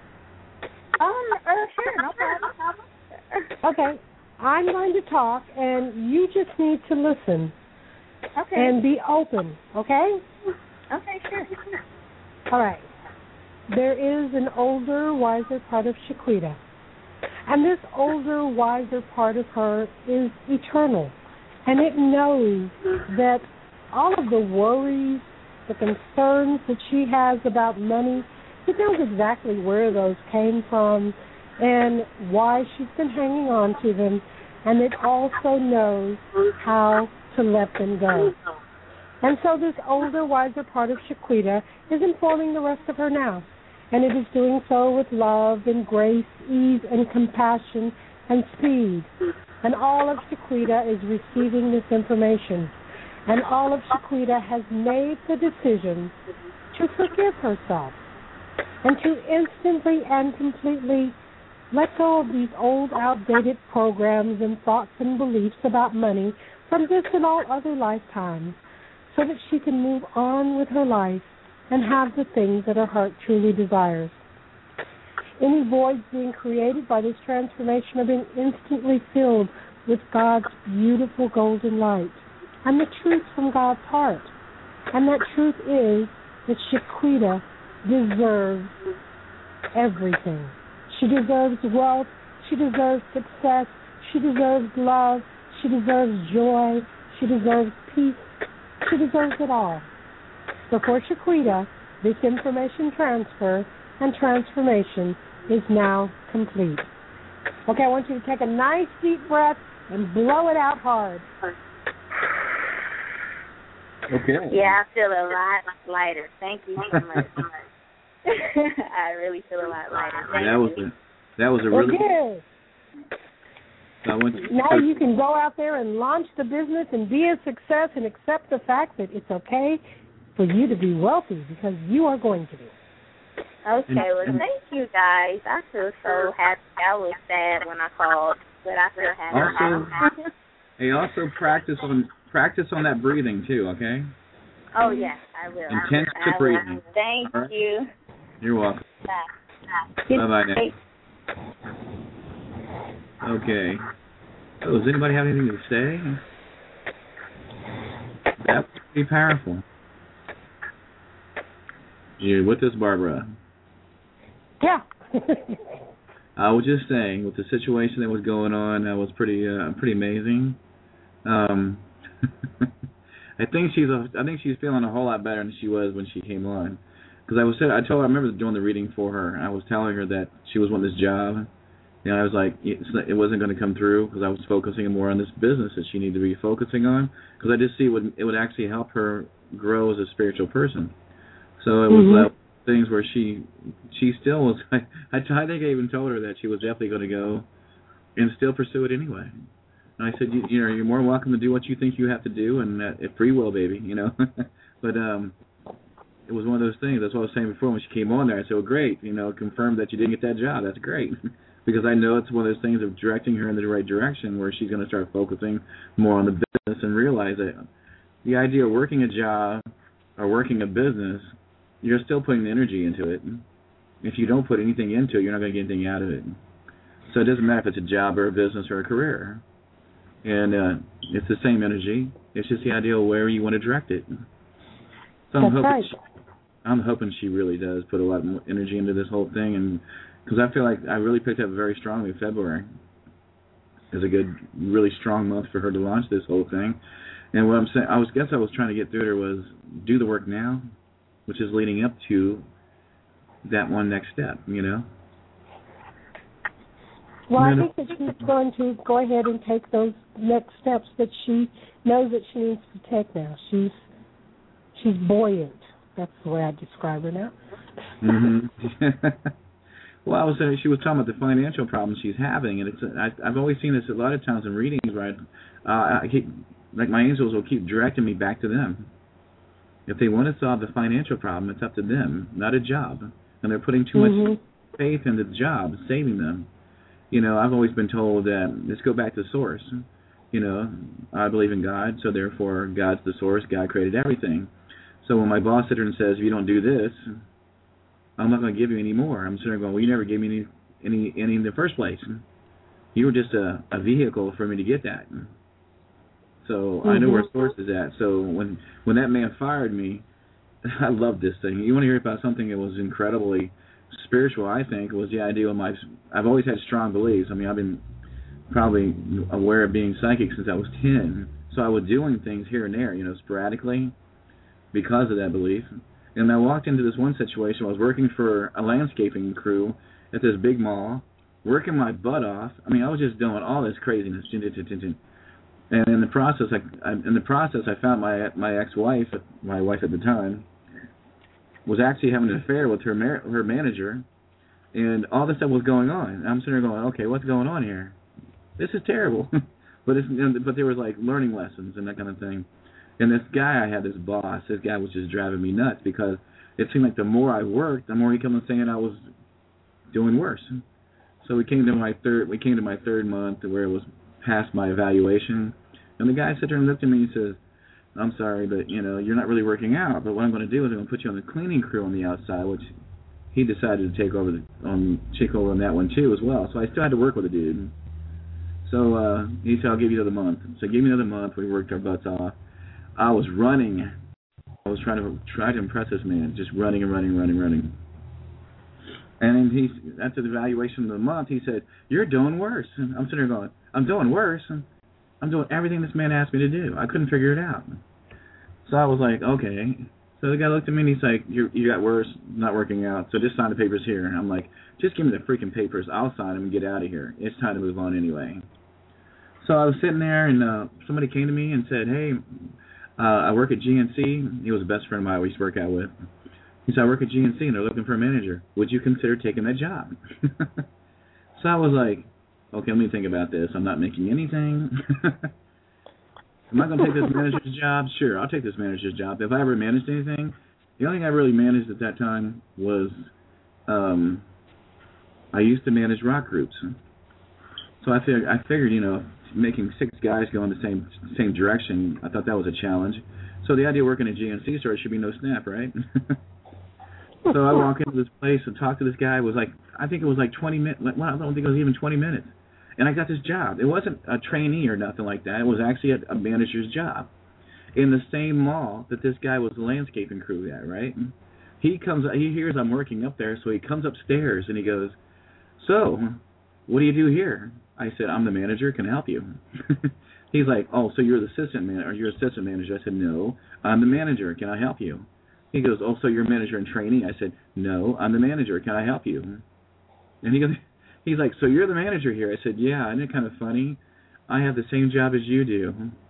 Um, uh, sure, no problem. Okay, I'm going to talk, and you just need to listen. Okay. And be open, okay? Okay, sure. All right. There is an older, wiser part of Shaquita. And this older, wiser part of her is eternal. And it knows that all of the worries, the concerns that she has about money, it knows exactly where those came from and why she's been hanging on to them. And it also knows how to let them go. And so this older, wiser part of Shaquita is informing the rest of her now. And it is doing so with love and grace, ease and compassion and speed. And all of Shaquita is receiving this information. And all of Shaquita has made the decision to forgive herself and to instantly and completely let go of these old, outdated programs and thoughts and beliefs about money from this and all other lifetimes, so that she can move on with her life and have the things that her heart truly desires. Any voids being created by this transformation are being instantly filled with God's beautiful golden light and the truth from God's heart. And that truth is that Shaquita deserves everything. She deserves wealth. She deserves success. She deserves love. She deserves joy. She deserves peace. She deserves it all. So for Shaquita, this information transfer and transformation is now complete. Okay, I want you to take a nice deep breath and blow it out hard. Okay. Yeah, I feel a lot lighter. Thank you so much. I really feel a lot lighter. Thank that was you. a that was a really. Okay. So I want to, now you can go out there and launch the business and be a success and accept the fact that it's okay for you to be wealthy, because you are going to be. Okay, well, thank you guys. I feel so happy. I was sad when I called but I still have also, it. Hey, also practice on practice on that breathing too, okay? Oh yes, I will. Intense I will. breathing. Thank right. you. You're welcome. Bye. Bye bye now. Okay. Oh, does anybody have anything to say? That's pretty powerful. You with us, Barbara? Yeah. I was just saying, with the situation that was going on, that was pretty, uh, pretty amazing. Um, I think she's, a, I think she's feeling a whole lot better than she was when she came on. Because I was, I told her, I remember doing the reading for her. And I was telling her that she was wanting this job. You know, I was like, it wasn't going to come through because I was focusing more on this business that she needed to be focusing on. Because I just see it would, it would actually help her grow as a spiritual person. So it was mm-hmm. uh, things where she, she still was. I, I, I think I even told her that she was definitely going to go, and still pursue it anyway. And I said, you, you know, you're more welcome to do what you think you have to do, and uh, free will, baby, you know. But um, it was one of those things. That's what I was saying before when she came on there. I said, well, great, you know, confirmed that you didn't get that job. That's great. Because I know it's one of those things of directing her in the right direction where she's going to start focusing more on the business and realize that the idea of working a job or working a business, you're still putting the energy into it. If you don't put anything into it, you're not going to get anything out of it. So it doesn't matter if it's a job or a business or a career. And uh, it's the same energy. It's just the idea of where you want to direct it. So I'm That's hoping right. she, I'm hoping she really does put a lot more energy into this whole thing, and because I feel like I really picked up very strongly February as a good, really strong month for her to launch this whole thing. And what I'm saying, I was guess I was trying to get through to her was do the work now, which is leading up to that one next step, you know. Well, I think that she's going to go ahead and take those next steps that she knows that she needs to take now. She's she's buoyant. That's the way I describe her now. Mm-hmm. Well, I was saying she was talking about the financial problems she's having, and it's I, I've always seen this a lot of times in readings, right? Uh, I keep like my angels will keep directing me back to them. If they want to solve the financial problem, it's up to them, not a job. And they're putting too mm-hmm. much faith into the job, saving them. You know, I've always been told that let's go back to source. You know, I believe in God, so therefore God's the source. God created everything. So when my boss sits there and says, if you don't do this, I'm not going to give you any more. I'm sitting there going, well, you never gave me any any, any in the first place. You were just a, a vehicle for me to get that. So mm-hmm. I know where source is at. So when when that man fired me, I love this thing. You want to hear about something that was incredibly spiritual, I think, was the idea of my, I've always had strong beliefs. I mean, I've been probably aware of being psychic since I was ten. So I was doing things here and there, you know, sporadically because of that belief. And I walked into this one situation. I was working for a landscaping crew at this big mall, working my butt off. I mean, I was just doing all this craziness. And in the process, I, in the process, I found my my ex-wife, my wife at the time, was actually having an affair with her her manager, and all this stuff was going on. And I'm sitting there going, okay, what's going on here? This is terrible. but it's, but there was like learning lessons and that kind of thing. And this guy I had, this boss, this guy was just driving me nuts because it seemed like the more I worked, the more he kept on saying I was doing worse. So we came to my third, we came to my third month where it was past my evaluation, and the guy sat there and looked at me and says, I'm sorry, but you know, you're not really working out, but what I'm going to do is I'm going to put you on the cleaning crew on the outside, which he decided to take over the, on take over on that one too as well. So I still had to work with the dude. So uh, he said, I'll give you another month. So give me another month. We worked our butts off. I was running. I was trying to try to impress this man, just running and running, running, running. And then he, after the evaluation of the month, he said, you're doing worse. And I'm sitting there going, I'm doing worse. I'm doing everything this man asked me to do. I couldn't figure it out. So I was like, okay. So the guy looked at me and he's like, you you got worse, not working out, so just sign the papers here. And I'm like, just give me the freaking papers. I'll sign them and get out of here. It's time to move on anyway. So I was sitting there and uh, somebody came to me and said, hey, uh, I work at G N C. He was a best friend of mine I used to work out with. He said, I work at G N C and they're looking for a manager. Would you consider taking that job? So I was like, okay, let me think about this. I'm not making anything. Am I going to take this manager's job? Sure, I'll take this manager's job. If I ever managed anything, the only thing I really managed at that time was um, I used to manage rock groups. So I figured, I figured, you know, making six guys go in the same same direction, I thought that was a challenge. So the idea of working at a G N C store should be no snap, right? So I walk into this place and talk to this guy. It was like, I think it was like twenty minutes. Well, I don't think it was even twenty minutes. And I got this job. It wasn't a trainee or nothing like that. It was actually a, a manager's job in the same mall that this guy was the landscaping crew at, right? He comes, he hears I'm working up there, so he comes upstairs and he goes, "So, what do you do here?" I said, "I'm the manager. Can I help you?" He's like, "Oh, so you're the assistant manager? Or you're assistant manager?" I said, "No, I'm the manager. Can I help you?" He goes, "Oh, so you're a manager in training?" I said, "No, I'm the manager. Can I help you?" And he goes, he's like, "So you're the manager here?" I said, "Yeah, isn't it kind of funny? I have the same job as you do."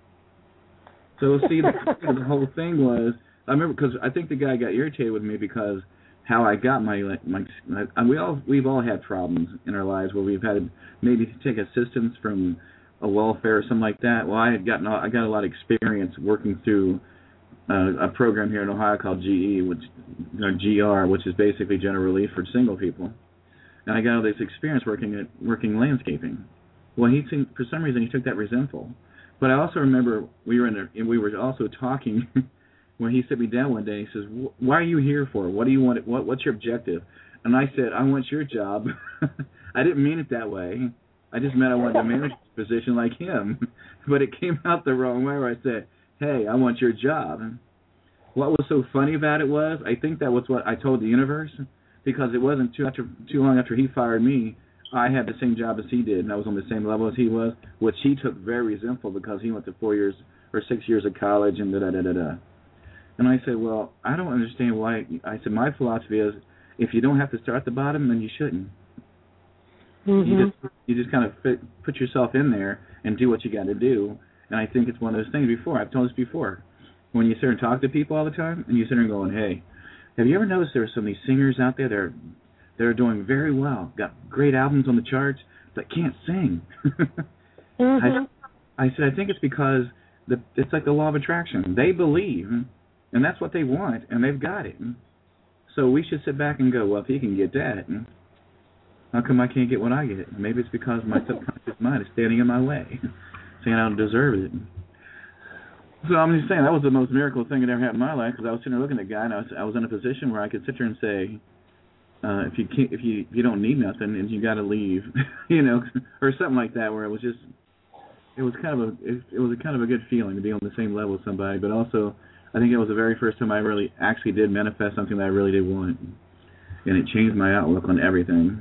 So, see, the, the whole thing was, I remember, because I think the guy got irritated with me because how I got my, my, my we all, we've all had problems in our lives where we've had to maybe take assistance from a welfare or something like that. Well, I had gotten, I got a lot of experience working through uh, a program here in Ohio called G E, which, or G R, which is basically general relief for single people. And I got all this experience working at working landscaping. Well, he seemed, for some reason he took that resentful. But I also remember we were in a, and we were also talking when he sit me down one day. He says, "Why are you here for? What do you want? What what's your objective?" And I said, "I want your job." I didn't mean it that way. I just meant I wanted a manager's position like him. But it came out the wrong way where I said, "Hey, I want your job." What was so funny about it was I think that was what I told the universe, because it wasn't too after too long after he fired me. I had the same job as he did, and I was on the same level as he was, which he took very resentful because he went to four years or six years of college and da da da da da. And I said, "Well, I don't understand why." I said, "My philosophy is, if you don't have to start at the bottom, then you shouldn't. Mm-hmm. You just you just kind of fit, put yourself in there and do what you got to do." And I think it's one of those things. Before I've told this before, when you sit and talk to people all the time, and you sit there going, "Hey, have you ever noticed there are some of these singers out there that are They're doing very well, got great albums on the charts, but can't sing?" mm-hmm. I, I said, "I think it's because the, it's like the law of attraction. They believe, and that's what they want, and they've got it. So we should sit back and go, well, if he can get that, how come I can't get what I get? Maybe it's because my subconscious mind is standing in my way, saying I don't deserve it." So I'm just saying that was the most miracle thing that ever happened in my life, because I was sitting there looking at the guy, and I was, I was in a position where I could sit there and say, Uh, if you can't, if you if you don't need nothing and you got to leave, you know, or something like that, where it was just, it was kind of a, it, it was a kind of a good feeling to be on the same level with somebody. But also, I think it was the very first time I really actually did manifest something that I really did want, and it changed my outlook on everything.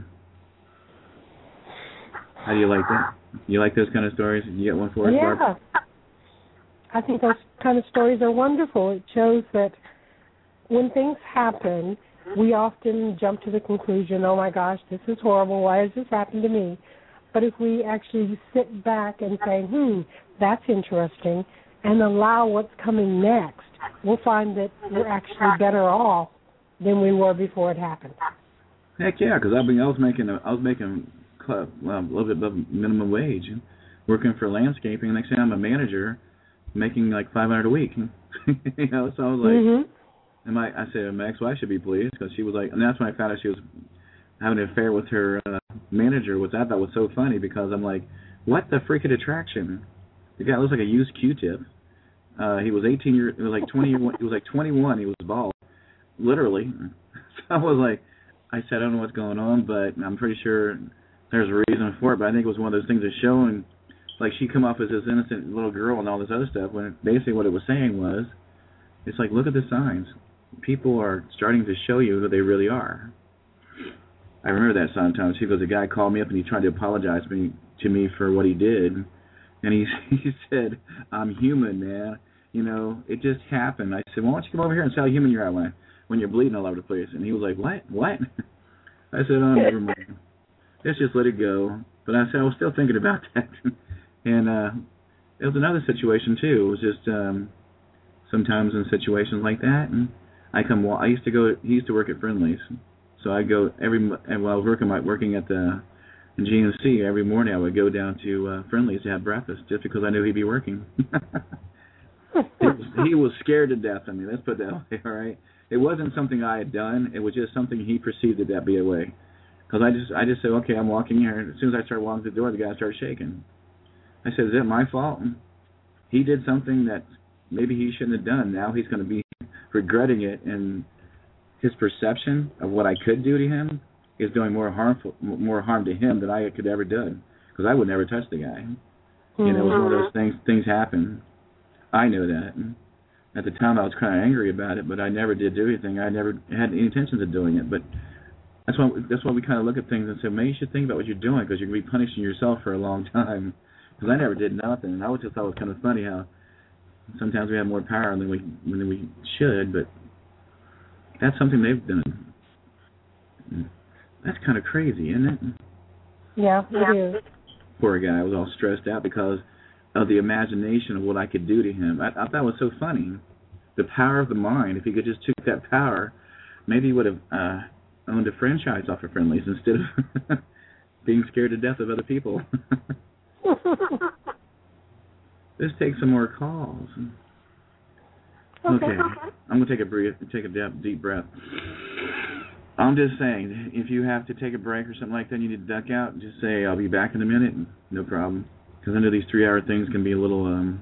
How do you like that? You like those kind of stories? You get one for us, Yeah, Barb? I think those kind of stories are wonderful. It shows that when things happen, we often jump to the conclusion, "Oh my gosh, this is horrible, why has this happened to me?" But if we actually sit back and say, hmm, that's interesting, and allow what's coming next, we'll find that we're actually better off than we were before it happened. Heck yeah, because I mean, I was making a, I was making well, a little bit above minimum wage, working for landscaping. Next thing I'm a manager, making like five hundred a week. You know, so I was like. Mm-hmm. And my, I said, my ex-wife should be pleased, because she was like, and that's when I found out she was having an affair with her uh, manager, which I thought was so funny, because I'm like, what the freaking attraction? The guy looks like a used Q-tip. Uh, he was eighteen years, it was like twenty, it was like twenty-one. He was bald, literally. So I was like, I said, I don't know what's going on, but I'm pretty sure there's a reason for it. But I think it was one of those things that's showing, like, she come off as this innocent little girl and all this other stuff, when basically what it was saying was, it's like, look at the signs. People are starting to show you who they really are. I remember that sometimes. Because a guy called me up and he tried to apologize to me, to me for what he did. And he he said, "I'm human, man. You know, it just happened." I said, "Well, why don't you come over here and see how human you are when, when you're bleeding all over the place?" And he was like, "What? What?" I said, "Oh, never mind. Let's just let it go." But I said, I was still thinking about that. And uh, it was another situation, too. It was just um, sometimes in situations like that, and I come. I used to go. He used to work at Friendly's, so I go every. And while I was working, working at the G N C every morning, I would go down to uh, Friendly's to have breakfast, just because I knew he'd be working. he, was, he was scared to death of me. Let's put it that way. All right. It wasn't something I had done. It was just something he perceived it that be a way. Because I just I just said, okay, I'm walking here. And as soon as I started walking through the door, the guy started shaking. I said, is it my fault? He did something that maybe he shouldn't have done. Now he's going to be regretting it, and his perception of what I could do to him is doing more harmful, more harm to him than I could ever do. Because I would never touch the guy. Mm-hmm. You know, it was one of those things. Things happen. I knew that. At the time, I was kind of angry about it, but I never did do anything. I never had any intentions of doing it. But that's why that's why we kind of look at things and say, maybe you should think about what you're doing, because you're going to be punishing yourself for a long time. Because I never did nothing, and I always just thought it was kind of funny how sometimes we have more power than we than we should, but that's something they've done. That's kind of crazy, isn't it? Yeah, it is. Poor guy was all stressed out because of the imagination of what I could do to him. I, I thought it was so funny. The power of the mind. If he could just took that power, maybe he would have uh, owned a franchise off of Friendly's instead of being scared to death of other people. Let's take some more calls. Okay, I'm gonna take a brief, take a deep, deep breath. I'm just saying, if you have to take a break or something like that, you need to duck out. Just say, "I'll be back in a minute." No problem. Because I know these three-hour things can be a little. Um,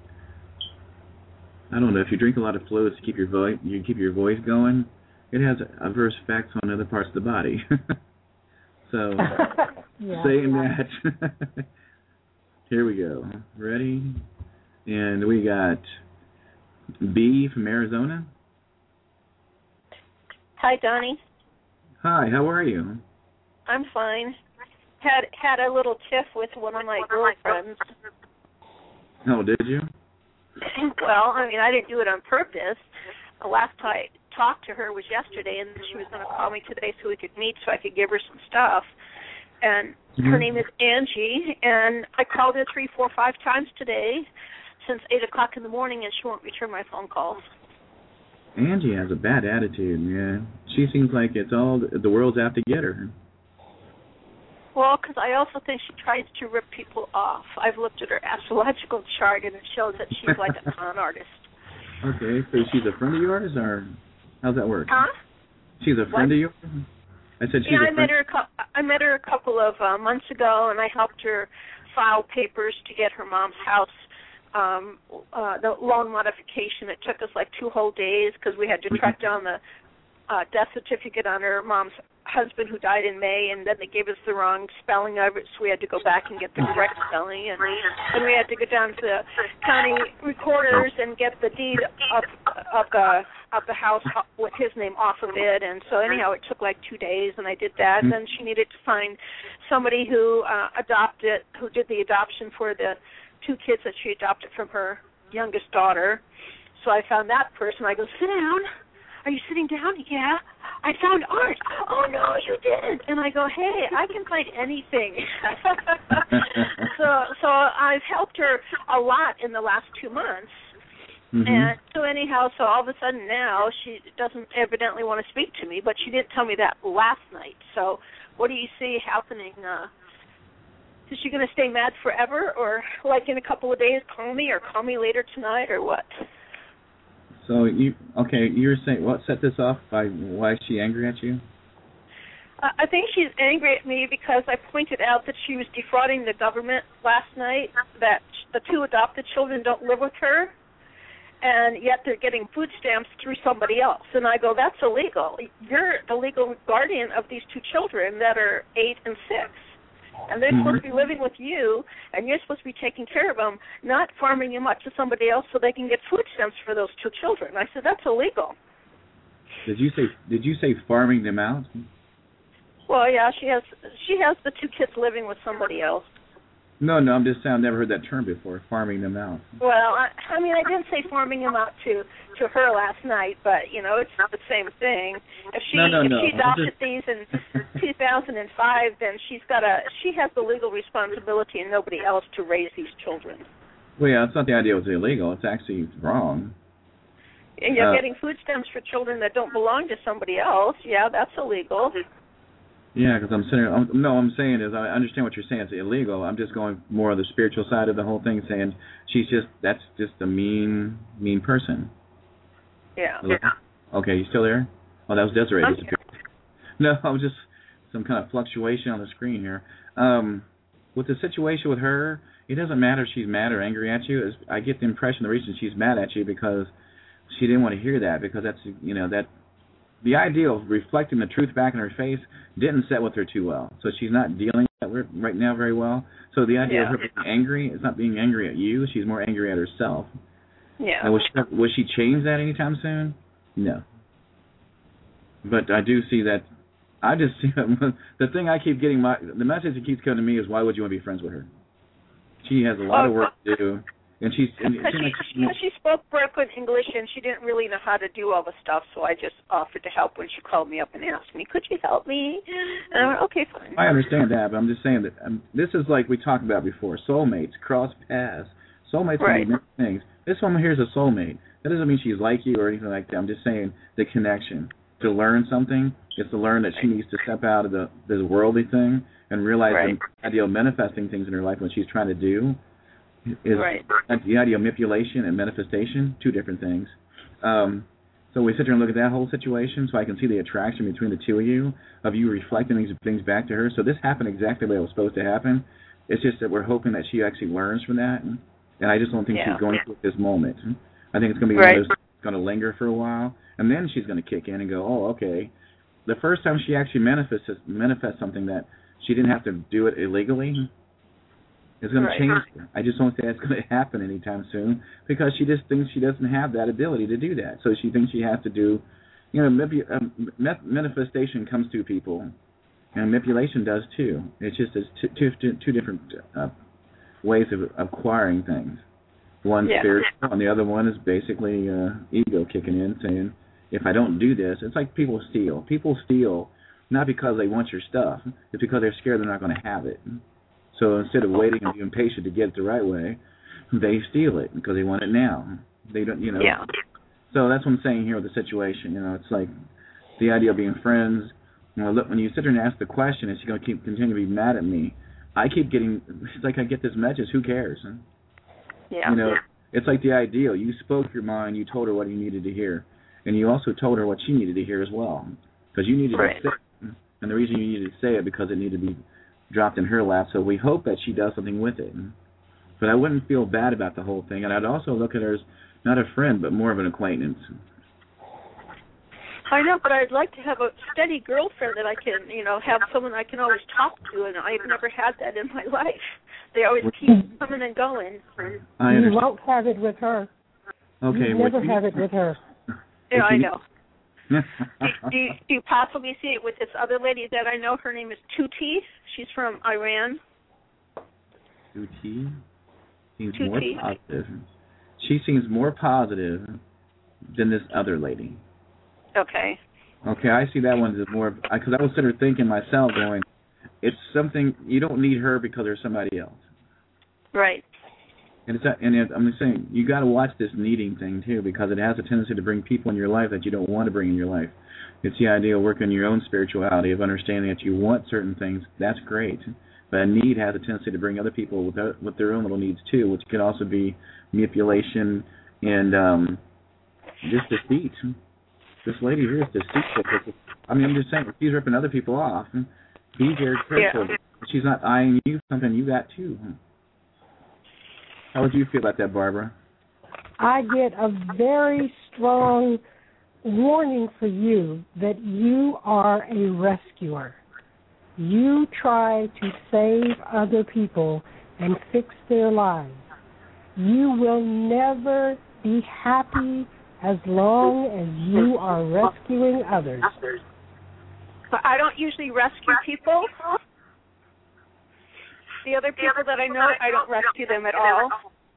I don't know. If you drink a lot of fluids to keep your voice, you keep your voice going. It has adverse effects on other parts of the body. So, yeah, saying yeah. that. Here we go. Ready? And we got B from Arizona. Hi, Donnie. Hi, how are you? I'm fine. Had had a little tiff with one of my girlfriends. Oh, did you? Well, I mean, I didn't do it on purpose. The last time I talked to her was yesterday, and she was going to call me today so we could meet so I could give her some stuff. And mm-hmm. her name is Angie, and I called her three, four, five times today since eight o'clock in the morning, and she won't return my phone calls. Angie has a bad attitude, yeah. She seems like it's all the world's out to get her. Well, because I also think she tries to rip people off. I've looked at her astrological chart, and it shows that she's like a con artist. Okay, so she's a friend of yours, or how's that work? Huh? She's a friend what? of yours? I said she's yeah, a I friend. met her. A co- I met her a couple of uh, months ago, and I helped her file papers to get her mom's house, um, uh, the loan modification. It took us like two whole days because we had to track down the uh, death certificate on her mom's husband who died in May, and then they gave us the wrong spelling of it, so we had to go back and get the correct spelling, and then we had to go down to the county recorders and get the deed of of the of the house with his name off of it. And so anyhow, it took like two days, and I did that. And then she needed to find somebody who uh, adopted, who did the adoption for the two kids that she adopted from her youngest daughter. So I found that person. I go, sit down. Are you sitting down? Yeah. I found Art. Oh, no, you didn't. And I go, hey, I can find anything. so so I've helped her a lot in the last two months. Mm-hmm. And so anyhow, so all of a sudden now she doesn't evidently want to speak to me, but she didn't tell me that last night. So what do you see happening? Uh, is she going to stay mad forever, or like in a couple of days call me, or call me later tonight, or what? So you okay? You're saying what set this off? By why is she angry at you? Uh, I think she's angry at me because I pointed out that she was defrauding the government last night. That the two adopted children don't live with her, and yet they're getting food stamps through somebody else. And I go, that's illegal. You're the legal guardian of these two children that are eight and six. And they're mm-hmm. supposed to be living with you, and you're supposed to be taking care of them, not farming them up to somebody else so they can get food stamps for those two children. I said, that's illegal. Did you say Did you say farming them out? Well, yeah, she has she has the two kids living with somebody else. No, no, I'm just saying I've never heard that term before, farming them out. Well, I, I mean, I didn't say farming them out to, to her last night, but, you know, it's the same thing. If she no, no, if no. she adopted just... these in two thousand five, then she's got a she has the legal responsibility and nobody else to raise these children. Well, yeah, it's not the idea it was illegal. It's actually wrong. And you're uh, getting food stamps for children that don't belong to somebody else. Yeah, that's illegal. Yeah, because I'm saying, I'm, no, I'm saying is I understand what you're saying. It's illegal. I'm just going more on the spiritual side of the whole thing, saying she's just that's just a mean, mean person. Yeah. Hello? Okay, you still there? Oh, that was Desiree. I'm disappeared. No, I was just some kind of fluctuation on the screen here. Um, with the situation with her, it doesn't matter if she's mad or angry at you. It's, I get the impression the reason she's mad at you because she didn't want to hear that, because that's, you know, that the idea of reflecting the truth back in her face didn't set with her too well. So she's not dealing with that right now very well. So the idea yeah. of her being angry is not being angry at you. She's more angry at herself. Yeah. And will she, will she change that anytime soon? No. But I do see that. I just see that the thing I keep getting, my the message that keeps coming to me is, why would you want to be friends with her? She has a lot oh, of work to do, and she's. And she, like, she, she spoke broken English, and she didn't really know how to do all the stuff. So I just offered to help when she called me up and asked me, "Could you help me?" And I went, "Okay, fine." I understand that, but I'm just saying that um, this is like we talked about before: soulmates, cross paths. Soulmates right. can be many things. This woman here is a soulmate. That doesn't mean she's like you or anything like that. I'm just saying the connection. To learn something is to learn that she needs to step out of the this worldly thing and realize right. the idea of manifesting things in her life, what she's trying to do is right. the idea of manipulation and manifestation, two different things. Um, so we sit here and look at that whole situation so I can see the attraction between the two of you, of you reflecting these things back to her. So this happened exactly the way it was supposed to happen. It's just that we're hoping that she actually learns from that, and, and I just don't think yeah. she's going through this moment. I think it's going to be right. one of those going to linger for a while, and then she's going to kick in and go, oh, okay. The first time she actually manifests manifests something that she didn't have to do it illegally, it's going right. to change her. I just don't think it's going to happen anytime soon because she just thinks she doesn't have that ability to do that. So she thinks she has to do, you know, maybe, um, manifestation comes to people, and manipulation does too. It's just it's two, two, two different uh, ways of acquiring things. One's yeah. spiritual, and the other one is basically uh, ego kicking in, saying, if I don't do this, it's like people steal. People steal not because they want your stuff. It's because they're scared they're not going to have it. So instead of waiting and being patient to get it the right way, they steal it because they want it now. They don't, you know. Yeah. So that's what I'm saying here with the situation. You know, it's like the idea of being friends. You know, look, when you sit there and ask the question, is she going to keep continue to be mad at me? I keep getting, it's like I get this message, who cares? Yeah. You know, it's like the ideal. You spoke your mind. You told her what you needed to hear. And you also told her what she needed to hear as well. Because you needed right. to say it. And the reason you needed to say it because it needed to be dropped in her lap. So we hope that she does something with it. But I wouldn't feel bad about the whole thing. And I'd also look at her as not a friend, but more of an acquaintance. I know, but I'd like to have a steady girlfriend that I can, you know, have someone I can always talk to. And I've never had that in my life. They always keep coming and going. I you won't have it with her. Okay. You never have it with her. Yeah, I know. do, do, you, do you possibly see it with this other lady that I know? Her name is Tuti. She's from Iran. Tuti? Seems Tuti. more positive. She seems more positive than this other lady. Okay. Okay, I see that one as more, because I was sitting there thinking myself, going, it's something, you don't need her because there's somebody else. Right. And it's and it, I'm just saying, you got to watch this needing thing too, because it has a tendency to bring people in your life that you don't want to bring in your life. It's the idea of working on your own spirituality, of understanding that you want certain things. That's great, but a need has a tendency to bring other people with their, with their own little needs too, which can also be manipulation and um, just deceit. This lady here is deceitful. I mean, I'm just saying, if she's ripping other people off, be very careful. Yeah. She's not eyeing you something you got too. How would you feel about that, Barbara? I get a very strong warning for you that you are a rescuer. You try to save other people and fix their lives. You will never be happy as long as you are rescuing others. But I don't usually rescue people. The other people that I know, I don't rescue them at all.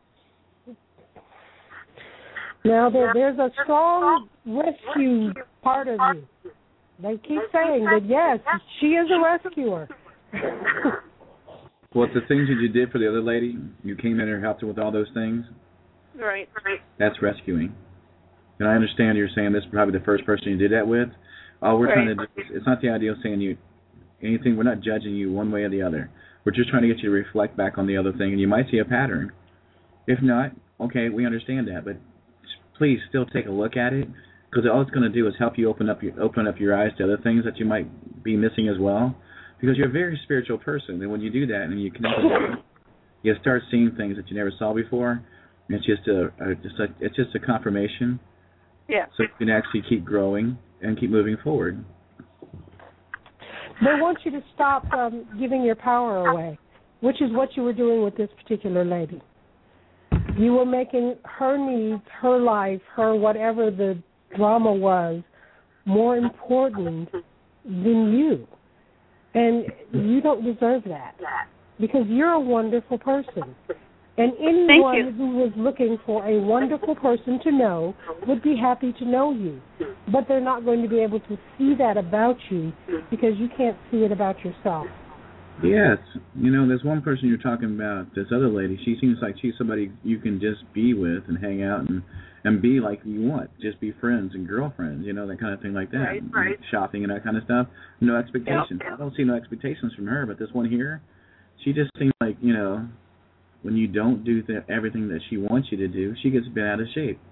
Now, there, there's a strong rescue part of you. They keep saying that, yes, she is a rescuer. Well, the things that you did for the other lady, you came in and helped her with all those things. Right. That's rescuing. And I understand you're saying this is probably the first person you did that with. All we're right. trying to do is, it's not the idea of saying you anything. We're not judging you one way or the other. We're just trying to get you to reflect back on the other thing, and you might see a pattern. If not, okay, we understand that, but please still take a look at it, because all it's going to do is help you open up your open up your eyes to other things that you might be missing as well. because you're a very spiritual person, and when you do that and you connect with them, you start seeing things that you never saw before. And it's just a, a just a, it's just a confirmation. Yeah. So you can actually keep growing and keep moving forward. They want you to stop um, giving your power away, which is what you were doing with this particular lady. You were making her needs, her life, her whatever the drama was, more important than you. And you don't deserve that because you're a wonderful person. And anyone who was looking for a wonderful person to know would be happy to know you. But they're not going to be able to see that about you because you can't see it about yourself. Yes. You know, there's one person you're talking about, this other lady. She seems like she's somebody you can just be with and hang out and, and be like you want. Just be friends and girlfriends, you know, that kind of thing like that. Right, right. Shopping and that kind of stuff. No expectations. Yep. I don't see no expectations from her, but this one here, she just seems like, you know, when you don't do the, everything that she wants you to do, she gets bent out of shape.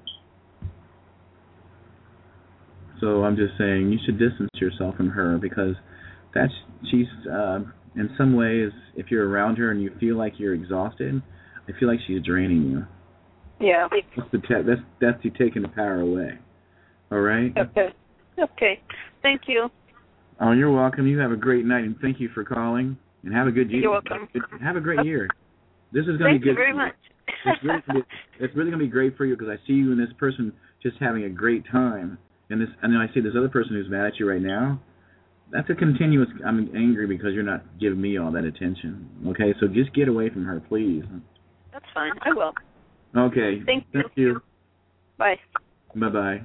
So I'm just saying you should distance yourself from her because that's she's uh, in some ways, if you're around her and you feel like you're exhausted, I feel like she's draining you. Yeah. That's the te- that's that's you taking the power away. All right. Okay. Okay. Thank you. Oh, you're welcome. You have a great night, and thank you for calling. And have a good year. You're welcome. Have a great year. This is going to be good. Thank you very much. It's really gonna be, it's really going to be great for you because I see you and this person just having a great time, and this, and then I see this other person who's mad at you right now. That's a continuous. I'm angry because you're not giving me all that attention. Okay, so just get away from her, please. That's fine. I will. Okay. Thank you. Thank you. Bye. Bye bye.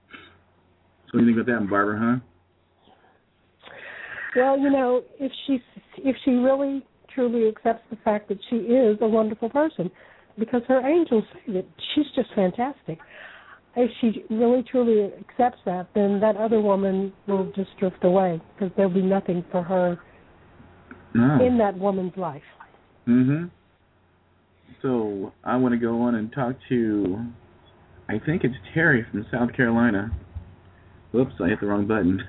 So what do you think about that, Barbara? Huh? Well, you know, if she if she really truly accepts the fact that she is a wonderful person, because her angels say that she's just fantastic. If she really truly accepts that, then that other woman will just drift away because there'll be nothing for her no. in that woman's life. Mm-hmm. So I want to go on and talk to, I think it's Terry from South Carolina. Whoops, I hit the wrong button.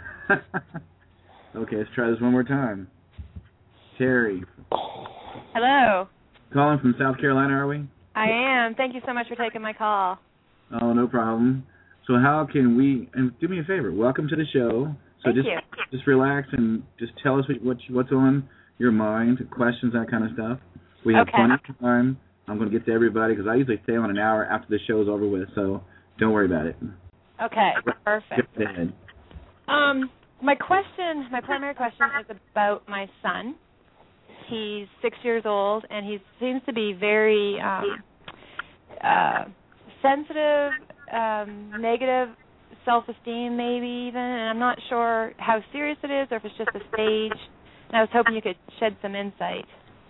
Okay, let's try this one more time. Terry. Hello. Calling from South Carolina, are we? I am. Thank you so much for taking my call. Oh, no problem. So how can we, and do me a favor, welcome to the show. So Thank just you. just relax and just tell us what, what what's on your mind, questions, that kind of stuff. We have Okay. plenty of time. I'm going to get to everybody because I usually stay on an hour after the show's over with, so don't worry about it. Okay, perfect. Go ahead. Um, my question, my primary question is about my son. He's six years old, and he seems to be very um, uh, sensitive, um, negative self-esteem maybe even, and I'm not sure how serious it is or if it's just a stage, and I was hoping you could shed some insight.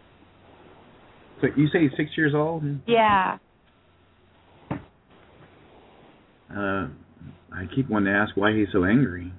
So you say he's six years old? Yeah. Uh, I keep wanting to ask why he's so angry.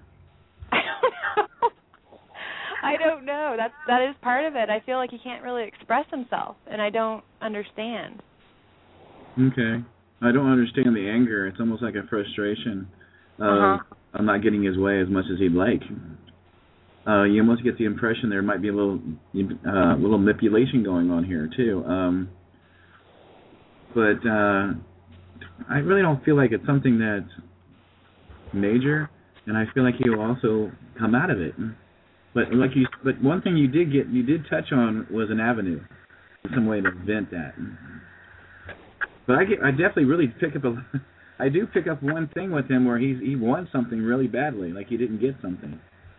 I don't know. That's that is part of it. I feel like he can't really express himself, and I don't understand. Okay. I don't understand the anger. It's almost like a frustration. Uh, uh-huh. I'm not getting his way as much as he'd like. Uh, you almost get the impression there might be a little uh, little manipulation going on here, too. Um, but uh, I really don't feel like it's something that's major, and I feel like he'll also come out of it. But like you, but one thing you did get, you did touch on was an avenue, some way to vent that. But I get, I definitely really pick up a, I do pick up one thing with him where he's he wants something really badly, like he didn't get something.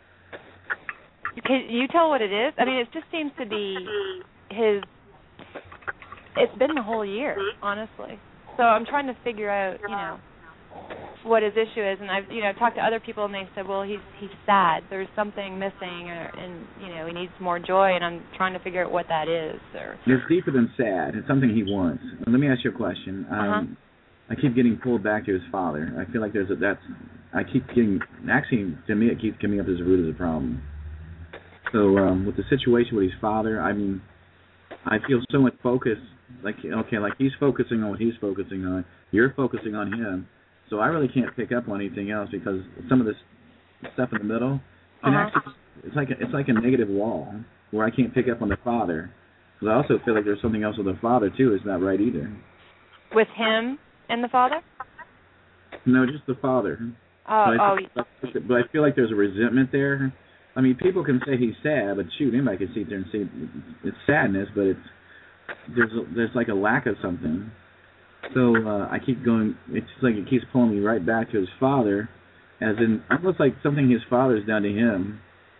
Can you tell what it is? I mean, it just seems to be his. It's been the whole year, honestly. So I'm trying to figure out, you know, what his issue is, and I've you know talked to other people, and they said, well, he's he's sad. There's something missing, or, and you know he needs more joy, and I'm trying to figure out what that is. Or it's deeper than sad. It's something he wants. Let me ask you a question. Um, uh-huh. I keep getting pulled back to his father. I feel like there's a that's. I keep getting actually to me it keeps coming up as a root of the problem. So um, with the situation with his father, I mean, I feel so much focus. Like okay, like he's focusing on what he's focusing on. You're focusing on him. So I really can't pick up on anything else because some of this stuff in the middle can uh-huh. actually it's like a, it's like a negative wall where I can't pick up on the father. Because I also feel like there's something else with the father too. It's not right either. With him and the father? No, just the father. Oh, but I, oh. But, but I feel like there's a resentment there. I mean, people can say he's sad, but shoot, anybody can sit there and say it's sadness, but it's there's a, there's like a lack of something. So uh, I keep going. It's like it keeps pulling me right back to his father, as in almost like something his father's done to him.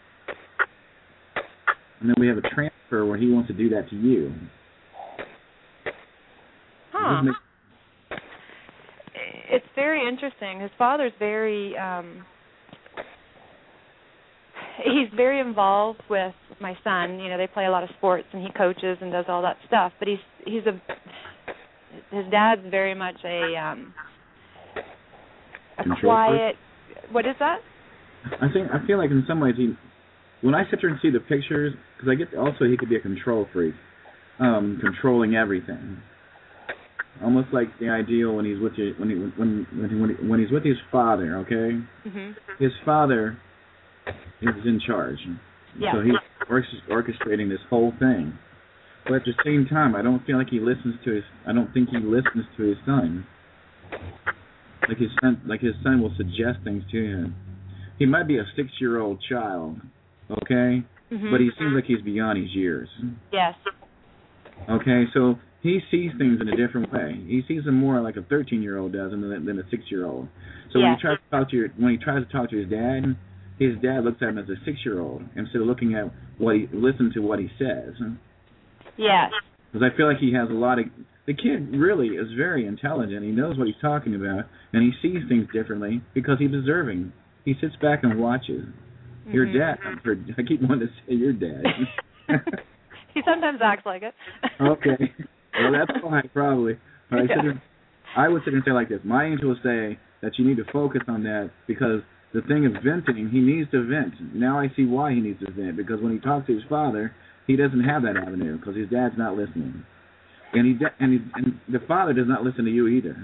And then we have a transfer where he wants to do that to you. Huh. It's very interesting. His father's very, um, he's very involved with my son. You know, they play a lot of sports, and he coaches and does all that stuff. But he's he's a his dad's very much a um, a Control quiet. Freak? What is that? I think I feel like in some ways he. When I sit there and see the pictures, because I get also he could be a control freak, um, controlling everything. Almost like the ideal when he's with you, when he when when he, when, he, when he's with his father, okay? Mm-hmm. His father is in charge, yeah. so he's orchestrating this whole thing. But at the same time, I don't feel like he listens to his. I don't think he listens to his son. Like his son, like his son will suggest things to him. He might be a six-year-old child, okay? Mm-hmm. But he seems like he's beyond his years. Yes. Okay, so he sees things in a different way. He sees them more like a thirteen-year-old does than, than a six-year-old. So yes. when he tries to talk to your, when he tries to talk to his dad, his dad looks at him as a six-year-old instead of looking at what he listen to what he says. Yes. Because I feel like he has a lot of. The kid really is very intelligent. He knows what he's talking about, and he sees things differently because he's observing. He sits back and watches. Mm-hmm. Your dad. I keep wanting to say your dad. He sometimes acts like it. Okay. Well, that's fine, probably. But I, sit there, I would sit there and say like this. My angel would say that you need to focus on that because the thing of venting, he needs to vent. Now I see why he needs to vent, because when he talks to his father, he doesn't have that avenue because his dad's not listening. And he de- and, he, and the father does not listen to you either.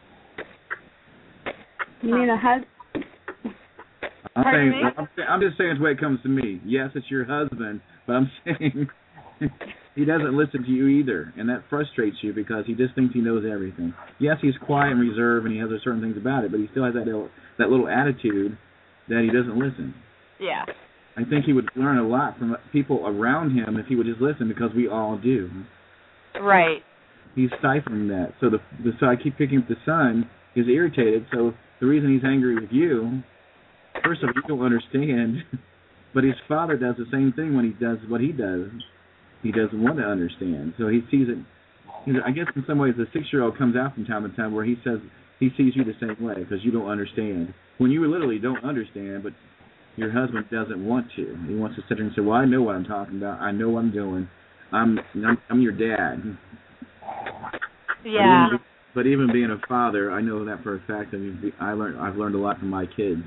You mean a husband? I'm saying, I'm, I'm just saying it's the way it comes to me. Yes, it's your husband, but I'm saying he doesn't listen to you either, and that frustrates you because he just thinks he knows everything. Yes, he's quiet and reserved, and he has certain things about it, but he still has that little, that little attitude that he doesn't listen. Yeah. I think he would learn a lot from people around him if he would just listen, because we all do. Right. He's stifling that. So the, the so I keep picking up the son. He's irritated. So the reason he's angry with you, first of all, you don't understand. But his father does the same thing when he does what he does. He doesn't want to understand. So he sees it. You know, I guess in some ways the six-year-old comes out from time to time where he says he sees you the same way because you don't understand. When you literally don't understand, but your husband doesn't want to. He wants to sit there and say, well, I know what I'm talking about. I know what I'm doing. I'm I'm, I'm your dad. Yeah. But even, but even being a father, I know that for a fact. I mean, I learned I've learned a lot from my kids.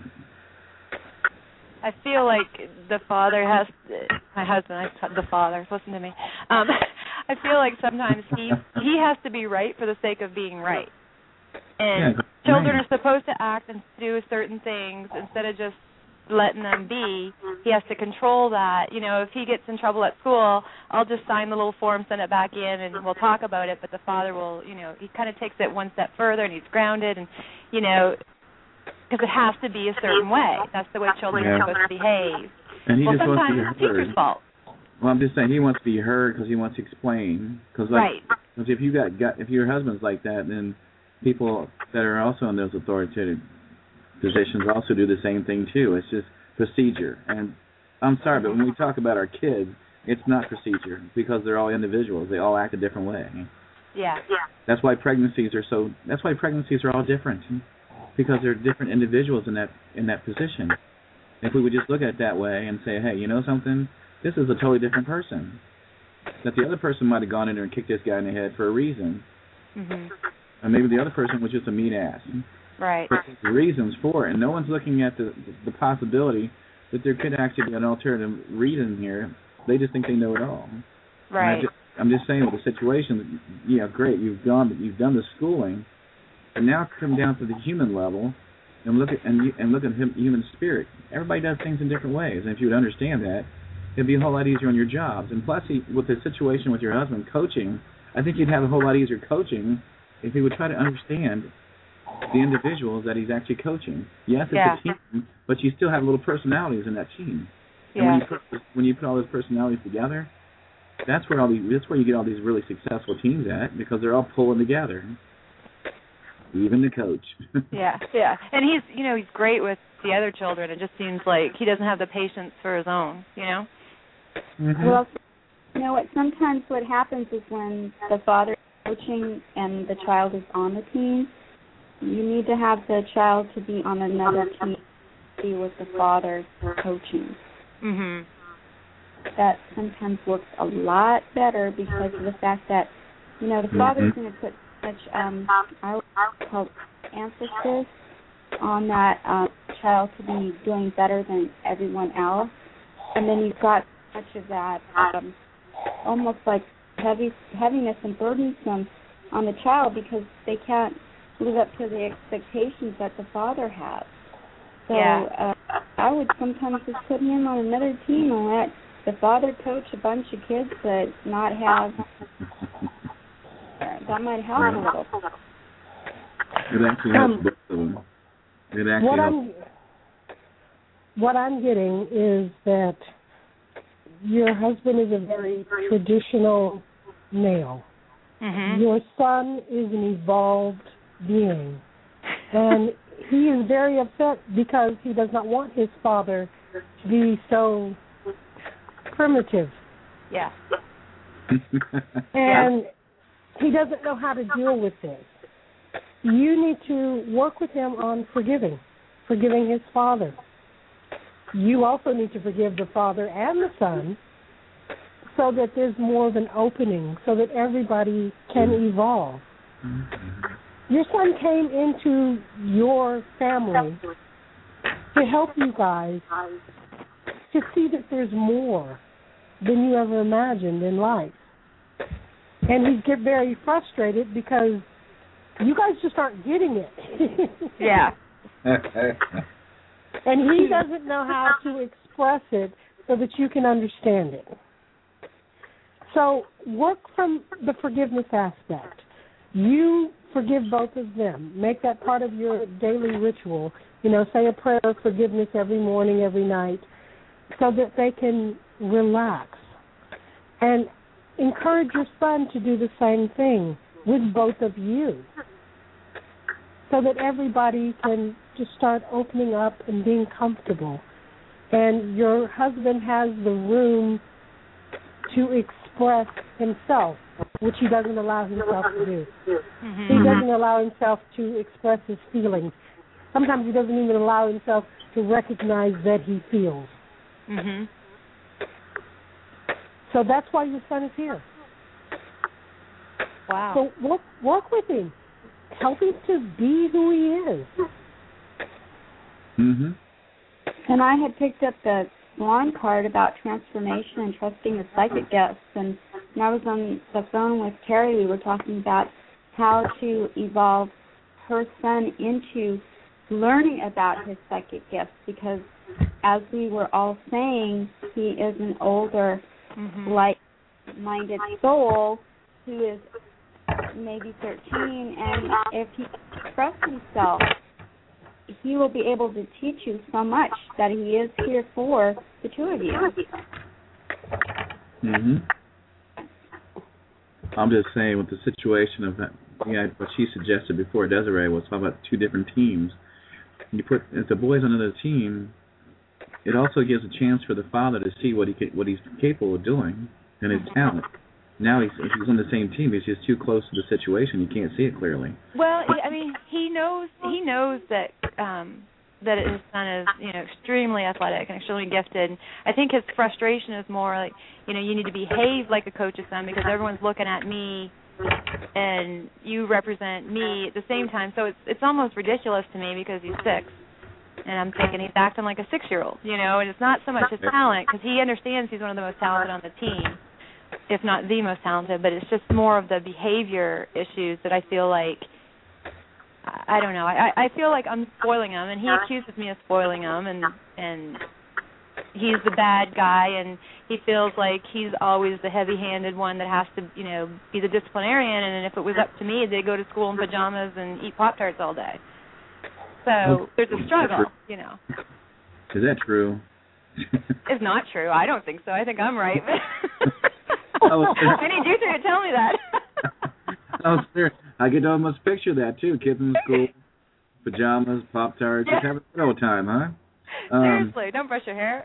I feel like the father has my husband. I the father. Listen to me. Um, I feel like sometimes he he has to be right for the sake of being right, and yeah, children right. are supposed to act and do certain things instead of just letting them be. He has to control that. You know, if he gets in trouble at school, I'll just sign the little form, send it back in, and we'll talk about it. But the father will, you know, he kind of takes it one step further, and he's grounded, and, you know, because it has to be a certain way. That's the way children yeah. are supposed to behave. And he well, just wants to be sometimes it's the teacher's fault. Well, I'm just saying he wants to be heard because he wants to explain. Cause like, right. Because if you got, got if your husband's like that, then people that are also in those authoritative positions also do the same thing too. It's just procedure. And I'm sorry, but when we talk about our kids, it's not procedure because they're all individuals. They all act a different way. Yeah. Yeah. That's why pregnancies are so. That's why pregnancies are all different because they're different individuals in that in that position. If we would just look at it that way and say, hey, you know something? This is a totally different person. That the other person might have gone in there and kicked this guy in the head for a reason. Mm-hmm. And maybe the other person was just a meat ass. Right. But there's reasons for it, and no one's looking at the the possibility that there could actually be an alternative reason here. They just think they know it all. Right. Just, I'm just saying with the situation, yeah, great, you've gone, you've done the schooling, but now come down to the human level. and look at and you, and look at him, human spirit. Everybody does things in different ways, and if you would understand that, it'd be a whole lot easier on your jobs. And plus, he, with the situation with your husband coaching, I think you'd have a whole lot easier coaching if he would try to understand the individuals that he's actually coaching. Yes, it's yeah. a team, but you still have little personalities in that team. And yeah. when you put when you put all those personalities together, that's where all these that's where you get all these really successful teams at, because they're all pulling together. Even the coach. yeah, yeah. And he's you know, he's great with the other children. It just seems like he doesn't have the patience for his own, you know? Mm-hmm. Well, you know what, sometimes what happens is when the father is coaching and the child is on the team, you need to have the child to be on another team to be with the father coaching. Mhm. That sometimes works a lot better because of the fact that, you know, the father's mm-hmm. going to put such, um, I would call emphasis on that um, child to be doing better than everyone else. And then you've got much of that um, almost like heavy heaviness and burdensome on the child because they can't live up to the expectations that the father has. So yeah. uh, I would sometimes just put him on another team and let the father coach a bunch of kids that not have, that might help right. a little. It actually helps um, both of them. It actually what helps. I'm, what I'm getting is that your husband is a very traditional male. Mm-hmm. Your son is an evolved being. And he is very upset because he does not want his father to be so primitive. Yeah. And he doesn't know how to deal with this. You need to work with him on forgiving, forgiving his father. You also need to forgive the father and the son so that there's more of an opening, so that everybody can evolve. Your son came into your family to help you guys to see that there's more than you ever imagined in life. And he get very frustrated because you guys just aren't getting it. yeah. And he doesn't know how to express it so that you can understand it. So work from the forgiveness aspect. You forgive both of them. Make that part of your daily ritual. You know, say a prayer of forgiveness every morning, every night, so that they can relax. And encourage your son to do the same thing with both of you, so that everybody can just start opening up and being comfortable. And your husband has the room to express himself, which he doesn't allow himself to do. Mm-hmm. He doesn't allow himself to express his feelings. Sometimes he doesn't even allow himself to recognize that he feels. Mm-hmm. So that's why your son is here. Wow. So work, work with him. Help him to be who he is. Mm-hmm. And I had picked up the Swan card about transformation and trusting the psychic gifts. And when I was on the phone with Terry, we were talking about how to evolve her son into learning about his psychic gifts, because as we were all saying, he is an older, mm-hmm. like-minded soul who is maybe thirteen, and if he can express himself, he will be able to teach you so much that he is here for the two of you. Mm-hmm. I'm just saying, with the situation of that, yeah, what she suggested before, Desiree, was talking about two different teams. You put if the boy's on another team, it also gives a chance for the father to see what he what he's capable of doing and his talent. Now he's if he's on the same team, he's just too close to the situation. He can't see it clearly. Well, I mean, he knows he knows that um, that his son is, you know, extremely athletic and extremely gifted. I think his frustration is more like, you know, you need to behave like a coach's son because everyone's looking at me and you represent me at the same time. So it's it's almost ridiculous to me because he's six. And I'm thinking he's acting like a six-year-old, you know, and it's not so much his talent because he understands he's one of the most talented on the team, if not the most talented, but it's just more of the behavior issues that I feel like I don't know. I I feel like I'm spoiling him, and he accuses me of spoiling him, and and he's the bad guy, and he feels like he's always the heavy-handed one that has to, you know, be the disciplinarian, and if it was up to me, they'd go to school in pajamas and eat Pop-Tarts all day. So there's a struggle, you know. Is that true? It's not true. I don't think so. I think I'm right. I need you two to tell me that. Oh, sure. I could almost picture that, too. Kids in school, pajamas, Pop-Tarts, Yeah. just having a good old time, huh? Um, Seriously, don't brush your hair.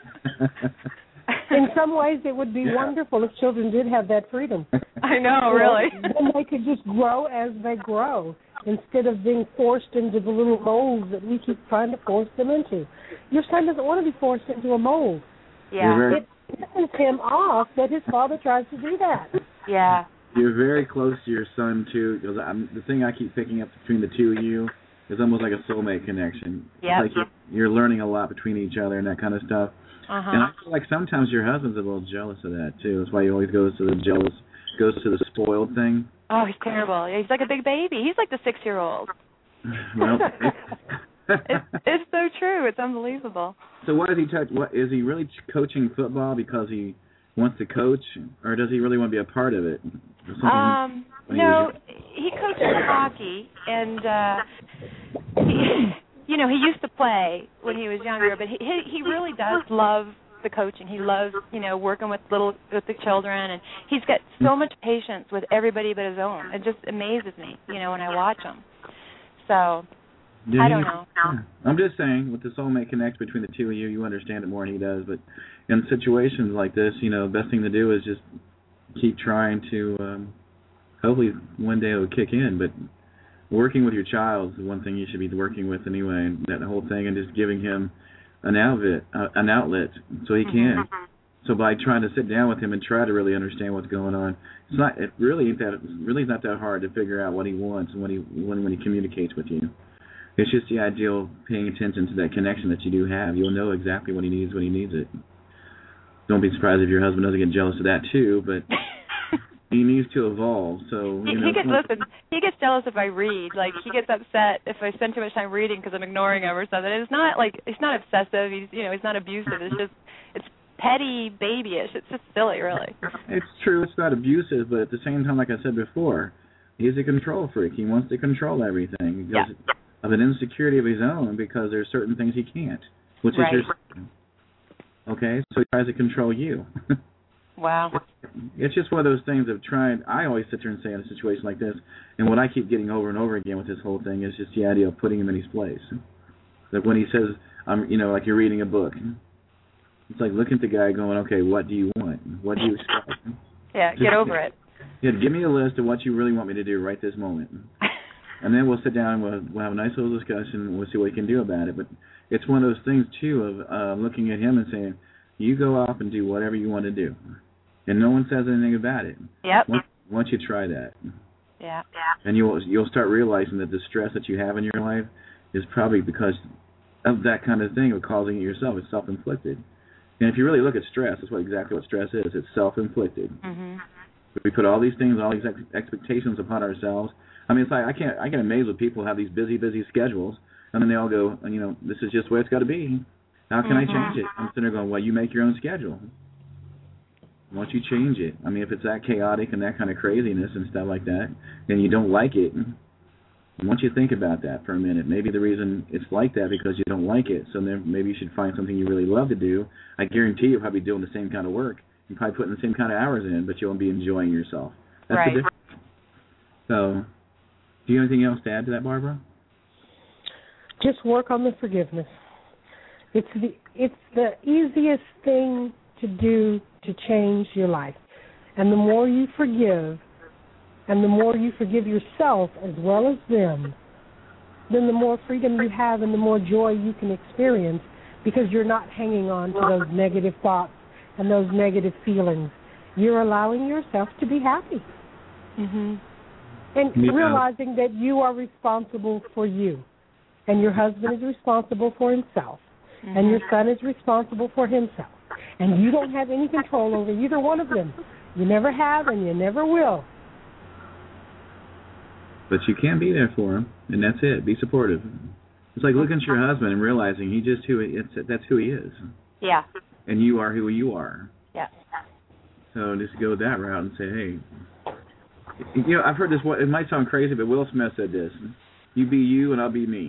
In some ways, it would be Yeah. wonderful if children did have that freedom. I know, really. Then they could just grow as they grow instead of being forced into the little molds that we keep trying to force them into. Your son doesn't want to be forced into a mold. Yeah. It pisses him off that his father tries to do that. Yeah. You're very close to your son, too, because I'm, the thing I keep picking up between the two of you is almost like a soulmate connection. Yep. It's like you're, you're learning a lot between each other and that kind of stuff. Uh-huh. And I feel like sometimes your husband's a little jealous of that, too. That's why he always goes to the jealous, goes to the spoiled thing. Oh, he's terrible. He's like a big baby. He's like the six-year-old. Well, it's, it's so true. It's unbelievable. So what is he touch? What is he really coaching football because he wants to coach, or does he really want to be a part of it? Or something Um, he- no, he coaches hockey, and uh, he, you know, he used to play when he was younger, but he he, he really does love the coaching. He loves, you know, working with little with the children, and he's got so much patience with everybody but his own. It just amazes me, you know, when I watch him. So. Do I you- don't know. I'm just saying, with the soulmate connect between the two of you, you understand it more than he does. But in situations like this, you know, the best thing to do is just keep trying to. Um, hopefully, one day it will kick in. But working with your child is the one thing you should be working with anyway. And that whole thing, and just giving him an outlet, uh, an outlet, so he can. So by trying to sit down with him and try to really understand what's going on, it's not. It really ain't that. It's really not that hard to figure out what he wants and when he when when he communicates with you. It's just the idea of paying attention to that connection that you do have. You'll know exactly what he needs when he needs it. Don't be surprised if your husband doesn't get jealous of that too, but he needs to evolve. So you He, know, he gets listen. He gets jealous if I read. Like he gets upset if I spend too much time reading because I'm ignoring him or something. And it's not like it's not obsessive. He's you know he's not abusive. It's just it's petty, babyish. It's just silly, really. It's true. It's not abusive, but at the same time, like I said before, he's a control freak. He wants to control everything. He Yeah. does it of an insecurity of his own because there's certain things he can't, which Right. is your. Okay, so he tries to control you. Wow. It's just one of those things of trying. I always sit there and say in a situation like this, and what I keep getting over and over again with this whole thing is just the idea of putting him in his place. Like when he says, "I'm," you know, like you're reading a book. It's like looking at the guy, going, "Okay, what do you want? What do you expect?" Yeah, get over it. Yeah, give me a list of what you really want me to do right this moment, and then we'll sit down and we'll, we'll have a nice little discussion and we'll see what we can do about it. But it's one of those things too of uh, looking at him and saying, "You go off and do whatever you want to do." And no one says anything about it. Yep. Once, once you try that, Yeah. and you'll you'll start realizing that the stress that you have in your life is probably because of that kind of thing of causing it yourself. It's self-inflicted. And if you really look at stress, that's what exactly what stress is. It's self-inflicted. Mhm. We put all these things, all these ex- expectations upon ourselves. I mean, it's like I can't I get amazed when people have these busy, busy schedules, and then they all go, you know, this is just the way it's got to be. How can Mhm. I change it? I'm sitting there going, well, you make your own schedule. Why don't you change it? I mean, if it's that chaotic and that kind of craziness and stuff like that, and you don't like it, why don't you think about that for a minute? Maybe the reason it's like that because you don't like it, so then maybe you should find something you really love to do. I guarantee you'll probably be doing the same kind of work. You're probably putting the same kind of hours in, but you won't be enjoying yourself. That's Right. the difference. So, do you have anything else to add to that, Barbara? Just work on the forgiveness. It's the it's the easiest thing to do to change your life. And the more you forgive, and the more you forgive yourself as well as them, then the more freedom you have and the more joy you can experience because you're not hanging on to those negative thoughts and those negative feelings. You're allowing yourself to be happy. Mhm. And Yeah. realizing that you are responsible for you, and your husband is responsible for himself, Mhm. and your son is responsible for himself, and you don't have any control over either one of them. You never have, and you never will. But you can be there for him, and that's it. Be supportive. It's like looking at your husband and realizing he just who he, it's that's who he is. Yeah. And you are who you are. Yeah. So just go that route and say, hey, you know, I've heard this. It might sound crazy, but Will Smith said this: "You be you, and I'll be me."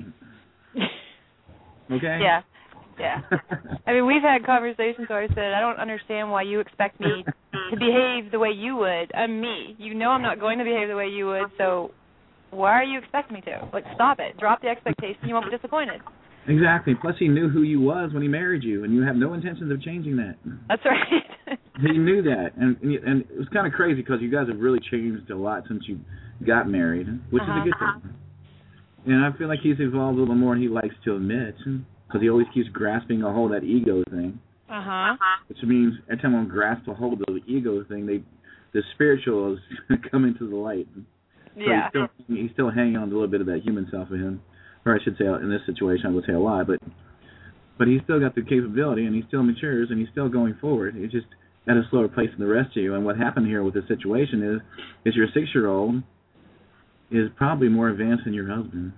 Okay. Yeah. Yeah. I mean, we've had conversations where I said, I don't understand why you expect me to behave the way you would. I'm me. You know I'm not going to behave the way you would, so why are you expecting me to? Like, stop it. Drop the expectation. You won't be disappointed. Exactly. Plus, he knew who you was when he married you, and you have no intentions of changing that. That's right. He knew that, and and it was kind of crazy because you guys have really changed a lot since you got married, which uh-huh. is a good thing. And I feel like he's evolved a little more than he likes to admit, because he always keeps grasping a hold of that ego thing. Uh huh. Which means every time one grasps a hold of the ego thing, they the spiritual is coming to the light. So yeah. He's still, he's still hanging on to a little bit of that human self of him. Or I should say, in this situation, I would say a lot, but but he's still got the capability, and he still matures, and he's still going forward. He's just at a slower pace than the rest of you. And what happened here with this situation is, is your six-year-old is probably more advanced than your husband.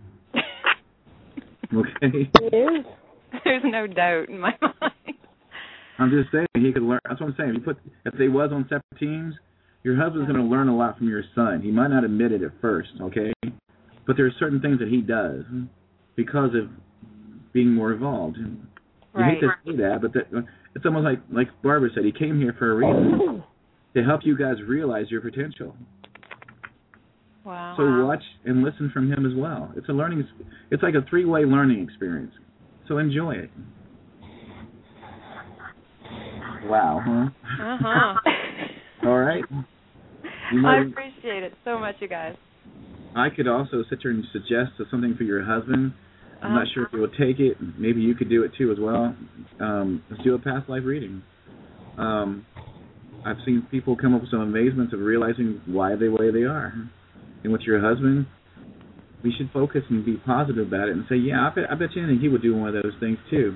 Okay? Yes. There's no doubt in my mind. I'm just saying, he could learn. That's what I'm saying. If, you put, if they was on separate teams, your husband's going to learn a lot from your son. He might not admit it at first, okay? But there are certain things that he does because of being more evolved. You right. hate to say that, but that, it's almost like, like Barbara said, he came here for a reason, to help you guys realize your potential. Wow. So watch and listen from him as well. It's a learning, it's like a three-way learning experience. So enjoy it. Wow, huh? Uh-huh. All right. You know, I appreciate it so much, you guys. I could also sit here and suggest something for your husband. I'm uh-huh. not sure if he will take it. Maybe you could do it too as well. Um, let's do a past life reading. Um, I've seen people come up with some amazements of realizing why they way they are. And with your husband, we should focus and be positive about it and say, yeah, I bet, I bet you anything he would do one of those things too.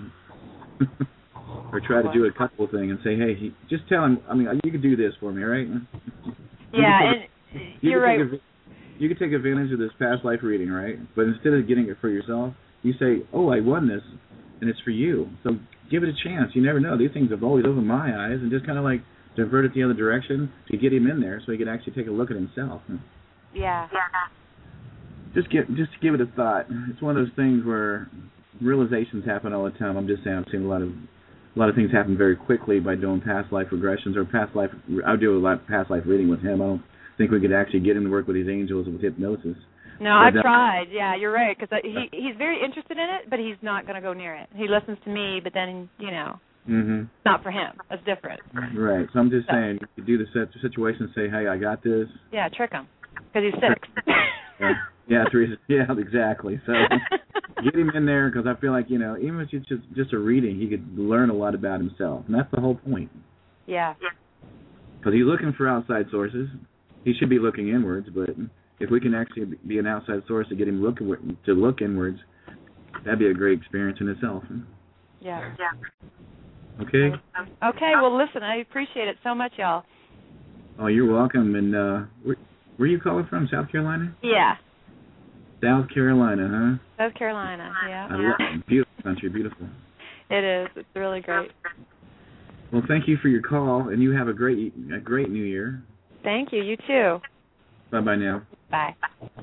Or try to do a couple thing and say, hey, he, just tell him, I mean, you could do this for me, right? Yeah, you and you you're right. A, you could take advantage of this past life reading, right? But instead of getting it for yourself, you say, oh, I won this, and it's for you. So give it a chance. You never know. These things have always opened my eyes, and just kind of like divert it the other direction to get him in there so he could actually take a look at himself. Yeah. Just get, just give it a thought. It's one of those things where realizations happen all the time. I'm just saying I've seen a lot of a lot of things happen very quickly by doing past life regressions or past life. I do a lot of past life reading with him. I don't think we could actually get him to work with these angels with hypnosis. No, I've tried. Yeah, you're right, because he he's very interested in it, but he's not going to go near it. He listens to me, but then, you know, mm-hmm. it's not for him. That's different. Right. So I'm just so. saying, you do the situation and say, hey, I got this. Yeah, trick him, because he's six. yeah, yeah, Teresa. Yeah, exactly. So get him in there, because I feel like, you know, even if it's just, just a reading, he could learn a lot about himself, and that's the whole point. Yeah. Because he's looking for outside sources. He should be looking inwards, but if we can actually be an outside source to get him look to look inwards, that'd be a great experience in itself. Yeah. Okay? Okay, well, listen, I appreciate it so much, y'all. Oh, you're welcome. And uh, where, where are you calling from, South Carolina? Yeah. South Carolina, huh? South Carolina, yeah. I love it. Beautiful country, beautiful. It is. It's really great. Well, thank you for your call, and you have a great a great New Year. Thank you. You too. Bye-bye now. Bye.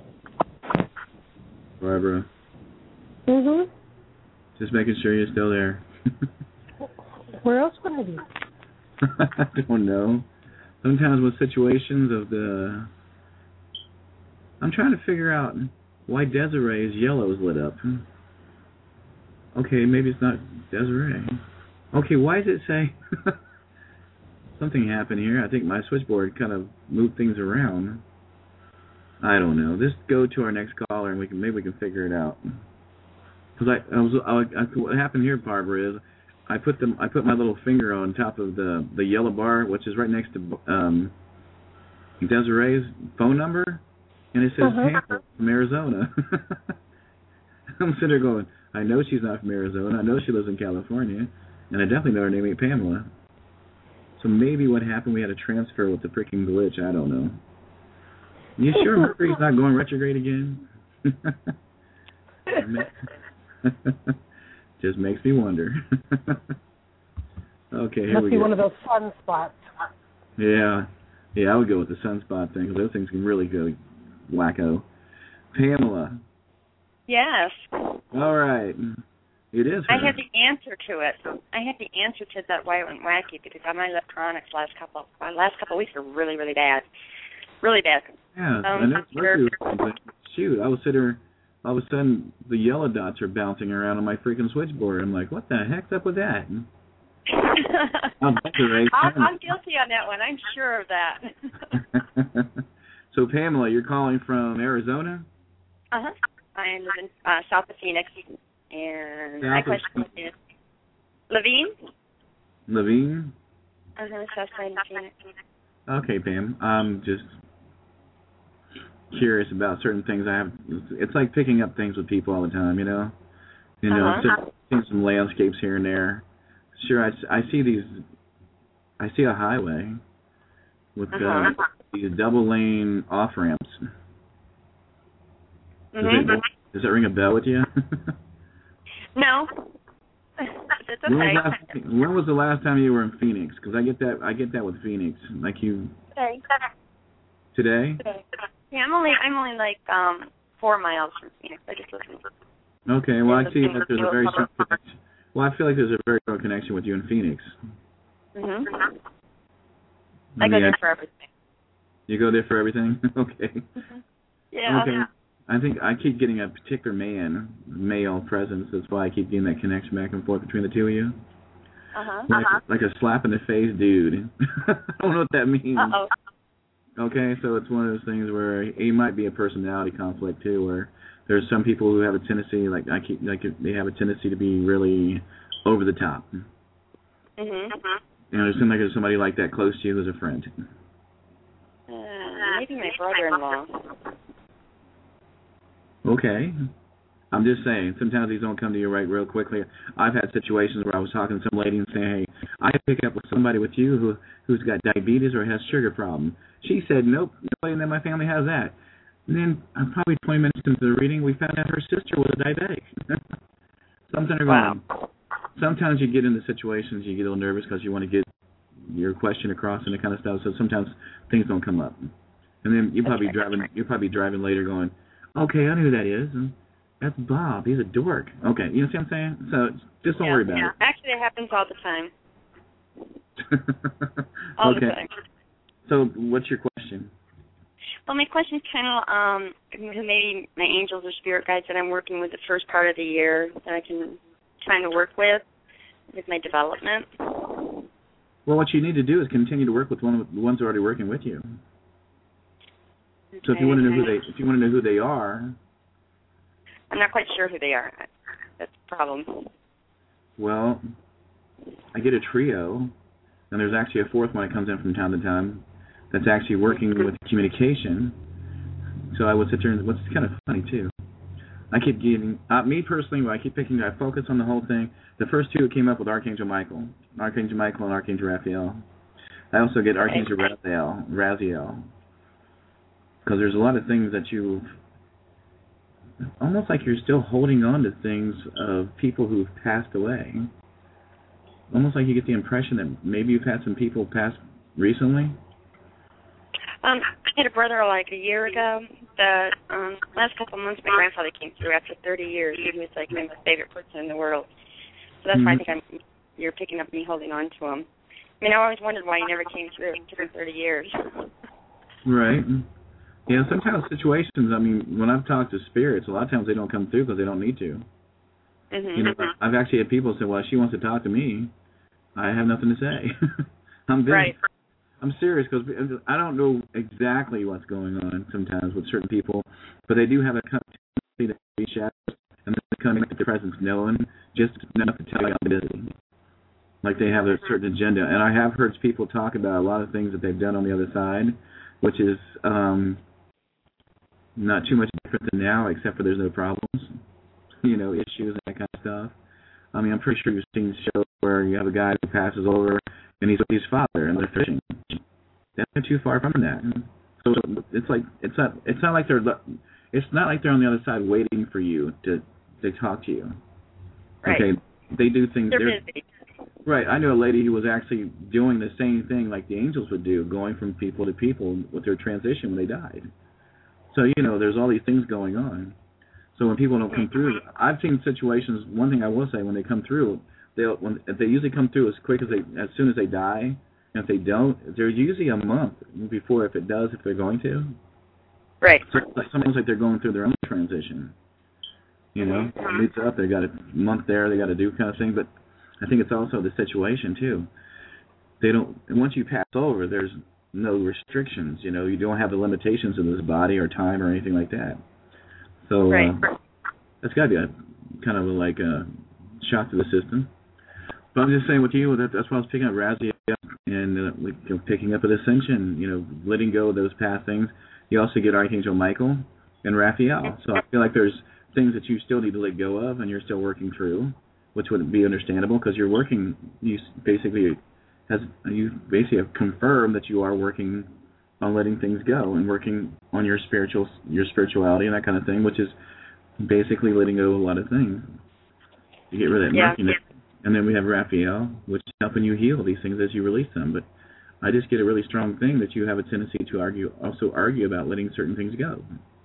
Barbara. Mm-hmm. Just making sure you're still there. Where else would I be? I don't know. Sometimes with situations of the... I'm trying to figure out why Desiree's yellow is lit up. Okay, maybe it's not Desiree. Okay, why does it say... Something happened here. I think my switchboard kind of moved things around. I don't know. Just go to our next caller, and we can maybe we can figure it out. Because I, I was, I, I, what happened here, Barbara, is I put them, I put my little finger on top of the the yellow bar, which is right next to um, Desiree's phone number, and it says uh-huh. Pamela from Arizona. I'm sitting there going, I know she's not from Arizona. I know she lives in California, and I definitely know her name ain't Pamela. So maybe what happened, we had a transfer with the freaking glitch. I don't know. You sure Mercury's not going retrograde again? Just makes me wonder. Okay, here Must we be go. one of those sunspots. Yeah, yeah, I would go with the sunspot thing, because those things can really go wacko. Pamela. Yes. All right. It is her. I have the answer to it. I have the answer to that why it went wacky, because my electronics last couple my last couple of weeks are really, really bad. Really bad. Yeah, Um, and that's Mercury was something. Shoot, I was sitting there, all of a sudden the yellow dots are bouncing around on my freaking switchboard. I'm like, what the heck's up with that? I'm, I'm guilty on that one. I'm sure of that. So, Pamela, you're calling from Arizona? Uh-huh. I live in uh, south of Phoenix. And south my question is, Levine? Levine? Uh-huh, south side of Phoenix. Okay, Pam. I'm just curious about certain things. I have. It's like picking up things with people all the time, you know? You know, uh-huh. seeing some landscapes here and there. Sure, I, I see these, I see a highway with uh, uh-huh. these double lane off ramps. Does, mm-hmm. it, does it ring a bell with you? No. It's okay. When was, last, when was the last time you were in Phoenix? Because I get that, I get that with Phoenix. Like you. Today. Today? Today. Yeah, I'm only, I'm only like um four miles from Phoenix. I just listened. Okay, well I see that there's a very strong connection. Well, I feel like there's a very strong connection with you in Phoenix. Mhm. I, I mean, go there I, for everything. You go there for everything? Okay. Mm-hmm. Yeah. Okay. I think I keep getting a particular man, male presence. That's why I keep getting that connection back and forth between the two of you. Uh-huh. Like, uh-huh. like a slap in the face dude. I don't know what that means. Uh-oh. Okay, so it's one of those things where he might be a personality conflict too, where there's some people who have a tendency, like I keep, like they have a tendency to be really over the top. Mhm. You know, it seems like there's somebody like that close to you who's a friend. Uh, maybe my brother-in-law. Okay. I'm just saying, sometimes these don't come to you right real quickly. I've had situations where I was talking to some lady and saying, hey, I pick up with somebody with you who, who's got diabetes or has sugar problem. She said, nope, nobody in my family has that. And then uh, probably twenty minutes into the reading, we found out her sister was a diabetic. sometimes, wow. sometimes you get into situations, you get a little nervous because you want to get your question across and that kind of stuff, so sometimes things don't come up. And then you'll probably, driving, you'll probably be driving later going, okay, I know who that is. And that's Bob. He's a dork. Okay, you know what I'm saying? So just don't yeah, worry about yeah. it. Actually, it happens all the time. all okay. the time. So what's your question? Well, my question is kind of um, maybe my angels or spirit guides that I'm working with the first part of the year that I can trying to work with with my development. Well, what you need to do is continue to work with one of the ones who are already working with you. Okay. So if you want to know who they if you want to know who they are, I'm not quite sure who they are. That's the problem. Well, I get a trio, and there's actually a fourth one that comes in from time to time that's actually working with communication. So I would sit there and what's kind of funny too. I keep getting uh, me personally. I keep picking. I focus on the whole thing. The first two came up with Archangel Michael, Archangel Michael, and Archangel Raphael. I also get Archangel Raziel, Raziel, because there's a lot of things that you almost like you're still holding on to things of people who've passed away. Almost like you get the impression that maybe you've had some people pass recently. Um, I had a brother like a year ago. The um, last couple of months, my grandfather came through after thirty years. He was like my favorite person in the world. So that's mm-hmm. why I think I'm, you're picking up me holding on to him. I mean, I always wondered why he never came through. It took him thirty years. Right. Yeah, sometimes situations, I mean, when I've talked to spirits, a lot of times they don't come through because they don't need to. Mm-hmm. You know, I've actually had people say, well, she wants to talk to me. I have nothing to say. I'm busy. Right. I'm serious because I don't know exactly what's going on sometimes with certain people, but they do have a tendency to reach out and then come into their presence knowing just enough to tell you I'm busy. Like they have a certain agenda. And I have heard people talk about a lot of things that they've done on the other side, which is um, not too much different than now, except for there's no problems, you know, issues and that kind of stuff. I mean, I'm pretty sure you've seen shows where you have a guy who passes over and he's with his father and they're fishing. That's not too far from that. So it's like it's not it's not like they're it's not like they're on the other side waiting for you to to talk to you. Right. Okay, they do things. They're busy. Right. I knew a lady who was actually doing the same thing like the angels would do, going from people to people with their transition when they died. So, you know, there's all these things going on. So when people don't come through, I've seen situations, one thing I will say, when they come through, they'll when they usually come through as quick as they, as soon as they die. And if they don't, they're usually a month before, if it does, if they're going to. Right. So it's almost like they're going through their own transition. You know, it leads up, they got a month there, they got to do kind of thing, but I think it's also the situation too. They don't. And once you pass over, there's no restrictions. You know, you don't have the limitations of this body or time or anything like that. So right. uh, that's got to be a kind of a, like a shock to the system. But I'm just saying with you, that, that's why I was picking up Raziel and uh, you know, picking up an ascension. You know, letting go of those past things. You also get Archangel Michael and Raphael. So I feel like there's things that you still need to let go of, and you're still working through, which would be understandable because you're working. You basically has you basically have confirmed that you are working on letting things go and working on your spiritual your spirituality and that kind of thing, which is basically letting go of a lot of things. You get rid of that yeah. murkiness, and then we have Raphael, which is helping you heal these things as you release them. But I just get a really strong thing that you have a tendency to argue, also argue about letting certain things go.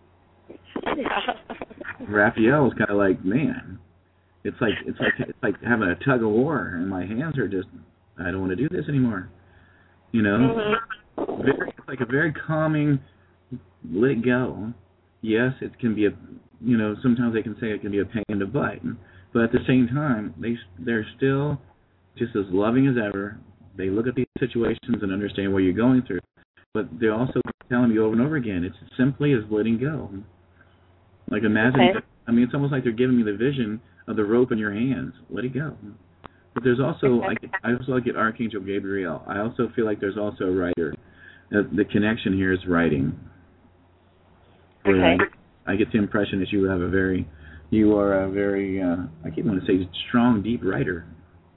Yeah. Raphael is kind of like, man, it's like it's like it's like having a tug of war, and my hands are just, I don't want to do this anymore. You know, mm-hmm. very, it's like a very calming, let it go. Yes, it can be a, you know, sometimes they can say it can be a pain in the butt, but at the same time, they they're still just as loving as ever. They look at these situations and understand what you're going through, but they're also telling you over and over again, it's simply as letting go. Like imagine, okay. I mean, it's almost like they're giving me the vision of the rope in your hands. Let it go. But there's also, I, get, I also get Archangel Gabriel. I also feel like there's also a writer. Uh, the connection here is writing. Okay. I, I get the impression that you have a very, you are a very, uh, I keep wanting to say strong, deep writer.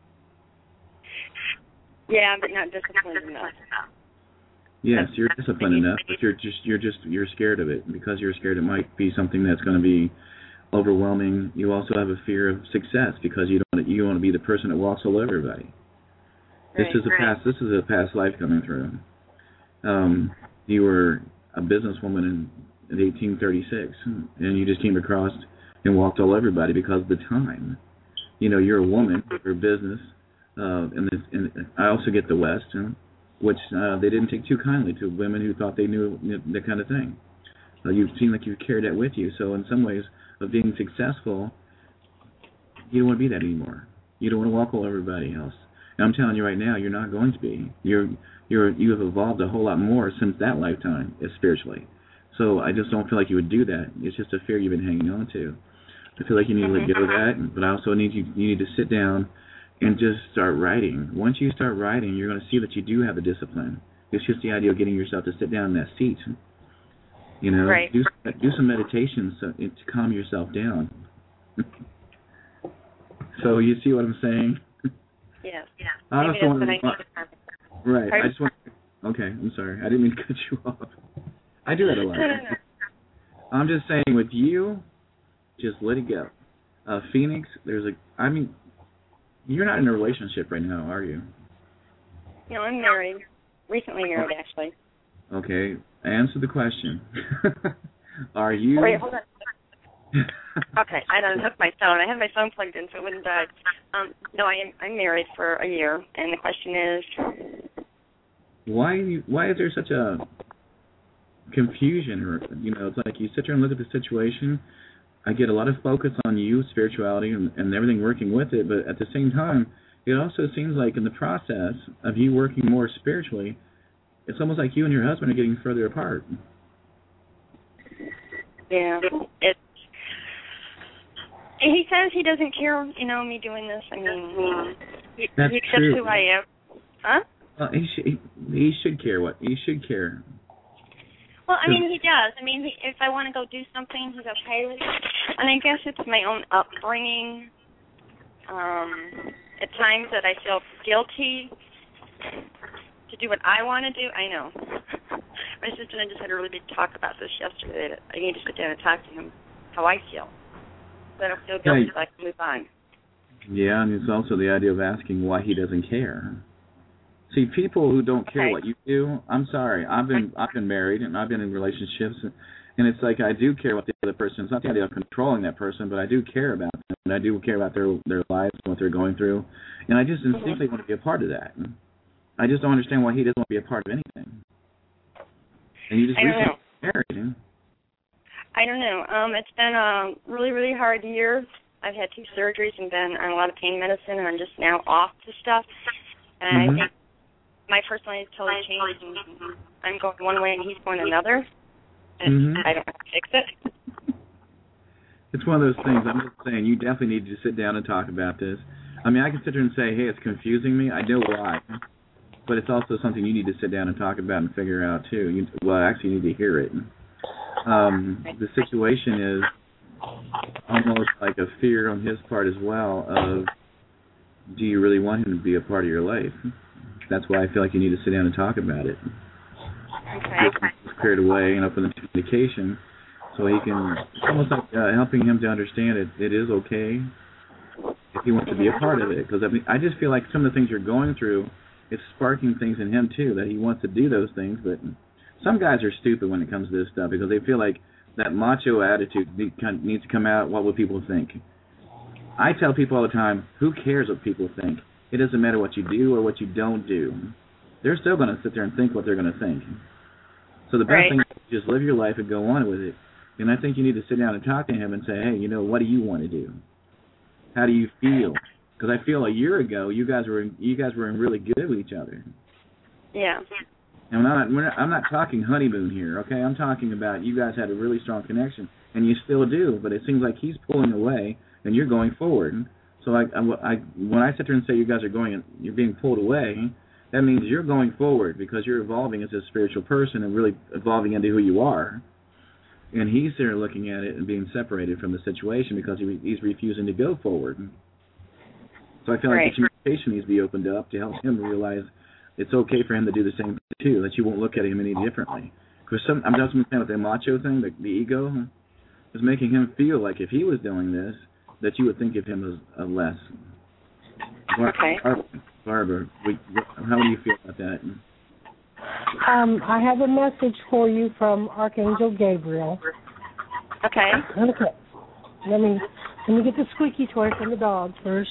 Yeah, but not disciplined enough. Yes, you're disciplined enough, but you're just you're just you're scared of it. Because you're scared it might be something that's going to be overwhelming. You also have a fear of success because you don't you want to be the person that walks all over everybody. Right, this is a right. past this is a past life coming through. Um, you were a businesswoman in, in eighteen thirty-six, and you just came across and walked all over everybody because of the time. You know, you're a woman, you're a business, uh, and, this, and I also get the West. You know, which uh, they didn't take too kindly to women who thought they knew that kind of thing. Uh, you seem like you've carried that with you. So in some ways of being successful, you don't want to be that anymore. You don't want to walk all over everybody else. And I'm telling you right now, you're not going to be. You're you're you have evolved a whole lot more since that lifetime, spiritually. So I just don't feel like you would do that. It's just a fear you've been hanging on to. I feel like you need to let go of that, but I also need you you need to sit down and just start writing. Once you start writing, you're going to see that you do have the discipline. It's just the idea of getting yourself to sit down in that seat. You know, right. do do some meditation so, to calm yourself down. So you see what I'm saying? Yes. Yeah. I Maybe also that's want what I need. Right. Pardon? I just want. Okay, I'm sorry. I didn't mean to cut you off. I do that a lot. No, no, no. I'm just saying, with you, just let it go. Uh, Phoenix, there's a. I mean. You're not in a relationship right now, are you? No, I'm married. Recently married, actually. Okay. Answer the question. Are you... Wait, hold on. Okay, I don't hook my phone. I have my phone plugged in so it wouldn't die. Um, no, I am, I'm married for a year, and the question is... Why Why is there such a confusion? Or, you know, it's like you sit there and look at the situation... I get a lot of focus on you, spirituality, and, and everything working with it, but at the same time, it also seems like in the process of you working more spiritually, it's almost like you and your husband are getting further apart. Yeah, it's. He says he doesn't care, you know, me doing this. I mean, he, That's he accepts true. who I am. Huh? Well, he should. He, he should care. What he should care. Well, I mean, he does. I mean, if I want to go do something, he's okay with it. And I guess it's my own upbringing. Um, at times that I feel guilty to do what I want to do. I know. But my sister and I just had a really big talk about this yesterday. That I need to sit down and talk to him how I feel. So I don't feel guilty, so I can move on. Yeah, and it's also the idea of asking why he doesn't care. See, people who don't care okay. what you do, I'm sorry. I've been I've been married and I've been in relationships, and it's like I do care what the other person. It's not the idea of controlling that person, but I do care about them, and I do care about their their lives and what they're going through, and I just instinctively want to be a part of that. I just don't understand why he doesn't want to be a part of anything. And you just I don't know. married. I don't know. Um, it's been a really, really hard year. I've had two surgeries and been on a lot of pain medicine, and I'm just now off to stuff. And mm-hmm. I think my personality has totally changed, and I'm going one way and he's going another. And mm-hmm. I don't have to fix it. It's one of those things. I'm just saying you definitely need to sit down and talk about this. I mean, I can sit there and say, hey, it's confusing me. I know why. But it's also something you need to sit down and talk about and figure out, too. You, well, actually, you need to hear it. Um, the situation is almost like a fear on his part as well of, do you really want him to be a part of your life? That's why I feel like you need to sit down and talk about it. Okay. Get him cleared away and open the communication so he can, it's almost like uh, helping him to understand it. It is okay if he wants to be a part of it. Because I mean, I just feel like some of the things you're going through, it's sparking things in him, too, that he wants to do those things. But some guys are stupid when it comes to this stuff because they feel like that macho attitude needs to come out. What will people think? I tell people all the time, who cares what people think? It doesn't matter what you do or what you don't do. They're still going to sit there and think what they're going to think. So the best right. thing is just live your life and go on with it. And I think you need to sit down and talk to him and say, hey, you know, what do you want to do? How do you feel? Because I feel a year ago you guys were you guys were really good with each other. Yeah. And I'm not, we're not I'm not talking honeymoon here, okay? I'm talking about you guys had a really strong connection, and you still do. But it seems like he's pulling away, and you're going forward. So I, I, I when I sit there and say you guys are going, you're being pulled away, that means you're going forward because you're evolving as a spiritual person and really evolving into who you are. And he's there looking at it and being separated from the situation because he, he's refusing to go forward. So I feel like right. the communication needs to be opened up to help him realize it's okay for him to do the same thing too, that you won't look at him any differently. Because some, I'm just saying with the macho thing, the, the ego, is making him feel like if he was doing this, that you would think of him as a less. Okay. Barbara, Barbara we, how do you feel about that? Um, I have a message for you from Archangel Gabriel. Okay. Okay. Let me let me get the squeaky toy from the dog first.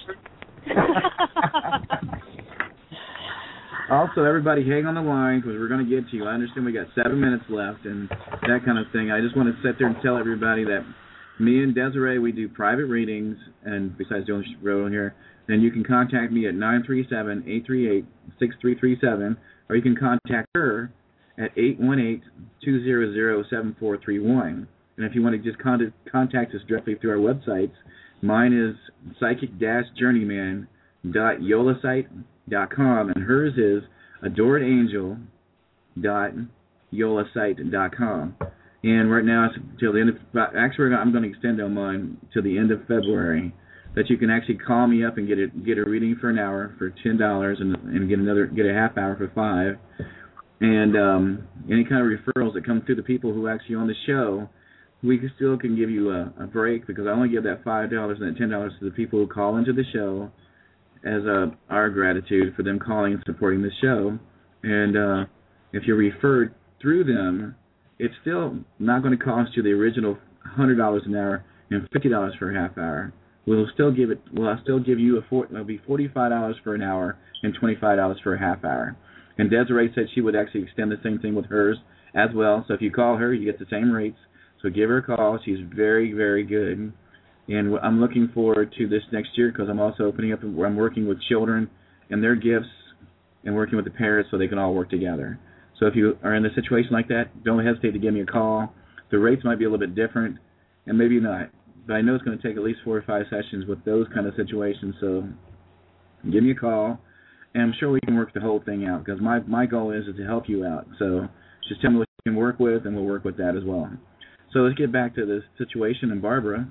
Also, everybody hang on the line because we're going to get to you. I understand we got seven minutes left and that kind of thing. I just want to sit there and tell everybody that me and Desiree, we do private readings, and besides doing road here, then you can contact me at nine three seven, eight three eight, six three three seven, or you can contact her at eight one eight, two zero zero, seven four three one. And if you want to just con- contact us directly through our websites, mine is psychic dash journeyman dot yola site dot com, and hers is adored angel dot yola site dot com. And right now, till the end of actually, I'm going to extend on mine till the end of February. That you can actually call me up and get a get a reading for an hour for ten dollars, and and get another get a half hour for five. And um, any kind of referrals that come through the people who actually on the show, we can still can give you a, a break because I only give that five dollars and that ten dollars to the people who call into the show as a, our gratitude for them calling and supporting the show. And uh, if you're referred through them, it's still not going to cost you the original one hundred dollars an hour and fifty dollars for a half hour. We'll still give it. We'll still give you a. For, it'll be forty-five dollars for an hour and twenty-five dollars for a half hour. And Desiree said she would actually extend the same thing with hers as well. So if you call her, you get the same rates. So give her a call. She's very, very good. And I'm looking forward to this next year because I'm also opening up where I'm working with children and their gifts and working with the parents so they can all work together. So if you are in a situation like that, don't hesitate to give me a call. The rates might be a little bit different, and maybe not. But I know it's going to take at least four or five sessions with those kind of situations. So give me a call, and I'm sure we can work the whole thing out because my, my goal is, is to help you out. So just tell me what you can work with, and we'll work with that as well. So let's get back to this situation. And Barbara,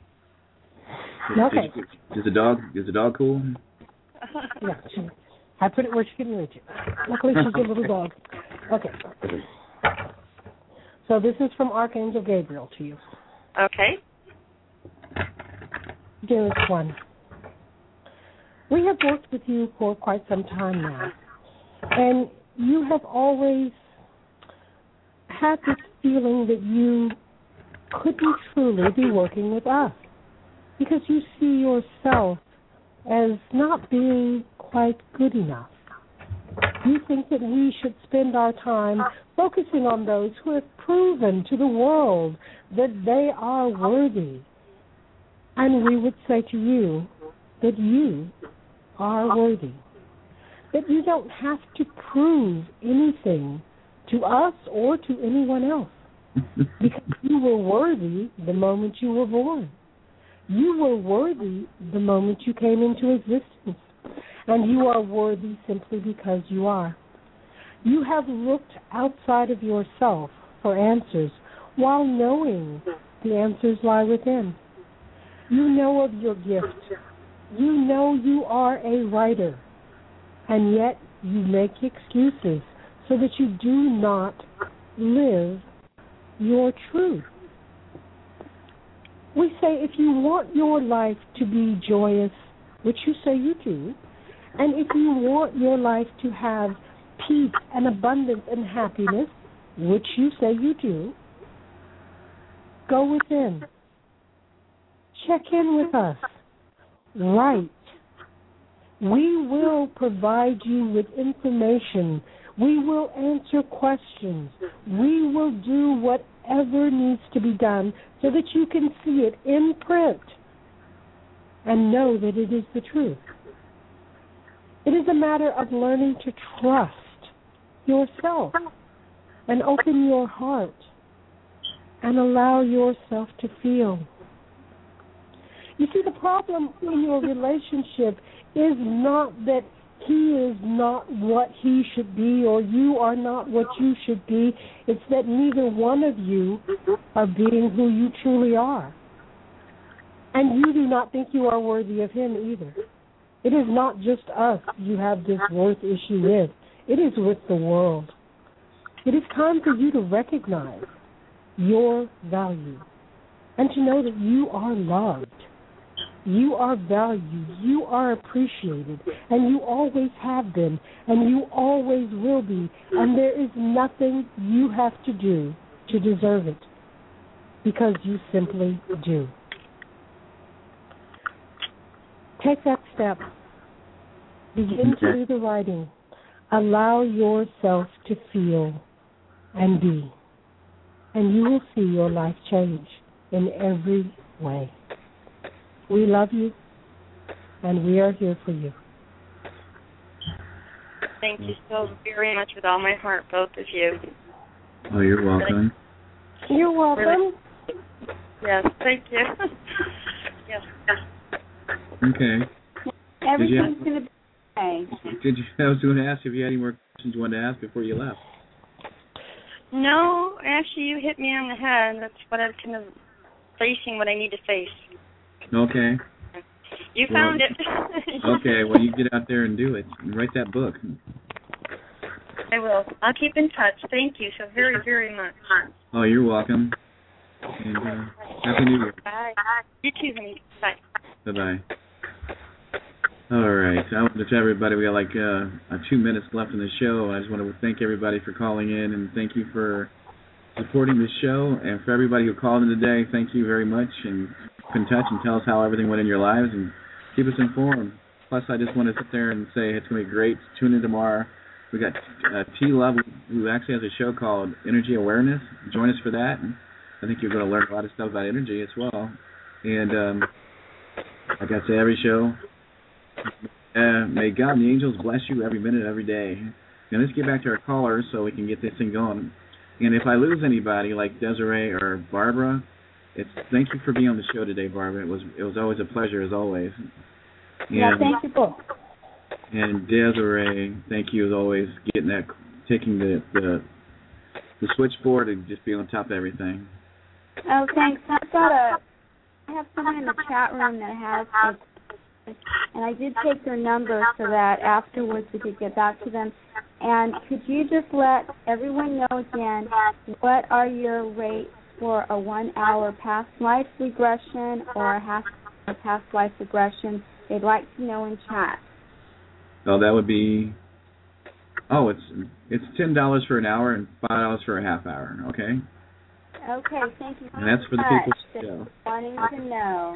okay. Is, is the dog is the dog cool? Yeah, I put it where she can reach it. Luckily, she's a little dog. Okay. So this is from Archangel Gabriel to you. Okay. Dearest one, we have worked with you for quite some time now, and you have always had this feeling that you couldn't truly be working with us because you see yourself as not being quite good enough. You think that we should spend our time focusing on those who have proven to the world that they are worthy. And we would say to you that you are worthy, that you don't have to prove anything to us or to anyone else because you were worthy the moment you were born. You were worthy the moment you came into existence, and you are worthy simply because you are. You have looked outside of yourself for answers while knowing the answers lie within. You know of your gift. You know you are a writer, and yet you make excuses so that you do not live your truth. We say if you want your life to be joyous, which you say you do, and if you want your life to have peace and abundance and happiness, which you say you do, go within. Check in with us. Write. We will provide you with information. We will answer questions. We will do whatever needs to be done so that you can see it in print and know that it is the truth. It is a matter of learning to trust yourself and open your heart and allow yourself to feel. You see, the problem in your relationship is not that he is not what he should be or you are not what you should be. It's that neither one of you are being who you truly are. And you do not think you are worthy of him either. It is not just us you have this worth issue with. It is with the world. It is time for you to recognize your value and to know that you are loved. You are valued, you are appreciated, and you always have been, and you always will be, and there is nothing you have to do to deserve it, because you simply do. Take that step. Begin to do the writing. Allow yourself to feel and be, and you will see your life change in every way. We love you, and we are here for you. Thank you so very much with all my heart, both of you. Oh, you're welcome. You're welcome. Yes, thank you. Yes. Okay. Everything's going to be okay. Did you, I was going to ask if you had any more questions you wanted to ask before you left. No, actually, you hit me on the head. That's what I'm kind of facing, what I need to face. Okay. You well, found it. Okay, well, you get out there and do it. And write that book. I will. I'll keep in touch. Thank you so very, very much. Oh, you're welcome. And uh, Happy New Year. Bye. You too, honey. Bye. Bye-bye. All right. I want to tell everybody we got like uh, two minutes left in the show. I just want to thank everybody for calling in, and thank you for supporting the show. And for everybody who called in today, thank you very much. And in touch and tell us how everything went in your lives and keep us informed. Plus, I just want to sit there and say it's going to be great. Tune in tomorrow. We got uh, T Love, who actually has a show called Energy Awareness. Join us for that. And I think you're going to learn a lot of stuff about energy as well. And um, like I say, every show, uh, may God and the angels bless you every minute, every day. Now let's get back to our callers so we can get this thing going. And if I lose anybody like Desiree or Barbara, it's thank you for being on the show today, Barbara. It was it was always a pleasure as always. And, yeah, thank you both. And Desiree, thank you as always, getting that, taking the the, the switchboard and just being on top of everything. Oh, thanks. I've got a. I have someone in the chat room that has, a, and I did take their number so that afterwards we could get back to them. And could you just let everyone know again, what are your rates for a one-hour past life regression or a half-hour past life regression? They'd like to know in chat. Oh, that would be. Oh, it's it's ten dollars for an hour and five dollars for a half hour. Okay. Okay, thank you so and that's for the much. people show. Wanting to know.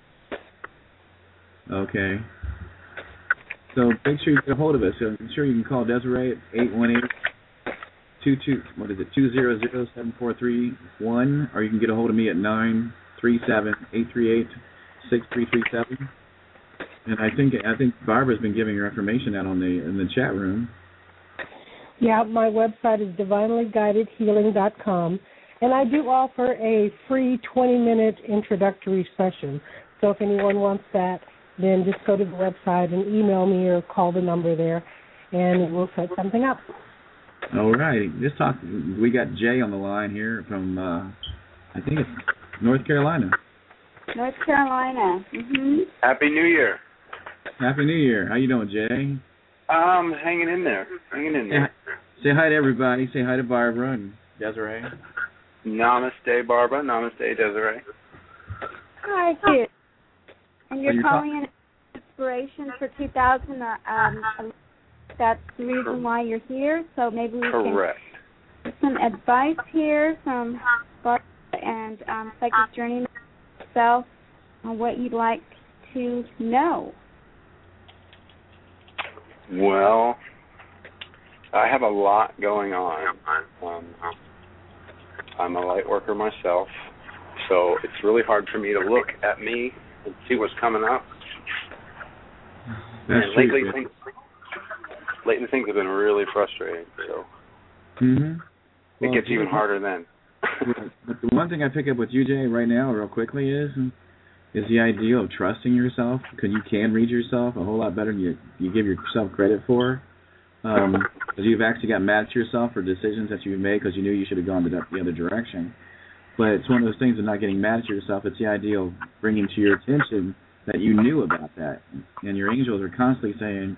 Okay. So make sure you get a hold of us. So I'm sure you can call Desiree at eight one eight, two two, what is it, two zero zero, seven four three one, or you can get a hold of me at nine three seven, eight three eight, six three three seven. And I think I think Barbara's been giving her information out on the in the chat room. Yeah, my website is divinely guided healing dot com, and I do offer a free twenty-minute introductory session. So if anyone wants that, then just go to the website and email me or call the number there, and we'll set something up. All right. Just talk. We got Jay on the line here from, uh, I think it's North Carolina. North Carolina. Mm-hmm. Happy New Year. Happy New Year. How you doing, Jay? Um, hanging in there. Hanging in there. Say, say hi to everybody. Say hi to Barbara and Desiree. Namaste, Barbara. Namaste, Desiree. Hi, kid. And you're you're calling in inspiration for two thousand. Um, that's the reason why you're here. So maybe we Correct. can get some advice here from Barbara and um, Psychic Journey itself on what you'd like to know. Well, I have a lot going on. Um, I'm a light worker myself, so it's really hard for me to look at me and see what's coming up. That's and true, lately, yeah. things, lately things have been really frustrating. So mm-hmm. it well, gets even harder then. But the one thing I pick up with you, Jay, right now, real quickly, is is the idea of trusting yourself, because you can read yourself a whole lot better than you, you give yourself credit for. Um, because you've actually got mad at yourself for decisions that you've made because you knew you should have gone the, the other direction. But it's one of those things of not getting mad at yourself. It's the idea of bringing to your attention that you knew about that. And your angels are constantly saying,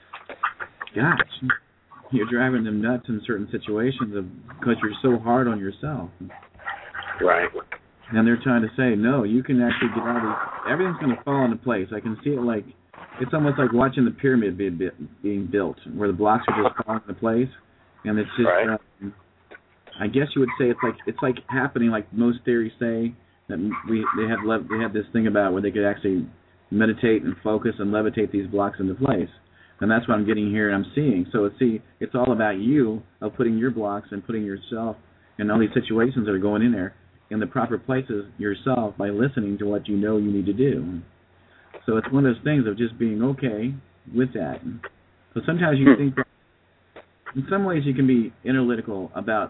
gosh, you're driving them nuts in certain situations because you're so hard on yourself. Right. And they're trying to say, no, you can actually get out of these. Everything's going to fall into place. I can see it like, it's almost like watching the pyramid be, be, being built, where the blocks are just falling into place. And it's just, right. uh, I guess you would say it's like it's like happening, like most theories say, that we they have le- they have this thing about where they could actually meditate and focus and levitate these blocks into place. And that's what I'm getting here and I'm seeing. So, it's, see, it's all about you, of putting your blocks and putting yourself in all these situations that are going in there in the proper places yourself by listening to what you know you need to do. So it's one of those things of just being okay with that. So sometimes you think that in some ways you can be analytical about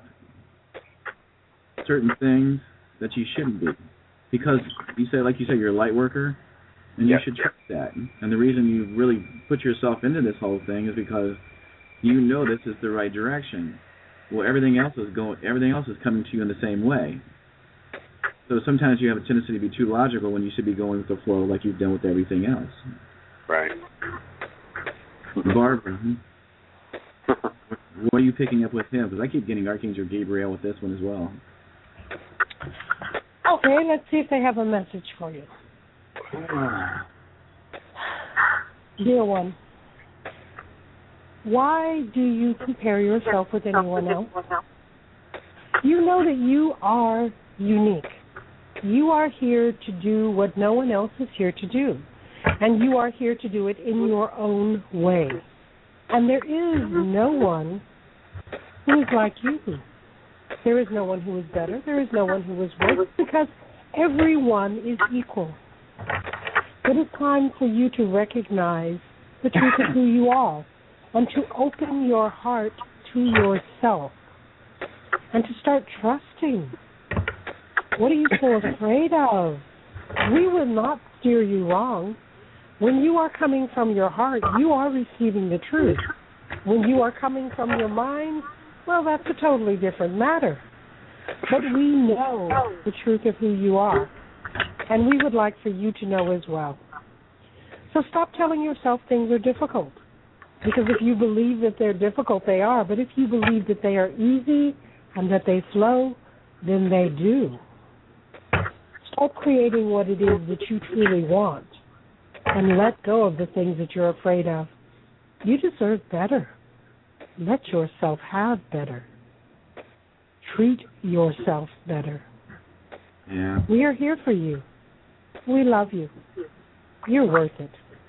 certain things that you shouldn't be. Because you say, like you said, you're a light worker, and you yep. should trust that. And the reason you really put yourself into this whole thing is because you know this is the right direction. Well, everything else is going. Everything else is coming to you in the same way. So sometimes you have a tendency to be too logical when you should be going with the flow, like you've done with everything else. Right. Barbara, what are you picking up with him? Because I keep getting Archangel Gabriel with this one as well. Okay, let's see if they have a message for you. Dear one, why do you compare yourself with anyone else? You know that you are unique. You are here to do what no one else is here to do. And you are here to do it in your own way. And there is no one who is like you. There is no one who is better. There is no one who is worse, because everyone is equal. It is time for you to recognize the truth of who you are and to open your heart to yourself and to start trusting. What are you so afraid of? We will not steer you wrong. When you are coming from your heart, you are receiving the truth. When you are coming from your mind, well, that's a totally different matter. But we know the truth of who you are, and we would like for you to know as well. So stop telling yourself things are difficult. Because if you believe that they're difficult, they are. But if you believe that they are easy and that they flow, then they do. Start creating what it is that you truly want and let go of the things that you're afraid of. You deserve better. Let yourself have better. Treat yourself better. Yeah. We are here for you. We love you. You're worth it.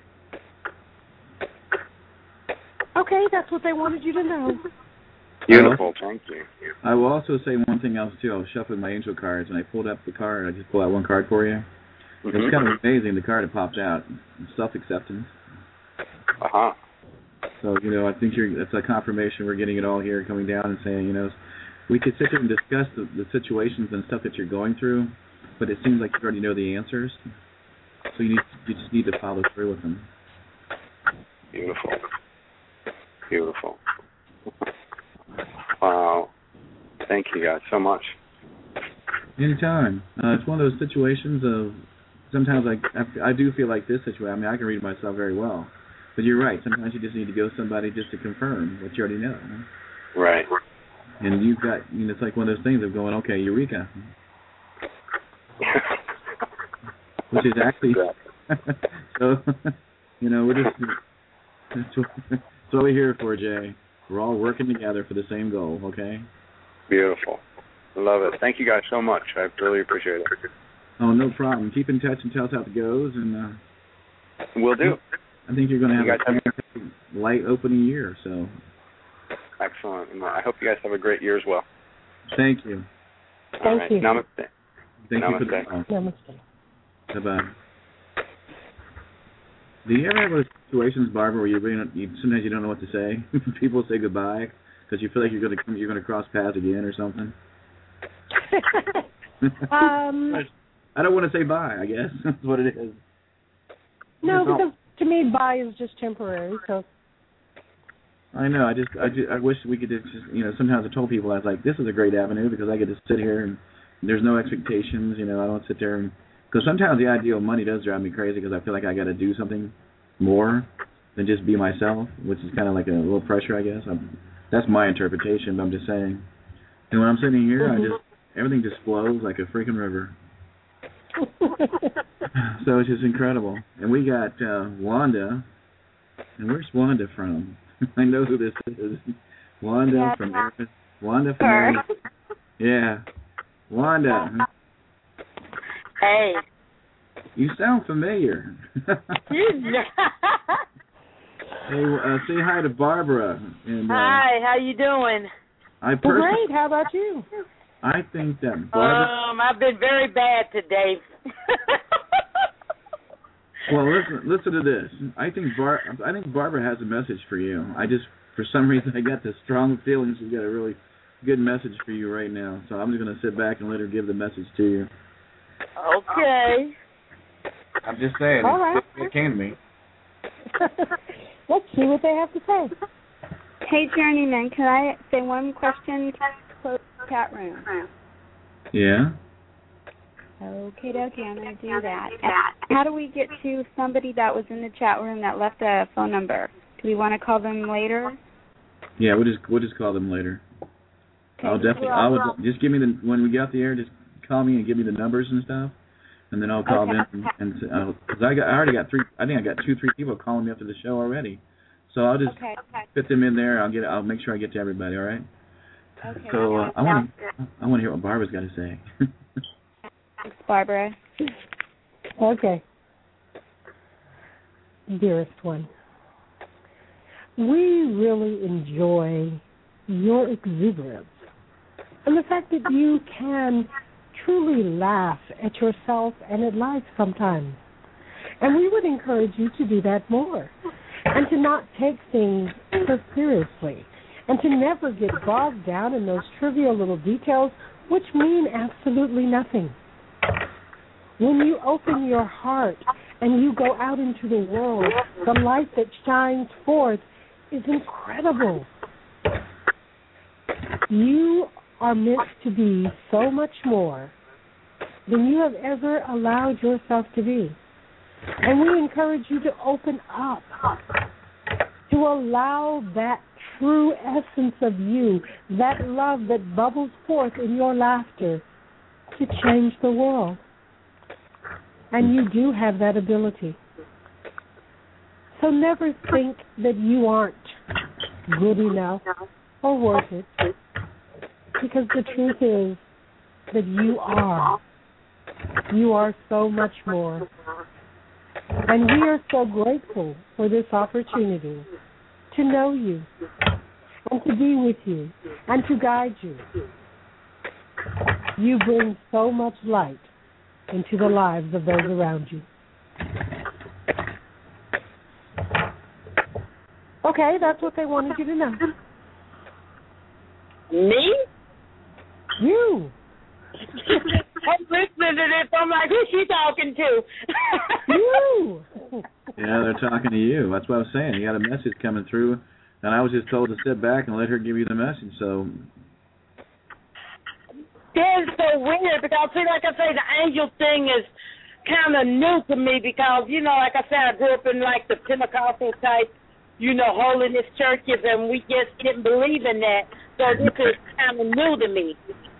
Okay, that's what they wanted you to know. Beautiful, thank you. I will also say one thing else, too. I was shuffling my angel cards, and I pulled up the card. I just pulled out one card for you. Mm-hmm. It's kind of amazing, the card that pops out. Self-acceptance. Uh-huh. So, you know, I think you're, it's a confirmation. We're getting it all here, coming down and saying, you know, we could sit here and discuss the, the situations and stuff that you're going through, but it seems like you already know the answers. So you need, you just need to follow through with them. Beautiful. Beautiful. Wow. Thank you guys so much. Anytime. Uh, it's one of those situations of sometimes I, I, I do feel like this situation. I mean, I can read myself very well. But you're right. Sometimes you just need to go to somebody just to confirm what you already know. Right. And you've got, you know, it's like one of those things of going, okay, eureka. Which is actually, so, you know, we're just, that's what, that's what we're here for, Jay. We're all working together for the same goal, okay? Beautiful. Love it. Thank you guys so much. I really appreciate it. Oh, no problem. Keep in touch and tell us how it goes. And uh, Will do. I think you're going to have you a have light opening year, so. Excellent. And I hope you guys have a great year as well. Thank you. Thank all right. you. Namaste. Thank Namaste. you for the call. Namaste. Bye-bye. Do you ever have those situations, Barbara, where you really you, sometimes you don't know what to say? People say goodbye because you feel like you're going to you're going to cross paths again or something. um, I don't want to say bye. I guess that's what it is. No, because to me, bye is just temporary. So. I know. I just I, just, I wish we could just you know. Sometimes I told people I was like, this is a great avenue because I get to sit here and there's no expectations. You know, I don't sit there and. Because sometimes the idea of money does drive me crazy because I feel like I got to do something more than just be myself, which is kind of like a little pressure, I guess. I'm, that's my interpretation, but I'm just saying. And when I'm sitting here, mm-hmm. I just everything just flows like a freaking river. So it's just incredible. And we got uh, Wanda. And where's Wanda from? I know who this is. Wanda yeah, from Arizona. Wanda from Arizona. Yeah. Wanda. Hey. You sound familiar. Hey, uh, say hi to Barbara. And, uh, hi, how you doing? I well, great. How about you? I think that Barbara... Um, I've been very bad today. Well, listen, listen to this. I think Bar, I think Barbara has a message for you. I just, for some reason, I got this strong feeling she's got a really good message for you right now. So I'm just going to sit back and let her give the message to you. Okay. I'm just saying. All right. It, it came to me. Let's see what they have to say. Hey, Journeyman, can I say one question to close the chat room? Yeah. Okay, dokie, I'm going to do that. How do we get to somebody that was in the chat room that left a phone number? Do we want to call them later? Yeah, we'll just we'll just call them later. Okay, I'll definitely. I would just give me the when we get off the air. Just call me and give me the numbers and stuff, and then I'll call okay. them and because I got I already got three. I think I got two three people calling me after the show already. So I'll just okay, okay. fit them in there. I'll get. I'll make sure I get to everybody. All right. Okay. So uh, I want to. I want to hear what Barbara's got to say. Thanks, Barbara. Okay. Dearest one, we really enjoy your exuberance and the fact that you can truly laugh at yourself and at life sometimes. And we would encourage you to do that more and to not take things so seriously and to never get bogged down in those trivial little details which mean absolutely nothing. When you open your heart and you go out into the world, the light that shines forth is incredible. You are meant to be so much more than you have ever allowed yourself to be. And we encourage you to open up, to to allow that true essence of you, that love that bubbles forth in your laughter, to change the world. And you do have that ability. So never think that you aren't good enough or worth it, because the truth is that you are. You are so much more. And we are so grateful for this opportunity to know you and to be with you and to guide you. You bring so much light into the lives of those around you. Okay, that's what they wanted you to know. Me? You. I'm listening to this. I'm like, who's she talking to? You. Yeah, they're talking to you. That's what I was saying. You got a message coming through, and I was just told to sit back and let her give you the message. So That is so weird because, see, like I say, the angel thing is kind of new to me because, you know, like I said, I grew up in, like, the Pentecostal type, you know, holiness churches, and we just didn't believe in that. So this is kind of new to me.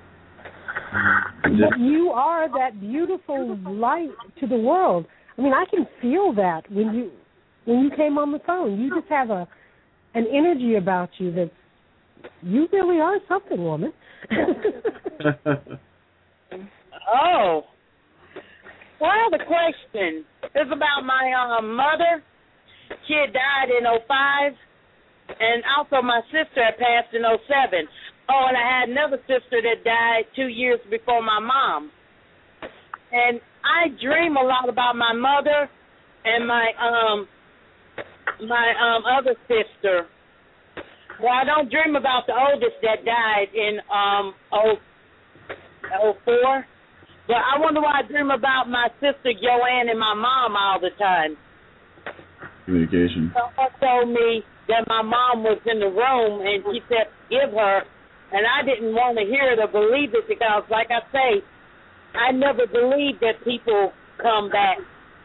But you are that beautiful light to the world. I mean, I can feel that when you when you came on the phone. You just have a an energy about you that you really are something, woman. Oh. Well, the question is about my um, mother. She had died in oh five, and also my sister had passed in oh seven. Oh, and I had another sister that died two years before my mom. And I dream a lot about my mother and my um my um other sister. Well, I don't dream about the oldest that died in um oh oh four. But I wonder why I dream about my sister Joanne and my mom all the time. Communication. Someone told me that my mom was in the room and she said, give her. And I didn't want to hear it or believe it because, like I say, I never believed that people come back.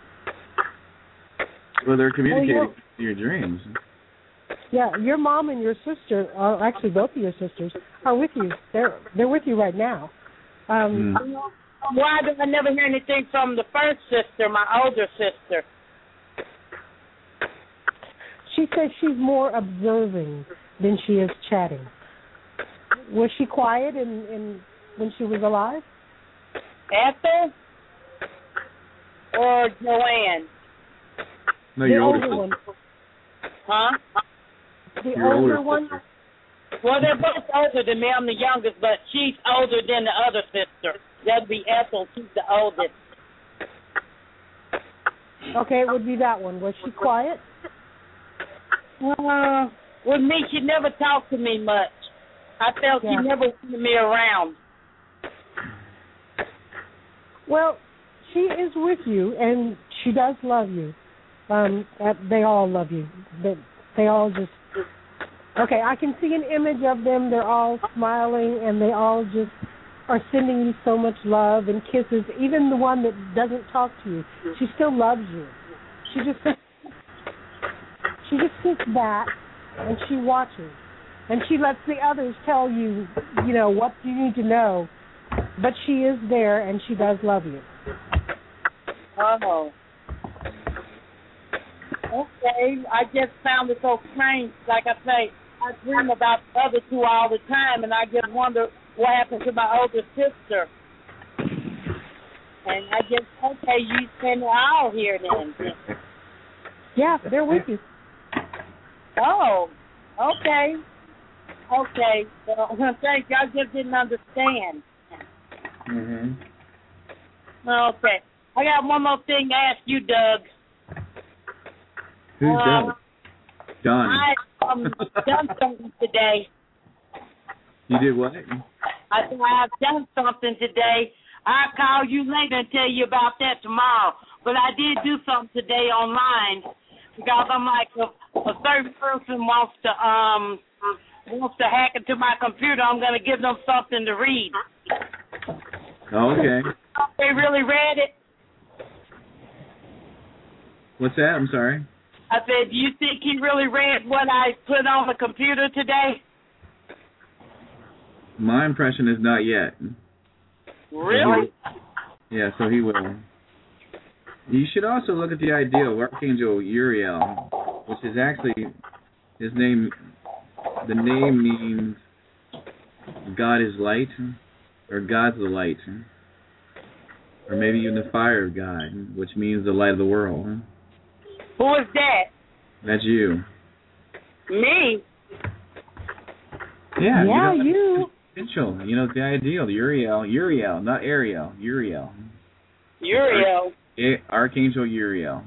Well, they're communicating well, in your dreams. Yeah, your mom and your sister, are actually both of your sisters, are with you. They're they're with you right now. Um, mm. Why did I never hear anything from the first sister, my older sister? She says she's more observing than she is chatting. Was she quiet in, in when she was alive? Ethel or Joanne? No, the your older, older one. Huh? The your older, older one? sister. Well, they're both older than me. I'm the youngest, but she's older than the other sister. That'd be Ethel. She's the oldest. Okay, it would be that one. Was she quiet? Uh, with me, she never talked to me much. I felt yeah. she never wanted me around. Well, she is with you, and she does love you. Um, they all love you. They, they all just... Okay, I can see an image of them. They're all smiling, and they all just are sending you so much love and kisses. Even the one that doesn't talk to you, she still loves you. She just... She just sits back, and she watches. And she lets the others tell you, you know, what you need to know. But she is there, and she does love you. Oh. Okay. I just found it so strange. Like I say, I dream about the other two all the time, and I just wonder what happened to my older sister. And I just, okay, you spend it all here then. Yeah, they're with you. Oh, okay. Okay, well, thank you. I just didn't understand. Mm-hmm. Okay. I got one more thing to ask you, Doug. Who's um, Doug? Don. I um done something today. You did what? I said I have done something today. I'll call you later and tell you about that tomorrow. But I did do something today online because I'm like, if a certain person wants to um wants to hack into my computer, I'm going to give them something to read. Oh, okay. They really read it. What's that? I'm sorry. I said, do you think he really read what I put on the computer today? My impression is not yet. Really? Yeah, so he will. You should also look at the idea of Archangel Uriel, which is actually his name. The name means God is light, or God's the light, or maybe even the fire of God, which means the light of the world. Who is that? That's you. Me? Yeah, yeah, you. Know, you. Potential. You know, the ideal, the Uriel, Uriel, not Ariel, Uriel. Uriel. Arch- Archangel Uriel.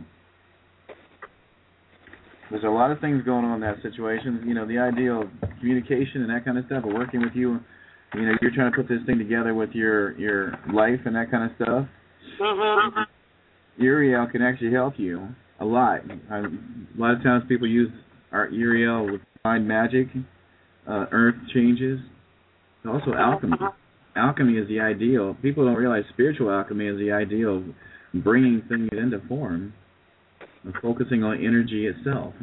There's a lot of things going on in that situation. You know, the idea of communication and that kind of stuff, or working with you. You know, you're trying to put this thing together with your, your life and that kind of stuff. Uh-huh. Uriel can actually help you a lot. I, a lot of times people use our Uriel with find magic, uh, earth changes. Also alchemy. Alchemy is the ideal. People don't realize spiritual alchemy is the ideal of bringing things into form, of focusing on energy itself.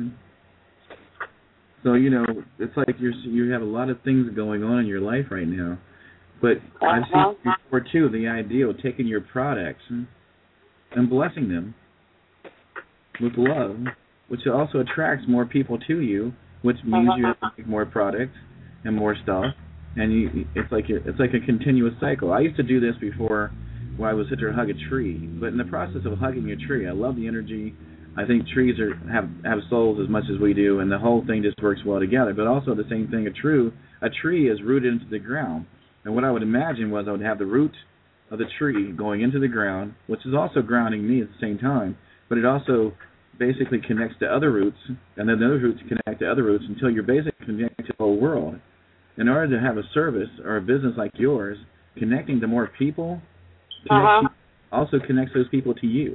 So, you know, it's like you're, you have a lot of things going on in your life right now. But I've seen before, too, the idea of taking your products and blessing them with love, which also attracts more people to you, which means you have to make more products and more stuff. And you, it's like a, it's like a continuous cycle. I used to do this before, where I would sit there and hug a tree. But in the process of hugging a tree, I love the energy. I think trees are have have souls as much as we do, and the whole thing just works well together. But also the same thing, a true a tree is rooted into the ground. And what I would imagine was I would have the root of the tree going into the ground, which is also grounding me at the same time. But it also basically connects to other roots, and then the other roots connect to other roots until you're basically connected to the whole world. In order to have a service or a business like yours, connecting to more people uh-huh. also connects those people to you,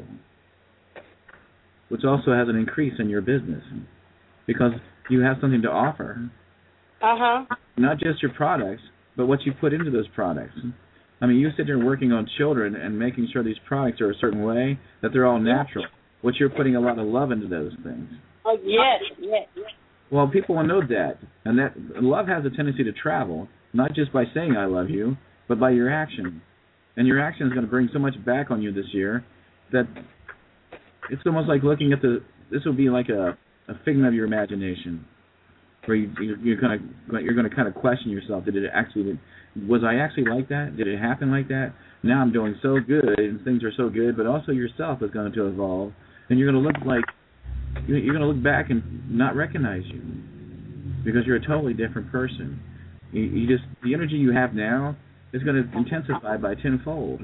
which also has an increase in your business because you have something to offer. Uh-huh. Not just your products, but what you put into those products. I mean, you sit there working on children and making sure these products are a certain way, that they're all natural, which you're putting a lot of love into those things. Oh, yes, yes, yes. Well, people will know that, and that love has a tendency to travel, not just by saying I love you, but by your action. And your action is going to bring so much back on you this year that it's almost like looking at the. This will be like a, a figment of your imagination, where you, you, you're going to you're going to kind of question yourself. Did it actually? Was I actually like that? Did it happen like that? Now I'm doing so good, and things are so good, but also yourself is going to evolve, and you're going to look like. You're going to look back and not recognize you because you're a totally different person. You, you just the energy you have now is going to intensify by tenfold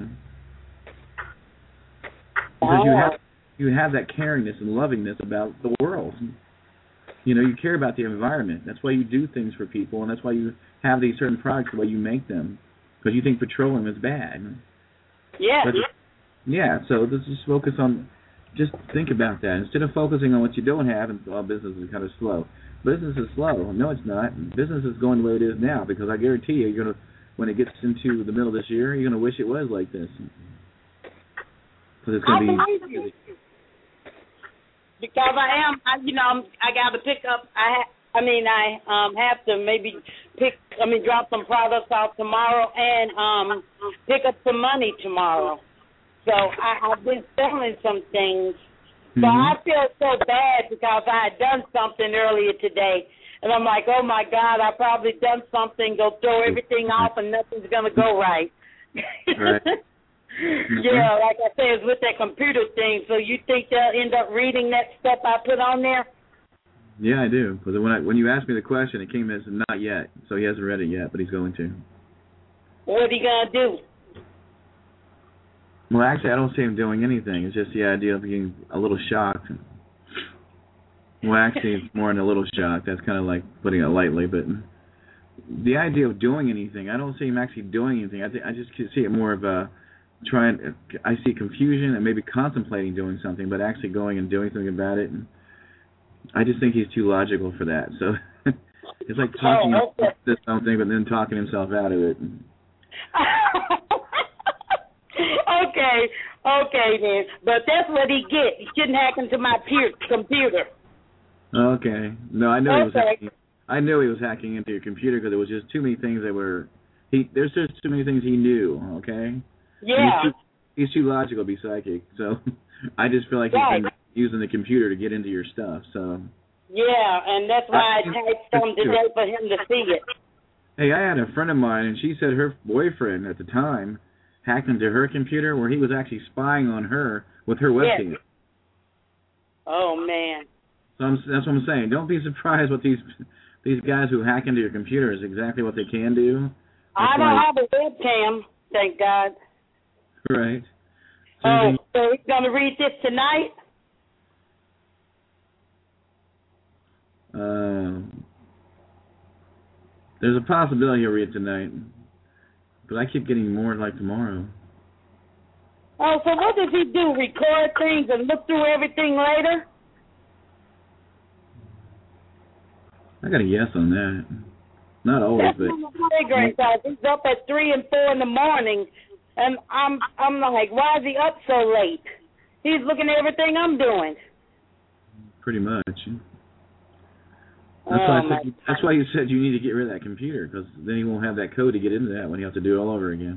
because you have you have that caringness and lovingness about the world. You know, you care about the environment. That's why you do things for people, and that's why you have these certain products the way you make them because you think petroleum is bad. Yeah. But, yeah. So let's just focus on. Just think about that. Instead of focusing on what you don't have, and well, business is kind of slow. Business is slow. No, it's not. Business is going the way it is now because I guarantee you, you're gonna when it gets into the middle of this year, you're gonna wish it was like this. Because it's gonna I be. believe you. Because I am, I, you know, I got to pick up. I, ha- I mean, I um have to maybe pick. I mean, drop some products out tomorrow and um pick up some money tomorrow. So I, I've been selling some things. So Mm-hmm. I feel so bad because I had done something earlier today. And I'm like, oh, my God, I probably done something, go throw everything off and nothing's going to go right. Right. Mm-hmm. Yeah, like I said, it's with that computer thing. So you think they'll end up reading that stuff I put on there? Yeah, I do. Because when I, when you asked me the question, it came as not yet. So he hasn't read it yet, but he's going to. What are you going to do? Well, actually, I don't see him doing anything. It's just the idea of being a little shocked. Well, actually, it's more than a little shocked. That's kind of like putting it lightly. But the idea of doing anything, I don't see him actually doing anything. I, th- I just see it more of a trying. I see confusion and maybe contemplating doing something, but actually going and doing something about it. And I just think he's too logical for that. So it's like talking oh, okay. to something, but then talking himself out of it. Okay, okay then. But that's what he get. He shouldn't hack into my peer, computer. Okay. No, I know he was Okay. hacking. I knew he was hacking into your computer because there was just too many things that were. He there's just too many things he knew. Okay. Yeah. He's too, he's too logical to be psychic. So I just feel like he's Right. been using the computer to get into your stuff. So. Yeah, and that's why I typed on today for him to see it. Hey, I had a friend of mine, and she said her boyfriend at the time hacked into her computer where he was actually spying on her with her webcam. Yes. Oh man. So I'm, that's what I'm saying. Don't be surprised what these these guys who hack into your computer is exactly what they can do. That's I don't why, have a webcam, thank God. Right. So Oh, you- so we're gonna read this tonight? Uh, there's a possibility he'll read it tonight, but I keep getting more like tomorrow. Oh, so what does he do? Record things and look through everything later? I got a yes on that. Not always, That's but my playground guys. He's up at three and four in the morning, and I'm I'm like, why is he up so late? He's looking at everything I'm doing. pretty much. That's Oh, why I my said, that's why you said you need to get rid of that computer, because then you won't have that code to get into that when you have to do it all over again.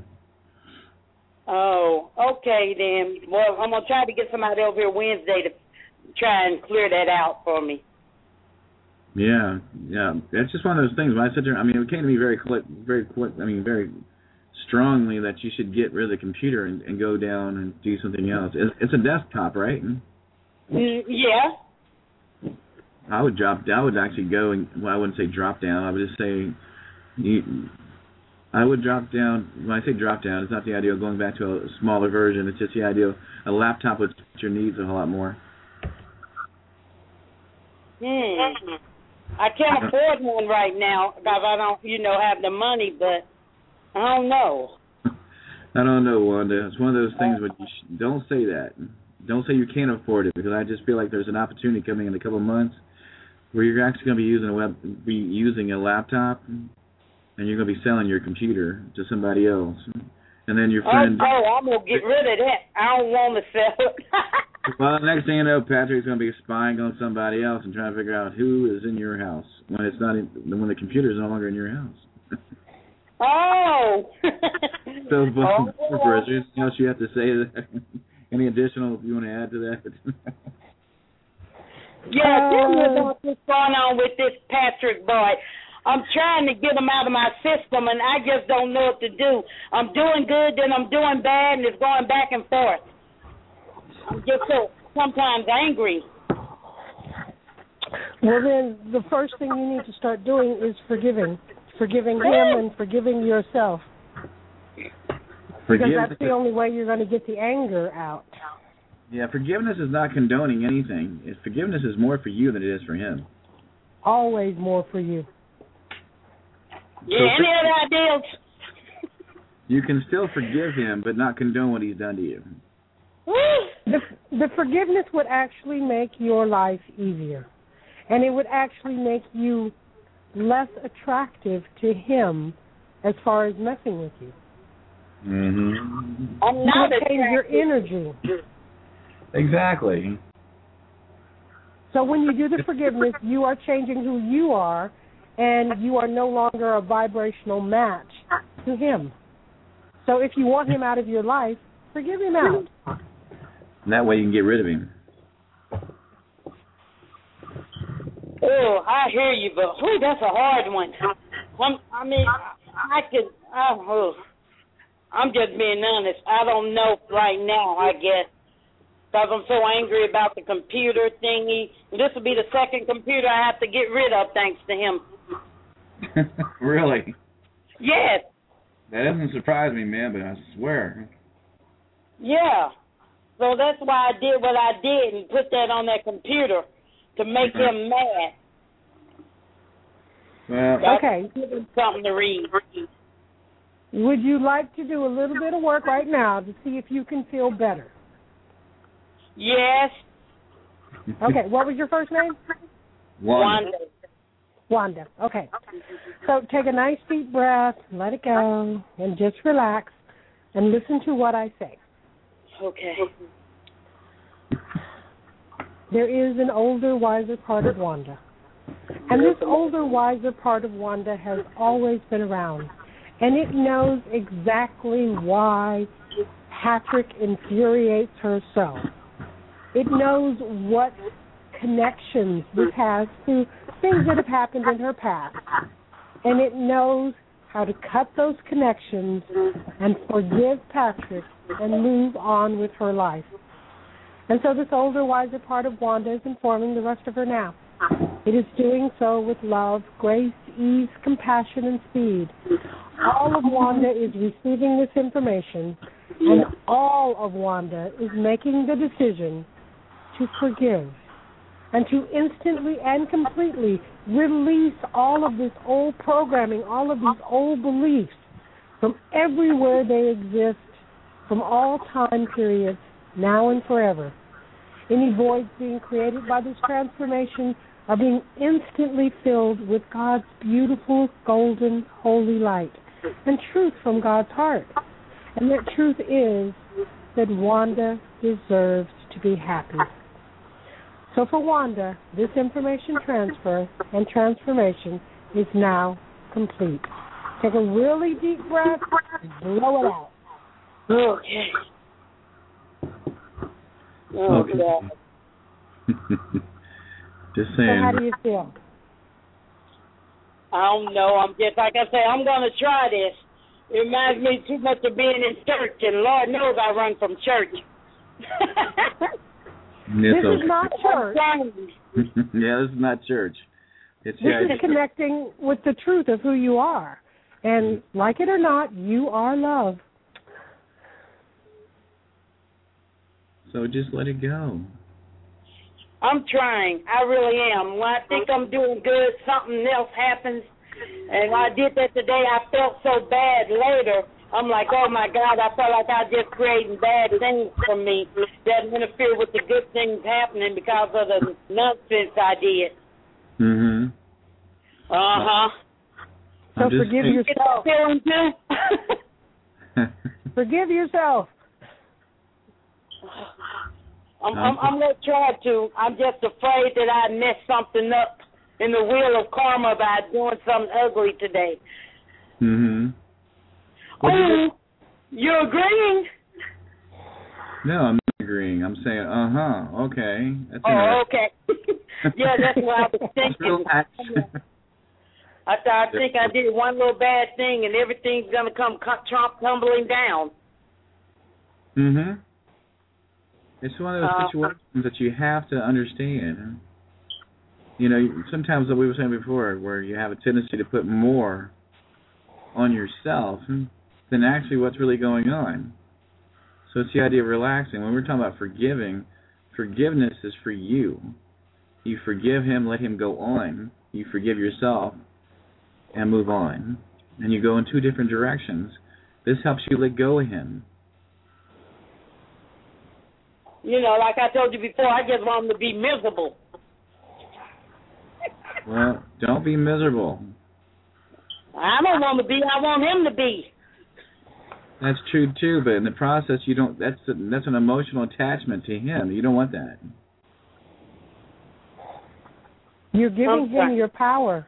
Oh, okay then. Well, I'm gonna try to get somebody over here Wednesday to try and clear that out for me. Yeah, yeah. That's just one of those things. When I said to her, I mean, it came to me very, quick, very quick. I mean, very strongly that you should get rid of the computer and, and go down and do something else. It's, it's a desktop, right? Mm, yeah. I would drop. I would actually go and. Well, I wouldn't say drop down. I would just say. You, I would drop down. When I say drop down, it's not the idea of going back to a smaller version. It's just the idea of a laptop would fit your needs a whole lot more. Hmm. I can't afford one right now because I don't, you know, have the money. But I don't know. I don't know, Wanda. It's one of those things where you sh- don't say that. Don't say you can't afford it, because I just feel like there's an opportunity coming in a couple of months where you're actually going to be using a web, be using a laptop, and you're going to be selling your computer to somebody else, and then your friend. Oh, oh I'm gonna get rid of that. I don't want to sell it. Well, the next thing you know, Patrick's going to be spying on somebody else and trying to figure out who is in your house when it's not in, when the computer is no longer in your house. Oh. So, but, Oh. is there anything else you have to say to that? Any additional you want to add to that? Yeah, tell me about what's going on with this Patrick boy. I'm trying to get him out of my system, and I just don't know what to do. I'm doing good, then I'm doing bad, and it's going back and forth. I'm just so sometimes angry. Well, then the first thing you need to start doing is forgiving. Forgiving him and forgiving yourself. Because Forgive- that's the only way you're going to get the anger out. Yeah, forgiveness is not condoning anything. It- Forgiveness is more for you than it is for him. Always more for you. Yeah, any other ideas? You can still forgive him, but not condone what he's done to you. The, the forgiveness would actually make your life easier. And it would actually make you less attractive to him as far as messing with you. Mm-hmm. I'm You not would change your attracted. energy. Exactly. So when you do the forgiveness, you are changing who you are, and you are no longer a vibrational match to him. So if you want him out of your life, forgive him out. And that way you can get rid of him. Oh, I hear you, but whew, that's a hard one. I'm, I mean, I, I could. Oh, I'm just being honest. I don't know right now, I guess, because I'm so angry about the computer thingy. This will be the second computer I have to get rid of thanks to him. Really? Yes. That doesn't surprise me, man, but I swear. Yeah. So that's why I did what I did and put that on that computer to make him mad. Well, okay. Give him something to read. Would you like to do a little bit of work right now to see if you can feel better? Yes. Okay, what was your first name? Wanda. Wanda. Okay. So take a nice deep breath, let it go, and just relax and listen to what I say. Okay. there is an older, wiser part of Wanda. And this older, wiser part of Wanda has always been around. And it knows exactly why Patrick infuriates her so. It knows what connections this has to things that have happened in her past. And it knows how to cut those connections and forgive Patrick and move on with her life. And so this older, wiser part of Wanda is informing the rest of her now. It is doing so with love, grace, ease, compassion, and speed. All of Wanda is receiving this information, and all of Wanda is making the decision to forgive and to instantly and completely release all of this old programming, all of these old beliefs from everywhere they exist, from all time periods, now and forever. Any voids being created by this transformation are being instantly filled with God's beautiful, golden, holy light and truth from God's heart. And that truth is that Wanda deserves to be happy. So for Wanda, this information transfer and transformation is now complete. Take a really deep breath and blow it out. Okay. Oh, okay. God. Just saying. So how do you feel? I don't know. I'm just, like I say, I'm going to try this. It reminds me too much of being in church, and Lord knows I run from church. This okay. is not church. Yeah, this is not church. It's this yeah, is connecting with the truth of who you are. And like it or not, you are love. So just let it go. I'm trying. I really am. When I think I'm doing good, something else happens. And when I did that today, I felt so bad later. I'm like, oh, my God, I felt like I was just creating bad things for me that interfere with the good things happening because of the nonsense I did. Mm-hmm. Uh-huh. So forgive yourself. Feeling good? Forgive yourself. I'm, I'm, I'm going to try to. I'm just afraid that I messed something up in the wheel of karma by doing something ugly today. Mm-hmm. Oh, you you're agreeing? No, I'm not agreeing. I'm saying, uh-huh, okay. That's oh, okay. Yeah, that's what I was thinking. I thought I think I did one little bad thing and everything's going to come trump tumbling down. Mm-hmm. It's one of those uh, situations that you have to understand. You know, sometimes, like we were saying before, where you have a tendency to put more on yourself than actually what's really going on. So it's the idea of relaxing. When we're talking about forgiving, forgiveness is for you. You forgive him, let him go on. You forgive yourself and move on. And you go in two different directions. This helps you let go of him. You know, like I told you before, I just want him to be miserable. Well, don't be miserable. I don't want to be. I want him to be. That's true too, but in the process, you don't. That's a, that's an emotional attachment to him. You don't want that. You're giving him your power.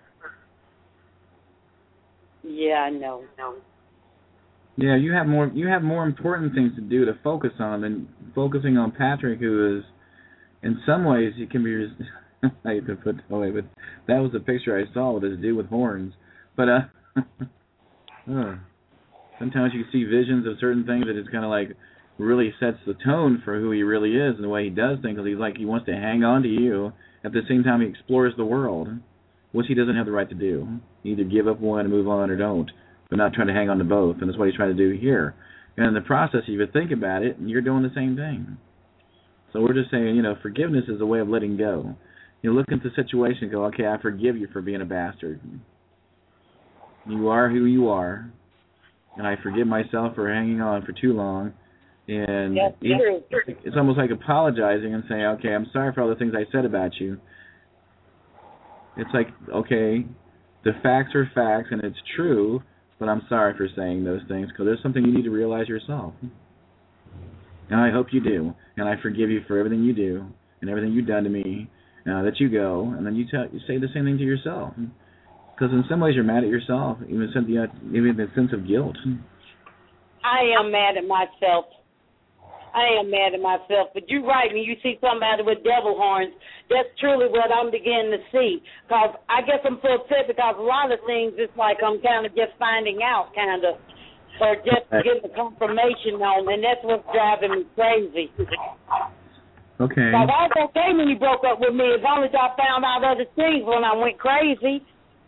Yeah, I know. No. Yeah, you have more. You have more important things to do to focus on than focusing on Patrick, who is, in some ways, he can be. I hate to put it away, but that was the picture I saw with this dude with horns. But uh, uh, sometimes you see visions of certain things that it's kind of like really sets the tone for who he really is and the way he does things. Because he's like he wants to hang on to you. At the same time, he explores the world, which he doesn't have the right to do. You either give up one and move on, or don't. But not trying to hang on to both, and that's what he's trying to do here. And in the process, if you think about it, you're doing the same thing. So we're just saying, you know, forgiveness is a way of letting go. You look at the situation and go, okay, I forgive you for being a bastard. You are who you are, and I forgive myself for hanging on for too long. And yes, it's, it's almost like apologizing and saying, okay, I'm sorry for all the things I said about you. It's like, okay, the facts are facts, and it's true, but I'm sorry for saying those things because there's something you need to realize yourself. And I hope you do, and I forgive you for everything you do, and everything you've done to me, uh, that you go, and then you, tell, you say the same thing to yourself. Because in some ways you're mad at yourself, even the, even the sense of guilt. I am mad at myself. I am mad at myself. But you're right, when you see somebody with devil horns, that's truly what I'm beginning to see. Because I guess I'm so upset because a lot of things, it's like I'm kind of just finding out, kind of, or just getting the confirmation on, and that's what's driving me crazy. Okay. Because I was okay when you broke up with me, as long as I found out other things when I went crazy.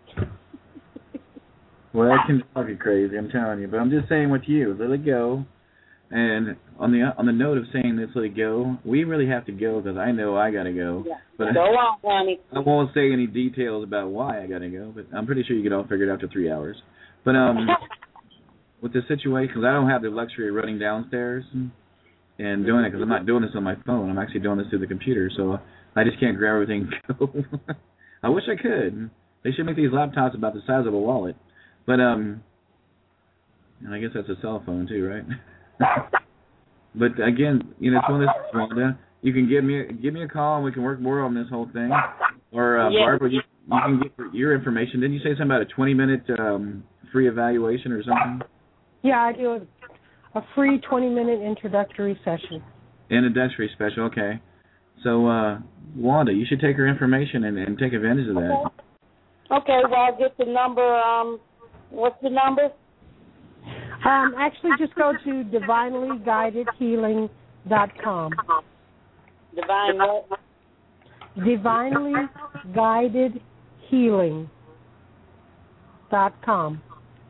Well, that can drive you crazy, I'm telling you. But I'm just saying with you, let it go. And on the on the note of saying this, let it go, we really have to go because I know I got to go. Yeah. But go on, honey. I won't say any details about why I got to go, but I'm pretty sure you get all figured out after three hours. But um, with the situation, because I don't have the luxury of running downstairs and doing it because I'm not doing this on my phone. I'm actually doing this through the computer, so I just can't grab everything and go. I wish I could. They should make these laptops about the size of a wallet. But, um, and I guess that's a cell phone too, right? But again, you know, it's one of those, Wanda, you can give me a, give me a call and we can work more on this whole thing. Or, uh, yeah. Barbara, you, you can get your information. Didn't you say something about a twenty-minute um, free evaluation or something? Yeah, I do a, a free twenty-minute introductory session. Introductory special, okay. So, uh, Wanda, you should take her information and, and take advantage of that. Okay, well, I'll get the number. Um, what's the number? Um, actually, just go to divinely guided healing dot com. Divine what? divinely guided healing dot com.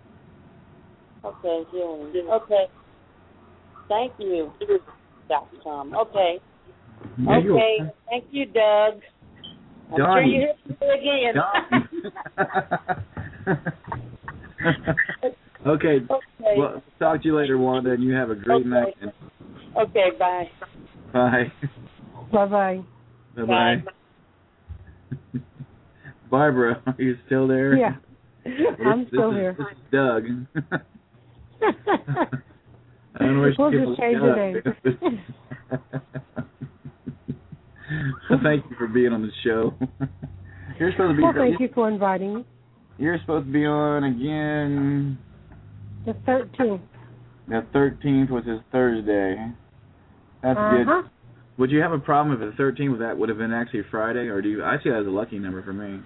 Okay, healing. Okay. Thank you. Dot com. Okay. Yeah, okay. Thank you, Doug. I'm Donnie. sure you hear me again. okay. Okay. Well, talk to you later, Wanda, and you have a great okay. night. Okay, bye. Bye. Bye-bye. Bye-bye. Bye. Barbara, are you still there? Yeah. I'm this, still this here. Is, this is Doug. I don't know where she we'll came just change the name. Well, thank you for being on the show. You're supposed to be. Well, thank you for inviting me. You're supposed to be on again. The thirteenth. The thirteenth, which is Thursday. That's uh-huh. good. Would you have a problem if the thirteenth that would have been actually Friday, or do you? I see that as a lucky number for me.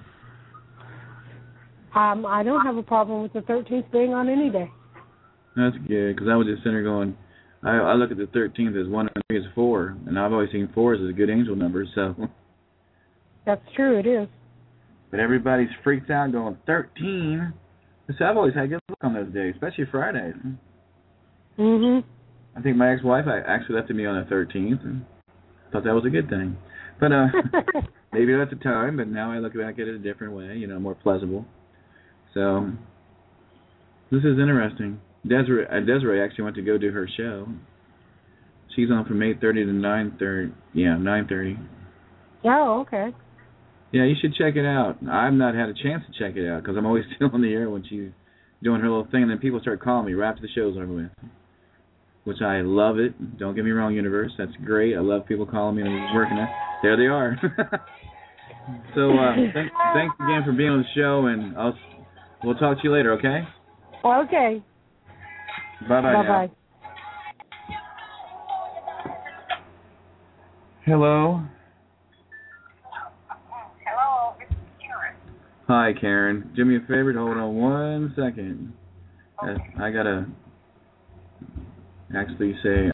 Um, I don't have a problem with the thirteenth being on any day. That's good, because I was just sitting there going, I, I look at the thirteenth as one and three as four, and I've always seen fours as a good angel number, so. That's true, it is. But everybody's freaked out going, thirteen? So I've always had good luck on those days, especially Fridays. Mm-hmm. I think my ex-wife actually left me on the thirteenth, and thought that was a good thing. But uh, maybe at the time, but now I look back at it a different way, you know, more pleasurable. So this is interesting. Desiree, uh, Desiree actually went to go do her show. She's on from eight thirty to nine thirty. Yeah, nine thirty. Oh, okay. Yeah, you should check it out. I've not had a chance to check it out because I'm always still on the air when she's doing her little thing, and then people start calling me right after the show's over with, which I love it. Don't get me wrong, universe. That's great. I love people calling me and working it. There they are. So uh, thank, thanks again for being on the show, and I'll, we'll talk to you later, okay? Okay. Bye-bye. Bye-bye. Now. Hello. Hello, this is Karen. Hi, Karen. Do me a favor. Hold on one second. Okay. I got to actually say